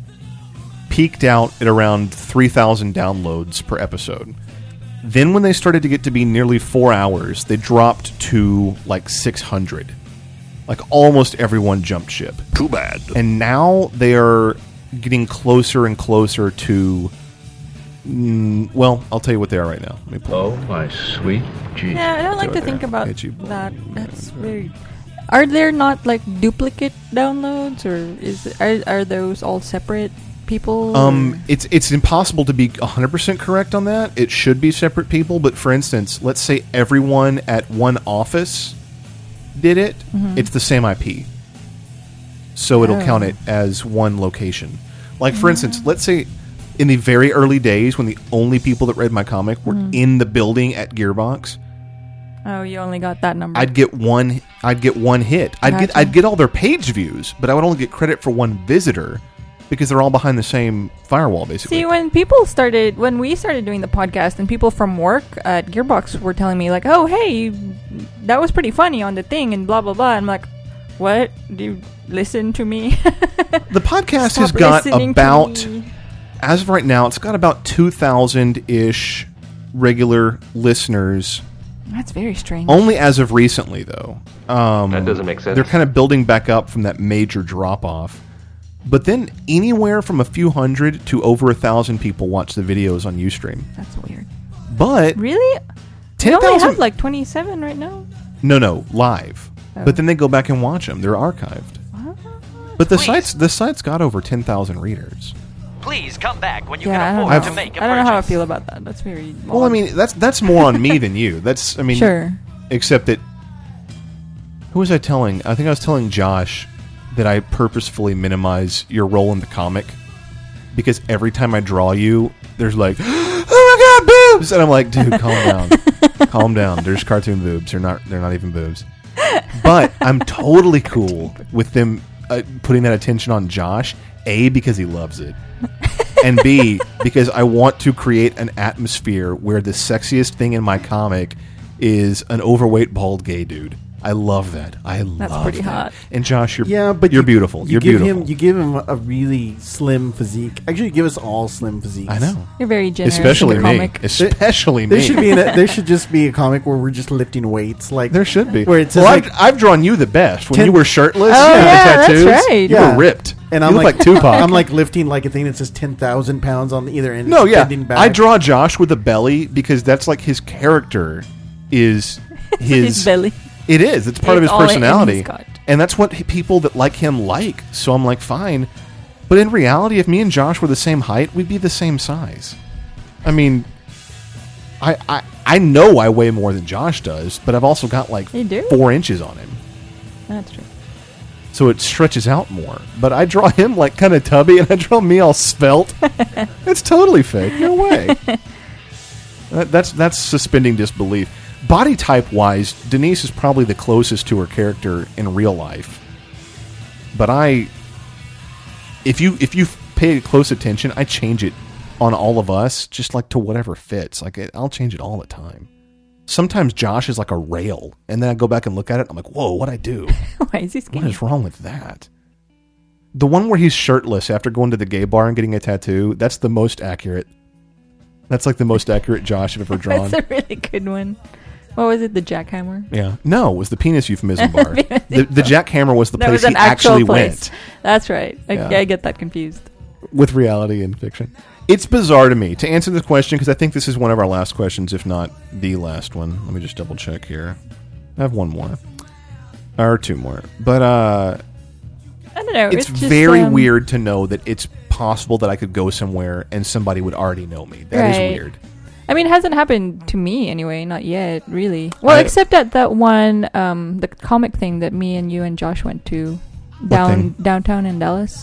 peaked out at around three thousand downloads per episode. Then when they started to get to be nearly four hours, they dropped to like six hundred. Like almost everyone jumped ship. Too bad. And now they are getting closer and closer to. Mm, well, I'll tell you what they are right now. Let me pull Oh, my sweet Jesus. Yeah, I don't like Right to there. think about Hit you. that. That's very. Are there not like duplicate downloads, or is are are those all separate people? Um, it's it's impossible to be one hundred percent correct on that. It should be separate people, but for instance, let's say everyone at one office did it, Mhm. it's the same I P. So it'll Oh. count it as one location. Like for instance, let's say in the very early days when the only people that read my comic were Mhm. in the building at Gearbox, Oh, you only got that number. I'd get one I'd get one hit. I'd get Gotcha. I'd get all their page views, but I would only get credit for one visitor because they're all behind the same firewall basically. See, when people started, when we started doing the podcast, and people from work at Gearbox were telling me like, "Oh, hey, you, that was pretty funny on the thing," and blah blah blah. I'm like, "What? Do you listen to me?" The podcast Stop has got listening to about, me. as of right now, it's got about two thousand ish regular listeners. That's very strange. Only as of recently, though. Um, That doesn't make sense. They're kind of building back up from that major drop off. But then anywhere from a few hundred to over a thousand people watch the videos on Ustream. That's weird. But Really? ten We only thousand. have like twenty-seven right now. No, no, live. Oh. But then they go back and watch them. They're archived. But the site's the site's got over ten thousand readers. Please come back when you Yeah, I can don't, afford know. to make a I don't know how I purchase. feel about that. That's very. Well, I mean, that's that's more on me than you. That's I mean, Sure. Except that, who was I telling? I think I was telling Josh that I purposefully minimize your role in the comic because every time I draw you, there's like, oh my god, boobs, and I'm like, dude, calm down, calm down. There's cartoon boobs. They're not. They're not even boobs. But I'm totally cool with them uh, putting that attention on Josh. A, because he loves it. And B, because I want to create an atmosphere where the sexiest thing in my comic is an overweight bald gay dude. I love that. I That's love pretty that. hot. And Josh, you're Yeah, but you're you, beautiful. You You're give beautiful. him you give him a really slim physique. Actually, you give us all slim physiques. I know. You're very generous. Especially in the me. comic. Especially There me. should be an, there should just be a comic where we're just lifting weights. Like There should be. Where it says well, like, I've, I've drawn you the best when ten- you were shirtless. Oh, and yeah, the that's tattoos, right. You Yeah. were ripped. and you I'm look like, like Tupac. I'm like lifting like a thing that says ten thousand pounds on the either end. No, It's yeah. bending back. I draw Josh with a belly because that's like his character is his, His belly. It is. It's part It's of all his in personality. his gut. And that's what he- people that like him like. So I'm like, fine. But in reality, if me and Josh were the same height, we'd be the same size. I mean, I I, I know I weigh more than Josh does, but I've also got like You do? four inches on him. That's true. So it stretches out more. But I draw him like kind of tubby, and I draw me all svelte. It's totally fake. No way. That, that's that's suspending disbelief. Body type wise, Denise is probably the closest to her character in real life. But I, if you if you pay close attention, I change it on all of us, just like to whatever fits. Like it, I'll change it all the time. Sometimes Josh is like a rail, and then I go back and look at it. I'm like, whoa, what'd I do? Why is he skinny? What is wrong with that? The one where he's shirtless after going to the gay bar and getting a tattoo, that's the most accurate. That's like the most accurate Josh I've ever drawn. That's a really good one. What was it? The jackhammer? Yeah. No, it was the penis euphemism bar. the, the jackhammer was the That place was an he actual actually place. went That's right. I, Yeah. I get that confused. with reality and fiction. It's bizarre to me to answer this question because I think this is one of our last questions, if not the last one. Let me just double check here. I have one more. Or two more. But uh, I don't know. it's, It's, just, very um, weird to know that it's possible that I could go somewhere and somebody would already know me. That is Right. weird. I mean, it hasn't happened to me anyway. Not yet, really. Well, I- except at that one, um, the comic thing that me and you and Josh went to down thing? downtown in Dallas.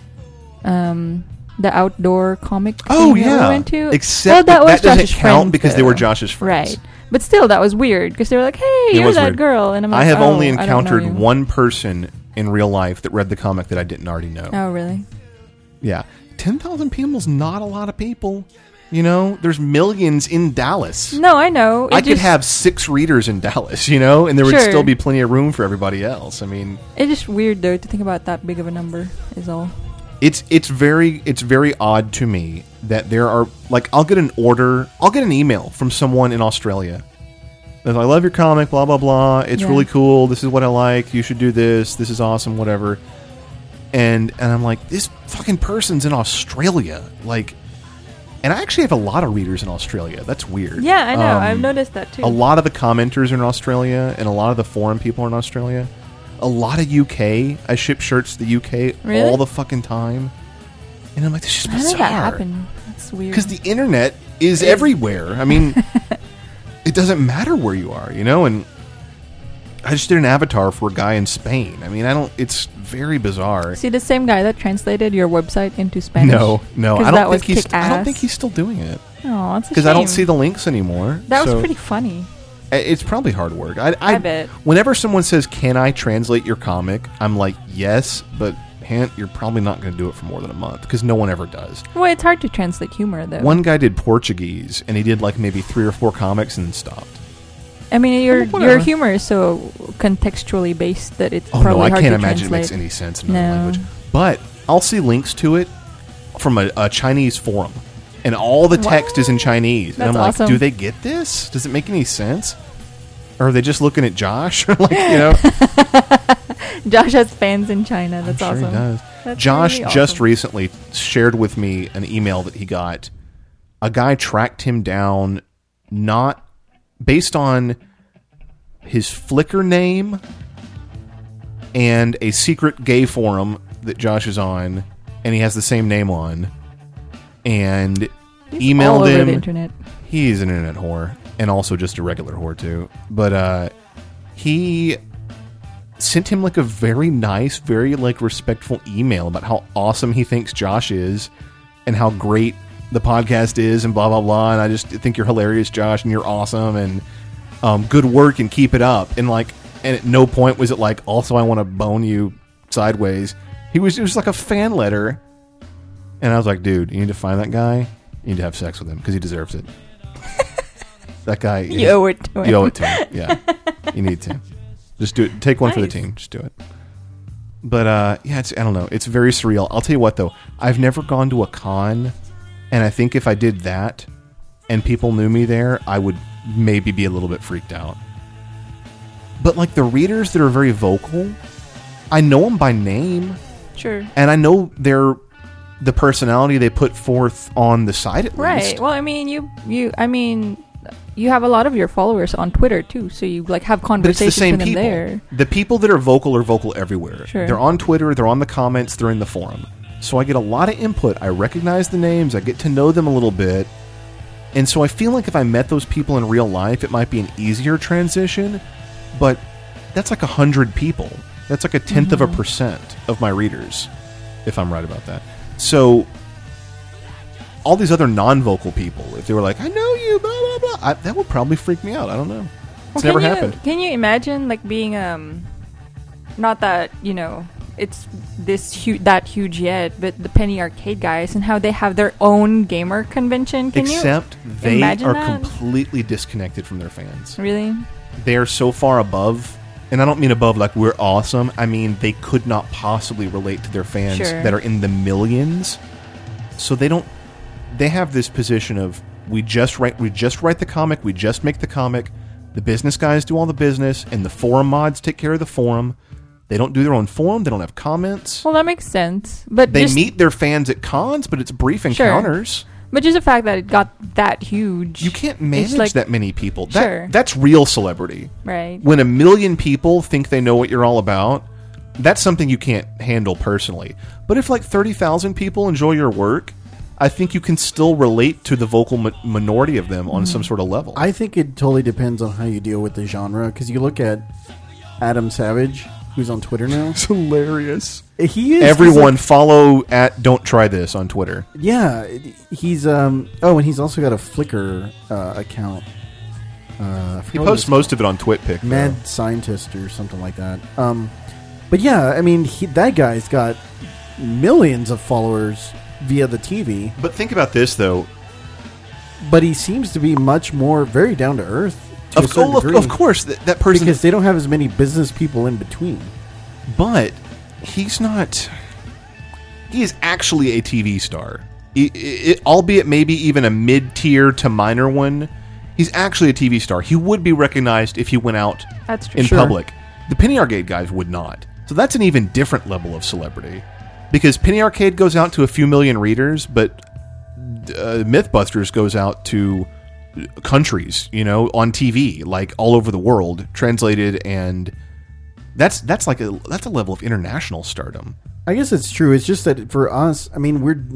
Um, the outdoor comic. Oh, thing that yeah. we went to. Except well, that, that- was that doesn't Josh's count friends, because they were though. Josh's friends. Right, but still, that was weird because they were like, "Hey, It you're was that weird. girl," and I'm like, I have "Oh, only I don't know encountered you." one person in real life that read the comic that I didn't already know. Oh, really? Yeah. ten thousand people is not a lot of people. You know, there's millions in Dallas. No, I know. It I could just- have six readers in Dallas, you know, and there would Sure. still be plenty of room for everybody else. I mean, It's just weird though to think about that big of a number. Is all. it's it's very it's very odd to me that there are like I'll get an order, I'll get an email from someone in Australia. That's, I love your comic, blah blah blah. It's Yeah. really cool. This is what I like. You should do this. This is awesome. Whatever. And and I'm like, this fucking person's in Australia, like. And I actually have a lot of readers in Australia. That's weird. Yeah, I know. Um, I've noticed that too. A lot of the commenters are in Australia, and a lot of the forum people are in Australia. A lot of U K. I ship shirts to the U K Really? all the fucking time. And I'm like, this is How did bizarre. that happen? That's weird. Because the internet is It is. everywhere. I mean, it doesn't matter where you are, you know? And I just did an avatar for a guy in Spain. I mean, I don't, it's very bizarre. See, the same guy that translated your website into Spanish. No, no, 'Cause I that don't was think he's. kick-ass. I don't think he's still doing it. Oh, it's a because I don't shame. see the links anymore. That was so- pretty funny. I- It's probably hard work. I, I, I bet. Whenever someone says, "Can I translate your comic?" I'm like, "Yes," but hint, you're probably not going to do it for more than a month because no one ever does. Well, it's hard to translate humor though. One guy did Portuguese and he did like maybe three or four comics and then stopped. I mean, your Well, whatever. your humor is so contextually based that it's Oh probably no, I hard can't to imagine translate. it makes any sense in another No. language. But I'll see links to it from a, a Chinese forum, and all the text is in Chinese. and I'm That's like, awesome. do they get this? Does it make any sense? Or are they just looking at Josh? like, you know, Josh has fans in China. That's I'm sure awesome. he does. That's Josh really just awesome. recently shared with me an email that he got. A guy tracked him down, not based on his Flickr name and a secret gay forum that Josh is on, and he has the same name on, and He's emailed all over him. the internet. He's an internet whore, and also just a regular whore too. But uh, he sent him like a very nice, very like respectful email about how awesome he thinks Josh is, and how great the podcast is, and blah blah blah. And I just think you're hilarious, Josh, and you're awesome, and um, good work, and keep it up. And like, and at no point was it like, also I want to bone you sideways. He was just like a fan letter, and I was like, dude, you need to find that guy. You need to have sex with him because he deserves it. That guy. You owe it to him. You owe it to him. Yeah, you need to. Just do it. Take one for the Nice. team. Just do it. But uh, yeah, it's I don't know. It's very surreal. I'll tell you what though. I've never gone to a con, and I think if I did that, and people knew me there, I would maybe be a little bit freaked out. But like the readers that are very vocal, I know them by name. Sure. And I know they're the personality they put forth on the site at Right. least. Well, I mean, you, you, I mean, you have a lot of your followers on Twitter too, so you like have But it's conversations the same with them people. there. The people that are vocal are vocal everywhere. Sure. They're on Twitter, they're on the comments, they're in the forum. So I get a lot of input. I recognize the names, I get to know them a little bit. And so I feel like if I met those people in real life, it might be an easier transition. But that's like a hundred people. That's like a tenth of a percent of my readers, if I'm right about that. So all these other non-vocal people, if they were like, I know you, blah, blah, blah, I, that would probably freak me out. I don't know. It's Well, never can you- happened. Can you imagine like being um, not that you know it's this huge that huge yet, but the Penny Arcade guys and how they have their own gamer convention. Can Except you they imagine are that? completely disconnected from their fans. Really? They are so far above, and I don't mean above like we're awesome. I mean they could not possibly relate to their fans Sure. that are in the millions. So they don't. They have this position of we just write we just write the comic, we just make the comic. The business guys do all the business, and the forum mods take care of the forum. They don't do their own forum. They don't have comments. Well, that makes sense. But They just, meet their fans at cons, but it's brief Sure. encounters. But just the fact that it got that huge, You can't manage like- that many people. That, Sure. That's real celebrity. Right. When a million people think they know what you're all about, that's something you can't handle personally. But if like thirty thousand people enjoy your work, I think you can still relate to the vocal mi- minority of them on some sort of level. I think it totally depends on how you deal with the genre. Because you look at Adam Savage, who's on Twitter now. It's hilarious. He is. Everyone he's like- follow at Don't Try This on Twitter. yeah, he's um. Oh, and he's also got a Flickr uh, account. Uh, I He forgot what posts it's most of it on TwitPic. though. Mad Scientist or something like that. Um, but yeah, I mean, he, that guy's got millions of followers via the T V. But think about this, though. But he seems to be much more very down to earth. To Of, a certain oh, of, degree, of course, that, that person. because they don't have as many business people in between. But he's not. He is actually a T V star. He- i- i- albeit maybe even a mid-tier to minor one. He's actually a T V star. He would be recognized if he went out That's true. in Sure. public. The Penny Arcade guys would not. So that's an even different level of celebrity. Because Penny Arcade goes out to a few million readers, but uh, Mythbusters goes out to countries, you know, on T V, like all over the world, translated, and that's that's like a that's a level of international stardom. I guess it's true. It's just that for us, I mean, we're.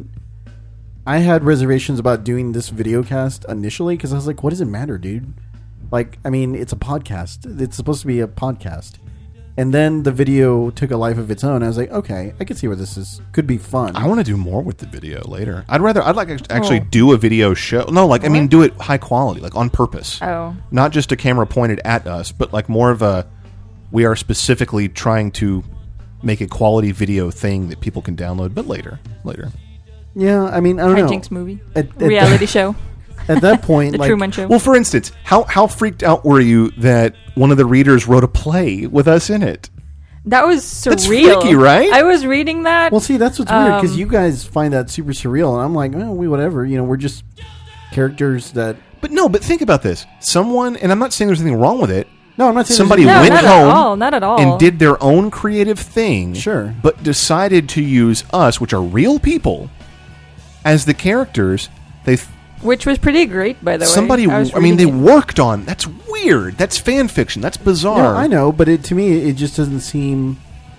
I had reservations about doing this video cast initially because I was like, what does it matter, dude? Like, I mean, it's a podcast. It's supposed to be a podcast. And then the video took a life of its own. I was like, okay, I can see where this is could be fun. I want to do more with the video later. I'd rather I'd like to actually Oh. do a video show. No, like I mean, do it high quality, like on purpose. Oh. Not just a camera pointed at us, but like more of a. We are specifically trying to make a quality video thing that people can download, but later, later. Yeah, I mean, I don't Hijinks know. movie. At, at Reality that, show. At that point, The like, Truman Show. Well, for instance, how how freaked out were you that one of the readers wrote a play with us in it? That was surreal. That's freaky, right? I was reading that. Well, see, that's what's weird because Um, you guys find that super surreal, and I'm like, oh, we whatever. You know, we're just characters that. But no, but think about this. Someone, and I'm not saying there's anything wrong with it. No, I'm not saying Somebody there's No, went not at home all, not at all. and did their own creative thing. Sure. But decided to use us, which are real people, as the characters. They th- Which was pretty great, by the way. somebody. I, was I mean, they reading it. worked on. That's weird. That's fan fiction. That's bizarre. Yeah, I know, but it, to me, it just doesn't seem.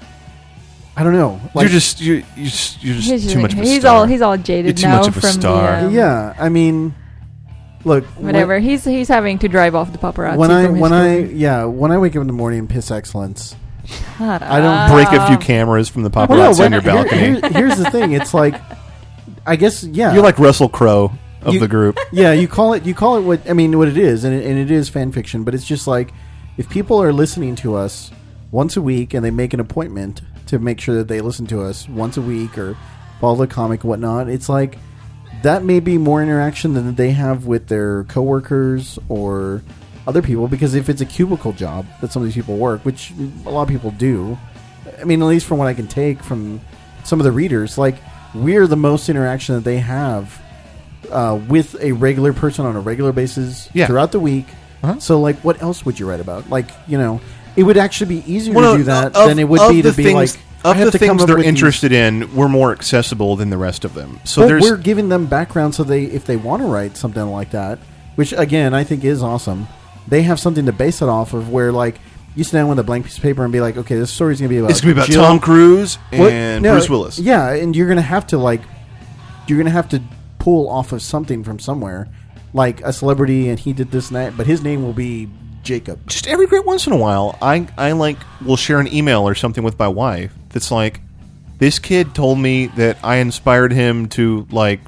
I don't know. Like, you're just you're, you're just you're just He's, too much of a he's star. all he's all jaded You're too now much of a from star. the um, yeah. I mean, look, whatever. he's he's having to drive off the paparazzi. When, when I from his when I story. yeah when I wake up in the morning and piss excellence, Shut I don't up. break a few cameras from the paparazzi Well, no, on your but balcony. here- here- here's the thing. It's like, I guess yeah. You're like Russell Crowe of You- the group. Yeah, you call it you call it what I mean what it is, and it, and it is fan fiction. But it's just like if people are listening to us once a week and they make an appointment to make sure that they listen to us once a week or follow the comic and whatnot. It's like that may be more interaction than they have with their coworkers or other people, because if it's a cubicle job that some of these people work, which a lot of people do, I mean, at least from what I can take from some of the readers, like, we're the most interaction that they have uh, with a regular person on a regular basis Yeah. throughout the week. Uh-huh. So, like, what else would you write about? Like, you know, it would actually be easier Well, to do no, that of- than it would of be the to be things- like, of I have the to come things up they're with these- interested in, we're more accessible than the rest of them. So well, there's we're giving them background so they, if they want to write something like that, which again I think is awesome, they have something to base it off of. Where like you sit down with a blank piece of paper and be like, okay, this story's gonna be about it's gonna be about Jill. Tom Cruise What- and no, Bruce Willis. Yeah, and you're gonna have to like, you're gonna have to pull off of something from somewhere, like a celebrity, and he did this and that, but his name will be Jacob. Just every great once in a while, I I like will share an email or something with my wife that's like, this kid told me that I inspired him to like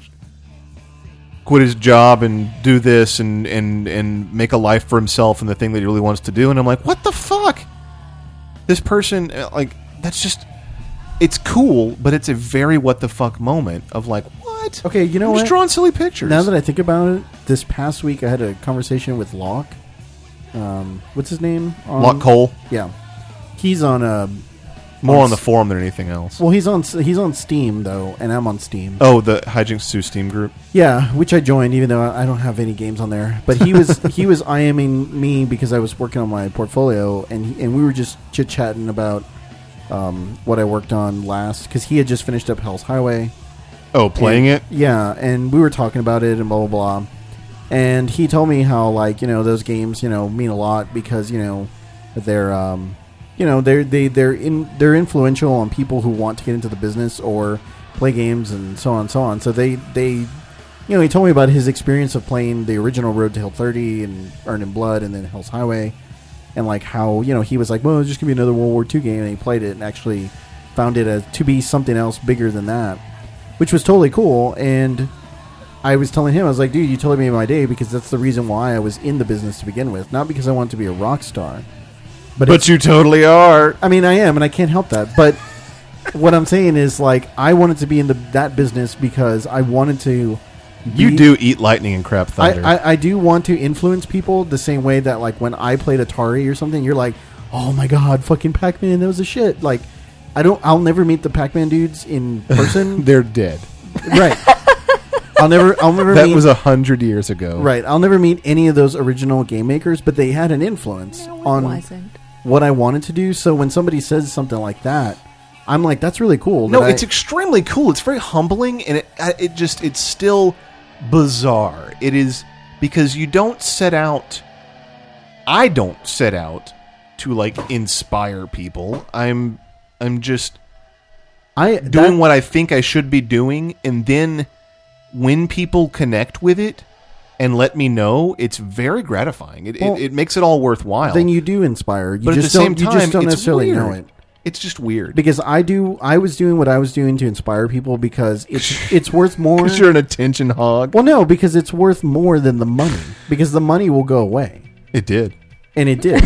quit his job and do this and and and make a life for himself and the thing that he really wants to do, and I'm like, what the fuck? This person, uh, like, that's just, it's cool, but it's a very what the fuck moment of like, what? Okay, you know I'm what? just drawing silly pictures. Now that I think about it, this past week I had a conversation with Locke. Um, what's his name? On, Locke Cole? Yeah, he's on a More on the forum than anything else. Well, he's on he's on Steam though, and I'm on Steam. Oh, the Hijinks two Steam group. Yeah, which I joined, even though I don't have any games on there. But he was he was IMing me because I was working on my portfolio, and he, and we were just chit chatting about um, what I worked on last, because he had just finished up Hell's Highway. Oh, playing and, it? Yeah, and we were talking about it and blah blah blah. And he told me how, like, you know, those games, you know, mean a lot because, you know, they're um, you know, they're they they're in they're influential on people who want to get into the business or play games and so on and so on. So they they you know, he told me about his experience of playing the original Road to Hill thirty and Earning Blood and then Hell's Highway, and like how, you know, he was like, well, it's just gonna be another World War Two game, and he played it and actually found it as, to be something else bigger than that, which was totally cool. And I was telling him, I was like, dude, you totally made my day, because that's the reason why I was in the business to begin with, not because I wanted to be a rock star. But, but you totally are. I mean, I am, and I can't help that. But what I'm saying is, like, I wanted to be in the that business because I wanted to. You be, do eat lightning and crap thunder. I, I, I do want to influence people the same way that, like, when I played Atari or something, you're like, oh my god, fucking Pac-Man, that was a shit. Like, I don't. I'll never meet the Pac-Man dudes in person. They're dead. Right. I'll never. I'll never. That meet, was a hundred years ago. Right. I'll never meet any of those original game makers, but they had an influence No, it on wasn't. what I wanted to do. So when somebody says something like that, I'm like, that's really cool. No, that it's I, extremely cool. It's very humbling, and it it just it's still bizarre. It is because you don't set out. I don't set out to like inspire people. I'm I'm just I doing that, what I think I should be doing, and then when people connect with it and let me know, it's very gratifying. It Well, it, it makes it all worthwhile. then you do inspire. You but just at the same don't. time, you just don't it's necessarily weird. know it. It's just weird Because I do. I was doing what I was doing to inspire people because it's it's worth more. because you're an attention hog. Well, no, because it's worth more than the money. Because the money will go away, It did. and it did.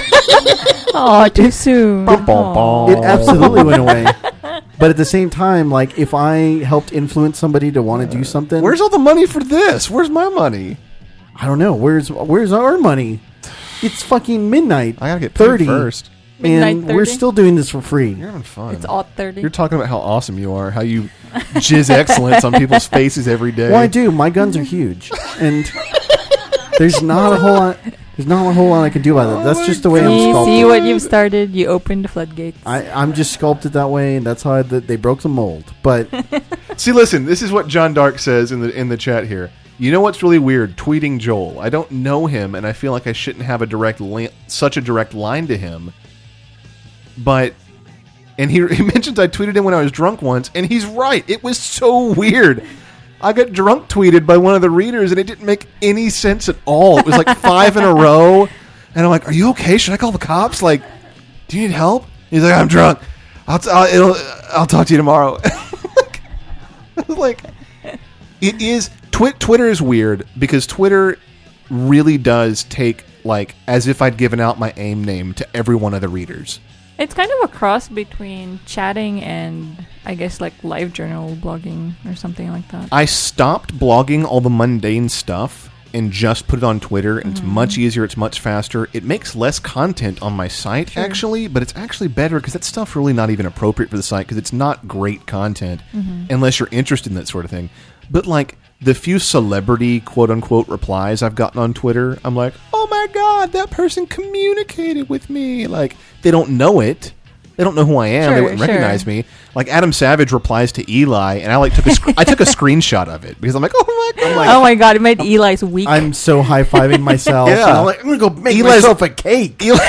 Oh, too soon. It absolutely went away. But at the same time, like, if I helped influence somebody to want to do something, Where's all the money for this? Where's my money? I don't know. Where's where's our money? It's fucking midnight. I gotta get paid thirty first. Midnight and we're thirty? still doing this for free. You're having fun. It's all thirty. You're talking about how awesome you are, how you jizz excellence on people's faces every day. Well, I do. My guns are huge, and there's not a whole lot. There's not a whole lot I can do about it. That's just the way I'm See, sculpted. see what you've started. You opened the floodgates. I, I'm just sculpted that way, and that's how I, they broke the mold. But See, listen, this is what John Dark says in the in the chat here. You know what's really weird? Tweeting Joel. I don't know him, and I feel like I shouldn't have a direct li- such a direct line to him. But, and he, he mentions I tweeted him when I was drunk once, and he's right. It was so weird. I got drunk tweeted by one of the readers, and it didn't make any sense at all. It was like five in a row, and I'm like, "Are you okay? Should I call the cops? Like, do you need help?" He's like, "I'm drunk. I'll t- I'll, it'll, I'll talk to you tomorrow." like, like, it is. Twi- Twitter is weird because Twitter really does take like as if I'd given out my AIM name to every one of the readers. It's kind of a cross between chatting and I guess like live journal blogging or something like that. I stopped blogging all the mundane stuff and just put it on Twitter, and Mm-hmm. it's much easier, it's much faster. It makes less content on my site, Sure. actually, but it's actually better because that stuff's really not even appropriate for the site because it's not great content Mhm. unless you're interested in that sort of thing. But, like, the few celebrity, quote-unquote, replies I've gotten on Twitter, I'm like, oh my god, that person communicated with me. Like, they don't know it. They don't know who I am. They Sure, wouldn't sure. recognize me. Like Adam Savage replies to Eli, and I like took a sc- I took a screenshot of it because I'm like, oh my god, like, oh my god, it made Eli's week. I'm so high fiving myself. Yeah. And I'm like, I'm gonna go make Eli's- myself a cake. Eli-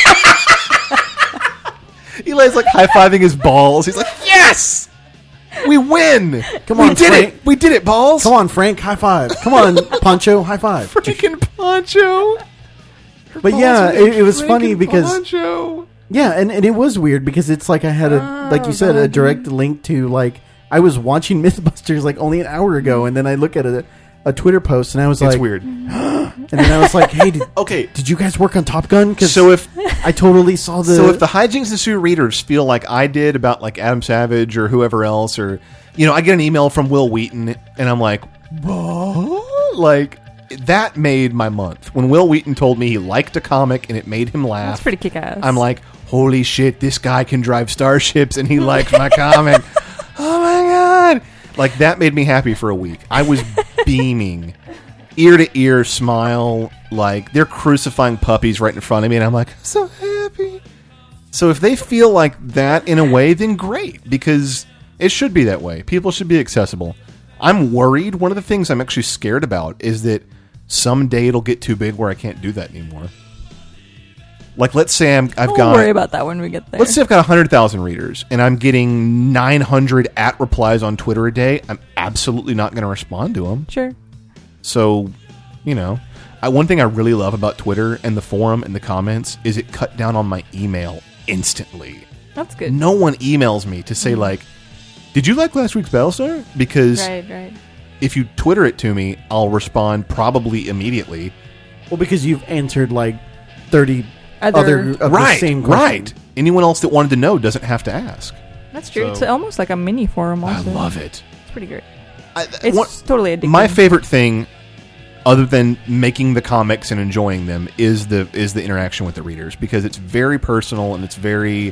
Eli's like high fiving his balls. He's like, yes, we win. Come we on, did Frank. it. We did it, balls. Come on, Frank, high five. Come on, Poncho, high five. Freaking Poncho. But yeah, it, it was funny Freaking because Poncho. yeah, and, and it was weird because it's like I had a like you said a direct link to like I was watching MythBusters like only an hour ago, and then I look at a a Twitter post and I was It's like, weird. and then I was like, hey, did, Okay. did you guys work on Top Gun? Because So if I totally saw the so if the Hijinks and Sue readers feel like I did about like Adam Savage or whoever else, or you know, I get an email from Will Wheaton and I'm like, what? Like that made my month when Will Wheaton told me he liked a comic and it made him laugh. That's pretty kick-ass. I'm like, holy shit, this guy can drive starships and he likes my comic. Oh my god! Like that made me happy for a week. I was beaming, ear to ear smile. Like they're crucifying puppies right in front of me, and I'm like, so happy. So if they feel like that in a way, then great, because it should be that way. People should be accessible. I'm worried. One of the things I'm actually scared about is that someday it'll get too big where I can't do that anymore. Like, let's say I'm, I've Don't got... worry about that when we get there. Let's say I've got one hundred thousand readers, and I'm getting nine hundred at replies on Twitter a day. I'm absolutely not going to respond to them. Sure. So, you know, I, one thing I really love about Twitter and the forum and the comments is it cut down on my email instantly. That's good. No one emails me to say, Mhm. like, did you like last week's Battlestar? Because Right, right. if you Twitter it to me, I'll respond probably immediately. well because you've answered like thirty Other- other, of right, the same question. right. Anyone else that wanted to know doesn't have to ask. That's true. So- It's almost like a mini forum I also. love it. It's pretty great. I, It's one- totally addictive. My favorite thing, other than making the comics and enjoying them, is the is the interaction with the readers, because it's very personal and it's very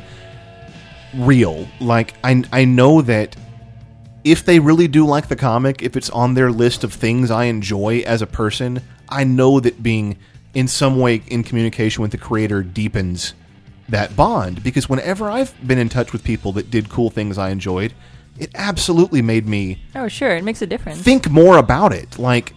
real. Like I I know that if they really do like the comic, if it's on their list of things I enjoy as a person, I know that being in some way in communication with the creator deepens that bond. Because whenever I've been in touch with people that did cool things I enjoyed, it absolutely made me Oh, sure. It makes a difference. think more about it. Like,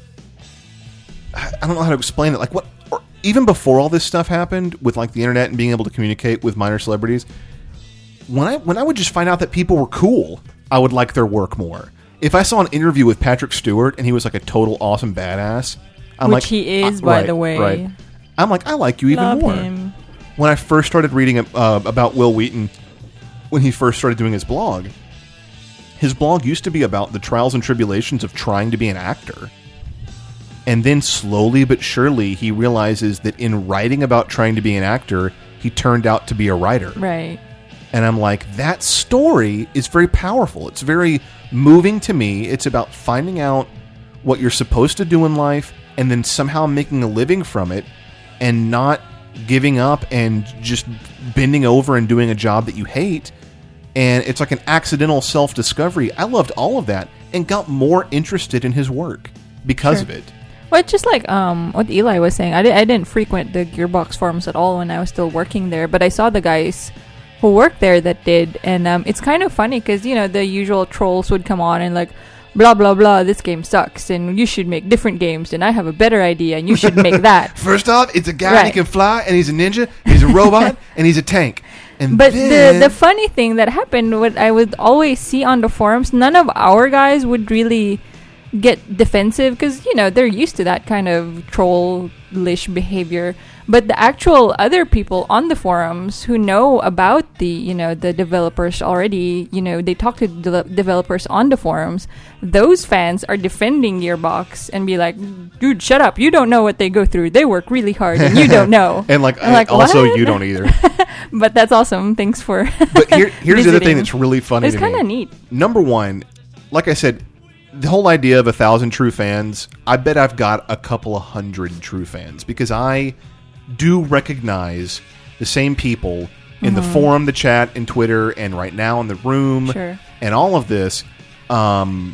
I don't know how to explain it. Like, what, or even before all this stuff happened with like the internet and being able to communicate with minor celebrities, when I when I would just find out that people were cool, I would like their work more. If I saw an interview with Patrick Stewart and he was like a total awesome badass, I'm Which like, he is, uh, by right, the way. right. I'm like, I like you even Love more. him. When I first started reading uh, about Will Wheaton, when he first started doing his blog, his blog used to be about the trials and tribulations of trying to be an actor. And then slowly but surely, he realizes that in writing about trying to be an actor, he turned out to be a writer. Right. And I'm like, that story is very powerful. It's very moving to me. It's about finding out what you're supposed to do in life and then somehow making a living from it and not giving up and just bending over and doing a job that you hate. And it's like an accidental self-discovery. I loved all of that and got more interested in his work because Sure. of it. Well, it's just like um, what Eli was saying. I, di- I didn't frequent the Gearbox forums at all when I was still working there, but I saw the guys who worked there that did, and um, it's kind of funny because, you know, the usual trolls would come on and like, blah, blah, blah, this game sucks, and you should make different games, and I have a better idea, and you should make that. First off, it's a guy Right. that can fly, and he's a ninja, he's a robot, and he's a tank. And But then, the the funny thing that happened, what I would always see on the forums, none of our guys would really get defensive because, you know, they're used to that kind of trollish behavior. But the actual other people on the forums who know about the, you know, the developers already, you know, they talk to de- developers on the forums. Those fans are defending Gearbox and be like, dude, shut up. You don't know what they go through. They work really hard and you don't know. And like, I'm like, also "What?" you don't either. But that's awesome. Thanks for. But here, here's the other thing visiting. that's really funny. It's to me. kind of neat. Number one, like I said, the whole idea of a thousand true fans, I bet I've got a couple of hundred true fans because I do recognize the same people in the Mhm. forum, the chat, and Twitter, and right now in the room, Sure. and all of this. Um,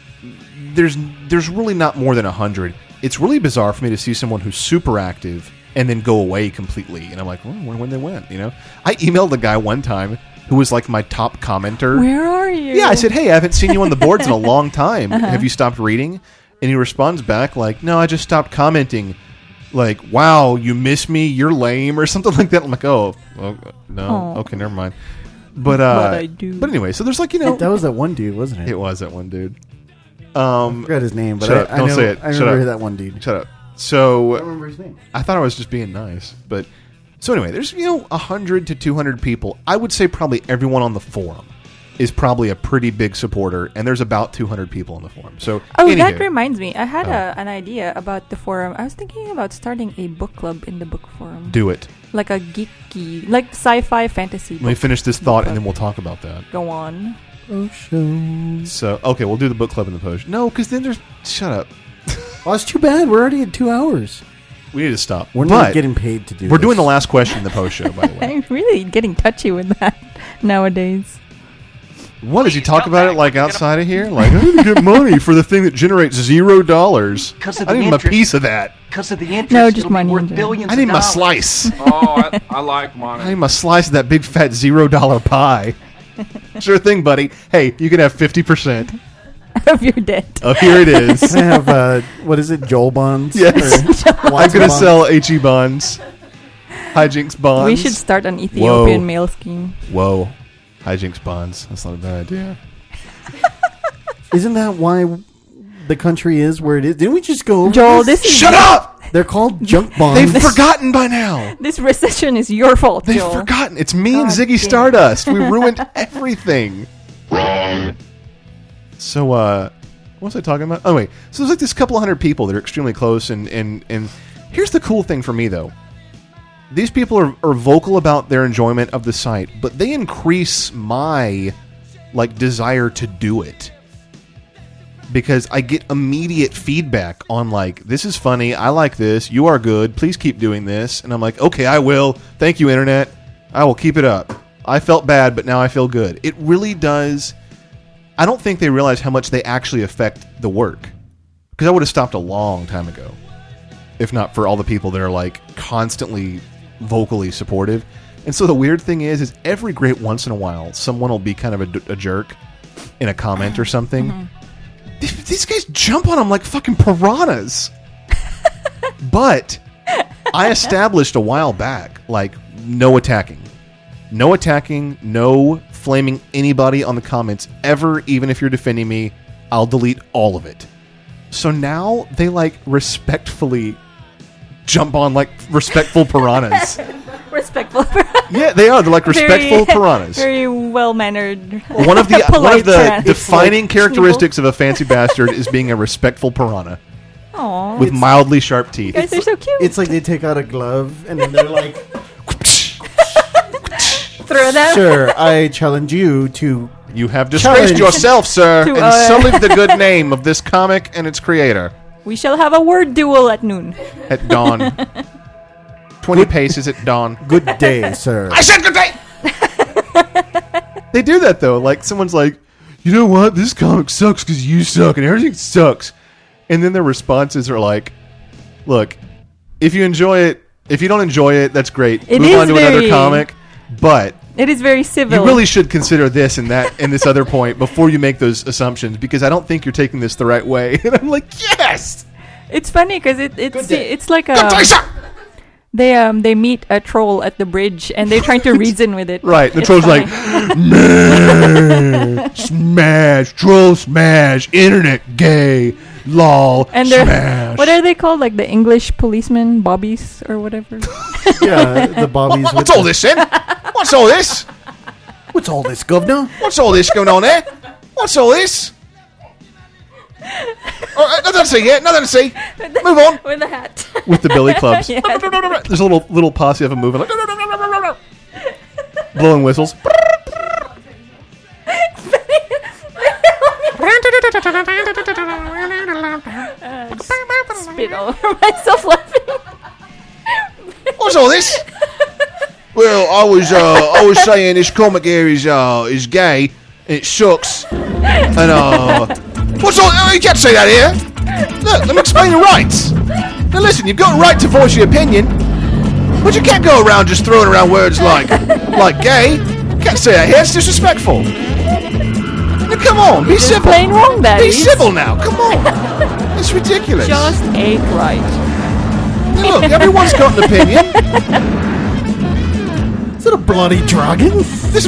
there's there's really not more than a hundred. It's really bizarre for me to see someone who's super active and then go away completely. And I'm like, well, when, when they went, you know? I emailed a guy one time who was like my top commenter. Where are you? Yeah, I said, hey, I haven't seen you on the boards in a long time. Uh-huh. Have you stopped reading? And he responds back like, no, I just stopped commenting. Like, wow, you miss me? You're lame or something like that. I'm like, oh, well, no. Aw. Okay, never mind. But, uh, But I do. But anyway, so there's like, you know. That was that one dude, wasn't it? It was that one dude. Um, I forgot his name, but shut I, up. I Don't know, say it. I Shut remember up. that one dude. Shut up. So I don't remember his name. I thought I was just being nice, but so anyway, there's you know a hundred to two hundred people. I would say probably everyone on the forum is probably a pretty big supporter, and there's about two hundred people on the forum. So Oh, anywho, that reminds me. I had Oh. a, an idea about the forum. I was thinking about starting a book club in the book forum. do it. Like a geeky, like sci-fi fantasy. Let me book. finish this thought, and then we'll talk about that. Go on. Oh, show. So okay, we'll do the book club in the post. No, because then there's shut up. Oh, it's too bad. We're already at two hours. We need to stop. We're but not getting paid to do We're this. doing the last question in the post show, by the way. I'm really getting touchy with that nowadays. What does he talk about it like outside of here? Like I need to get money for the thing that generates zero dollars. Because I of the need my interest. piece of that. Because of the interest. No, just it'll be money in worth general. billions I need of my dollars. slice. Oh, I, I like money. I need my slice of that big fat zero dollar pie. Sure thing, buddy. Hey, you can have fifty percent. Of your debt. Oh, here it is. Can I have, uh, what is it, Joel bonds? Yes. Or I'm Watson going to bonds? sell H E bonds. Hijinks bonds. We should start an Ethiopian Whoa. mail scheme. Whoa. Hijinks bonds. That's not a bad idea. Isn't that why the country is where it is? Didn't we just go over Joel, this is Shut your- up! They're called junk bonds. They've forgotten by now. This recession is your fault, They've Joel. forgotten. It's me and God Ziggy damn. Stardust. We ruined everything. Wrong. So, uh, what was I talking about? Oh, wait. So there's like this couple hundred people that are extremely close, and, and, and here's the cool thing for me, though. These people are, are vocal about their enjoyment of the site, but they increase my, like, desire to do it. Because I get immediate feedback on, like, this is funny, I like this, you are good, please keep doing this. And I'm like, okay, I will. Thank you, Internet. I will keep it up. I felt bad, but now I feel good. It really does. I don't think they realize how much they actually affect the work. Because I would have stopped a long time ago. If not for all the people that are, like, constantly vocally supportive. And so the weird thing is, is every great once in a while, someone will be kind of a, a jerk in a comment or something. Mm-hmm. These, these guys jump on them like fucking piranhas. But I established a while back, like, no attacking. No attacking, no flaming anybody on the comments ever, even if you're defending me. I'll delete all of it. So now they, like, respectfully jump on, like, respectful piranhas. Respectful. Yeah, they are. They're like respectful very, piranhas. Very well mannered. One of the one polite of the piranhas. defining characteristics of a fancy bastard is being a respectful piranha Aw. with mildly sharp teeth. You guys are so cute. It's like they take out a glove and then they're like, Throw them. "Sir, I challenge you to." You have disgraced Challenge. yourself, sir, To, and uh, sullied the good name of this comic and its creator. We shall have a word duel at noon. At dawn. Twenty paces at dawn. Good day, sir. I said good day. They do that, though. Like, someone's like, you know what? This comic sucks because you suck and everything sucks. And then their responses are like, look, if you enjoy it, if you don't enjoy it, that's great. It Move is on to another very- comic. But It is very civil. you really should consider this and that and this other point before you make those assumptions, because I don't think you're taking this the right way. And I'm like, yes! It's funny because it, it's day. it's like a Good day, sir. they um they meet a troll at the bridge and they're trying to reason with it. Right. The It's troll's funny. like, man, smash, troll smash, internet gay, lol, and they're smash. what are they called? Like the English policemen, bobbies or whatever. Yeah, the bobbies. What, with what's all the- this, then? What's all this? What's all this, governor? What's all this going on there? What's all this? Oh, uh, nothing to see here. Nothing to see. Move on. With a hat. With the billy clubs. Yeah. There's a little little posse of them moving. Like, blowing whistles. Uh, spit all over myself laughing. What's all this? Well, I was uh, I was saying this comic here is uh, is gay and it sucks. And uh, what's all? Oh, you can't say that here. Look, let me explain the rights. Now listen, you've got a right to voice your opinion, but you can't go around just throwing around words like like gay. You can't say that here. It's disrespectful. Now come on, be civil. Plain wrong, that Be is. civil now. Come on. It's ridiculous. Just ain't right. Now look, everyone's got an opinion. Is it a bloody dragon? This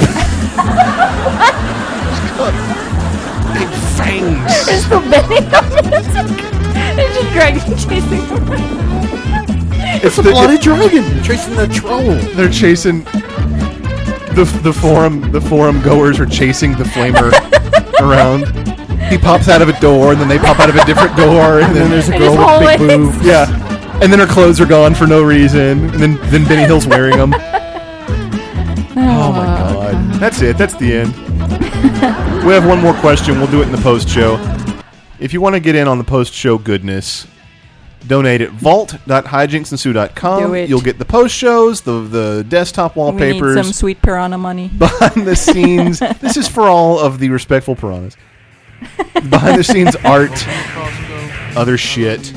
big fangs. It's the bending of it. It's just dragon chasing them. It's a bloody dragon chasing the troll. They're chasing the the forum. The forum goers are chasing the flamer around. He pops out of a door, and then they pop out of a different door, and, And then there's a And girl his with big hallways. boobs. yeah, and then her clothes are gone for no reason, and then then Benny Hill's wearing them. Oh my god. That's it. That's the end. We have one more question. We'll do it in the post show. If you want to get in on the post show goodness, donate at vault dot hijinks ensue dot com. Do it. You'll get the post shows, the the desktop We need wallpapers, some sweet piranha money. behind the scenes. This is for all of the respectful piranhas. Behind the scenes art, other shit.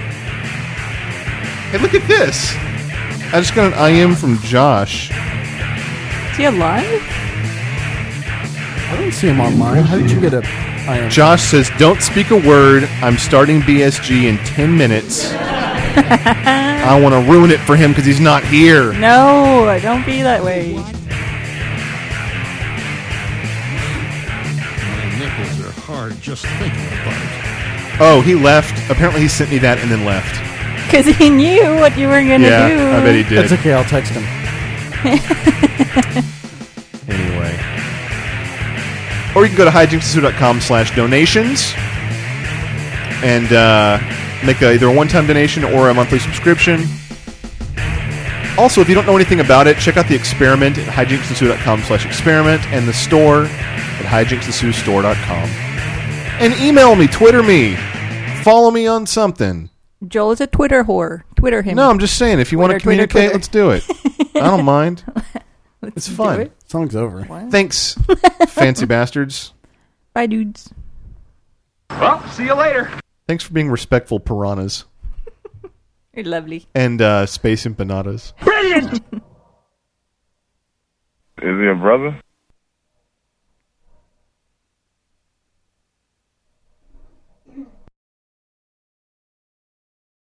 Hey, look at this. I just got an I M from Josh. Is he alive? I don't see him online. How did you get a? I am. Josh says, "Don't speak a word. I'm starting B S G in ten minutes. I want to ruin it for him because he's not here." No, don't be that way. My nipples are hard just thinking about it. Oh, he left. Apparently he sent me that and then left. Because he knew what you were going to Yeah, do. I bet he did. That's okay. I'll text him. Anyway. Or you can go to hijinks ensue dot com slash donations and uh, make a, either a one-time donation or a monthly subscription. Also, if you don't know anything about it, check out the experiment at hijinks ensue dot com slash experiment and the store at hijinks ensue store dot com. And email me, Twitter me, follow me on something. Joel is a Twitter whore. Twitter him. No, I'm just saying, if you want to Twitter, Twitter, communicate, Twitter. let's do it. I don't mind. Let's It's do fun. it. Song's over. What? Thanks, fancy bastards. Bye, dudes. Well, see you later. Thanks for being respectful piranhas You're lovely. and uh, space empanadas. Brilliant. Is he a brother?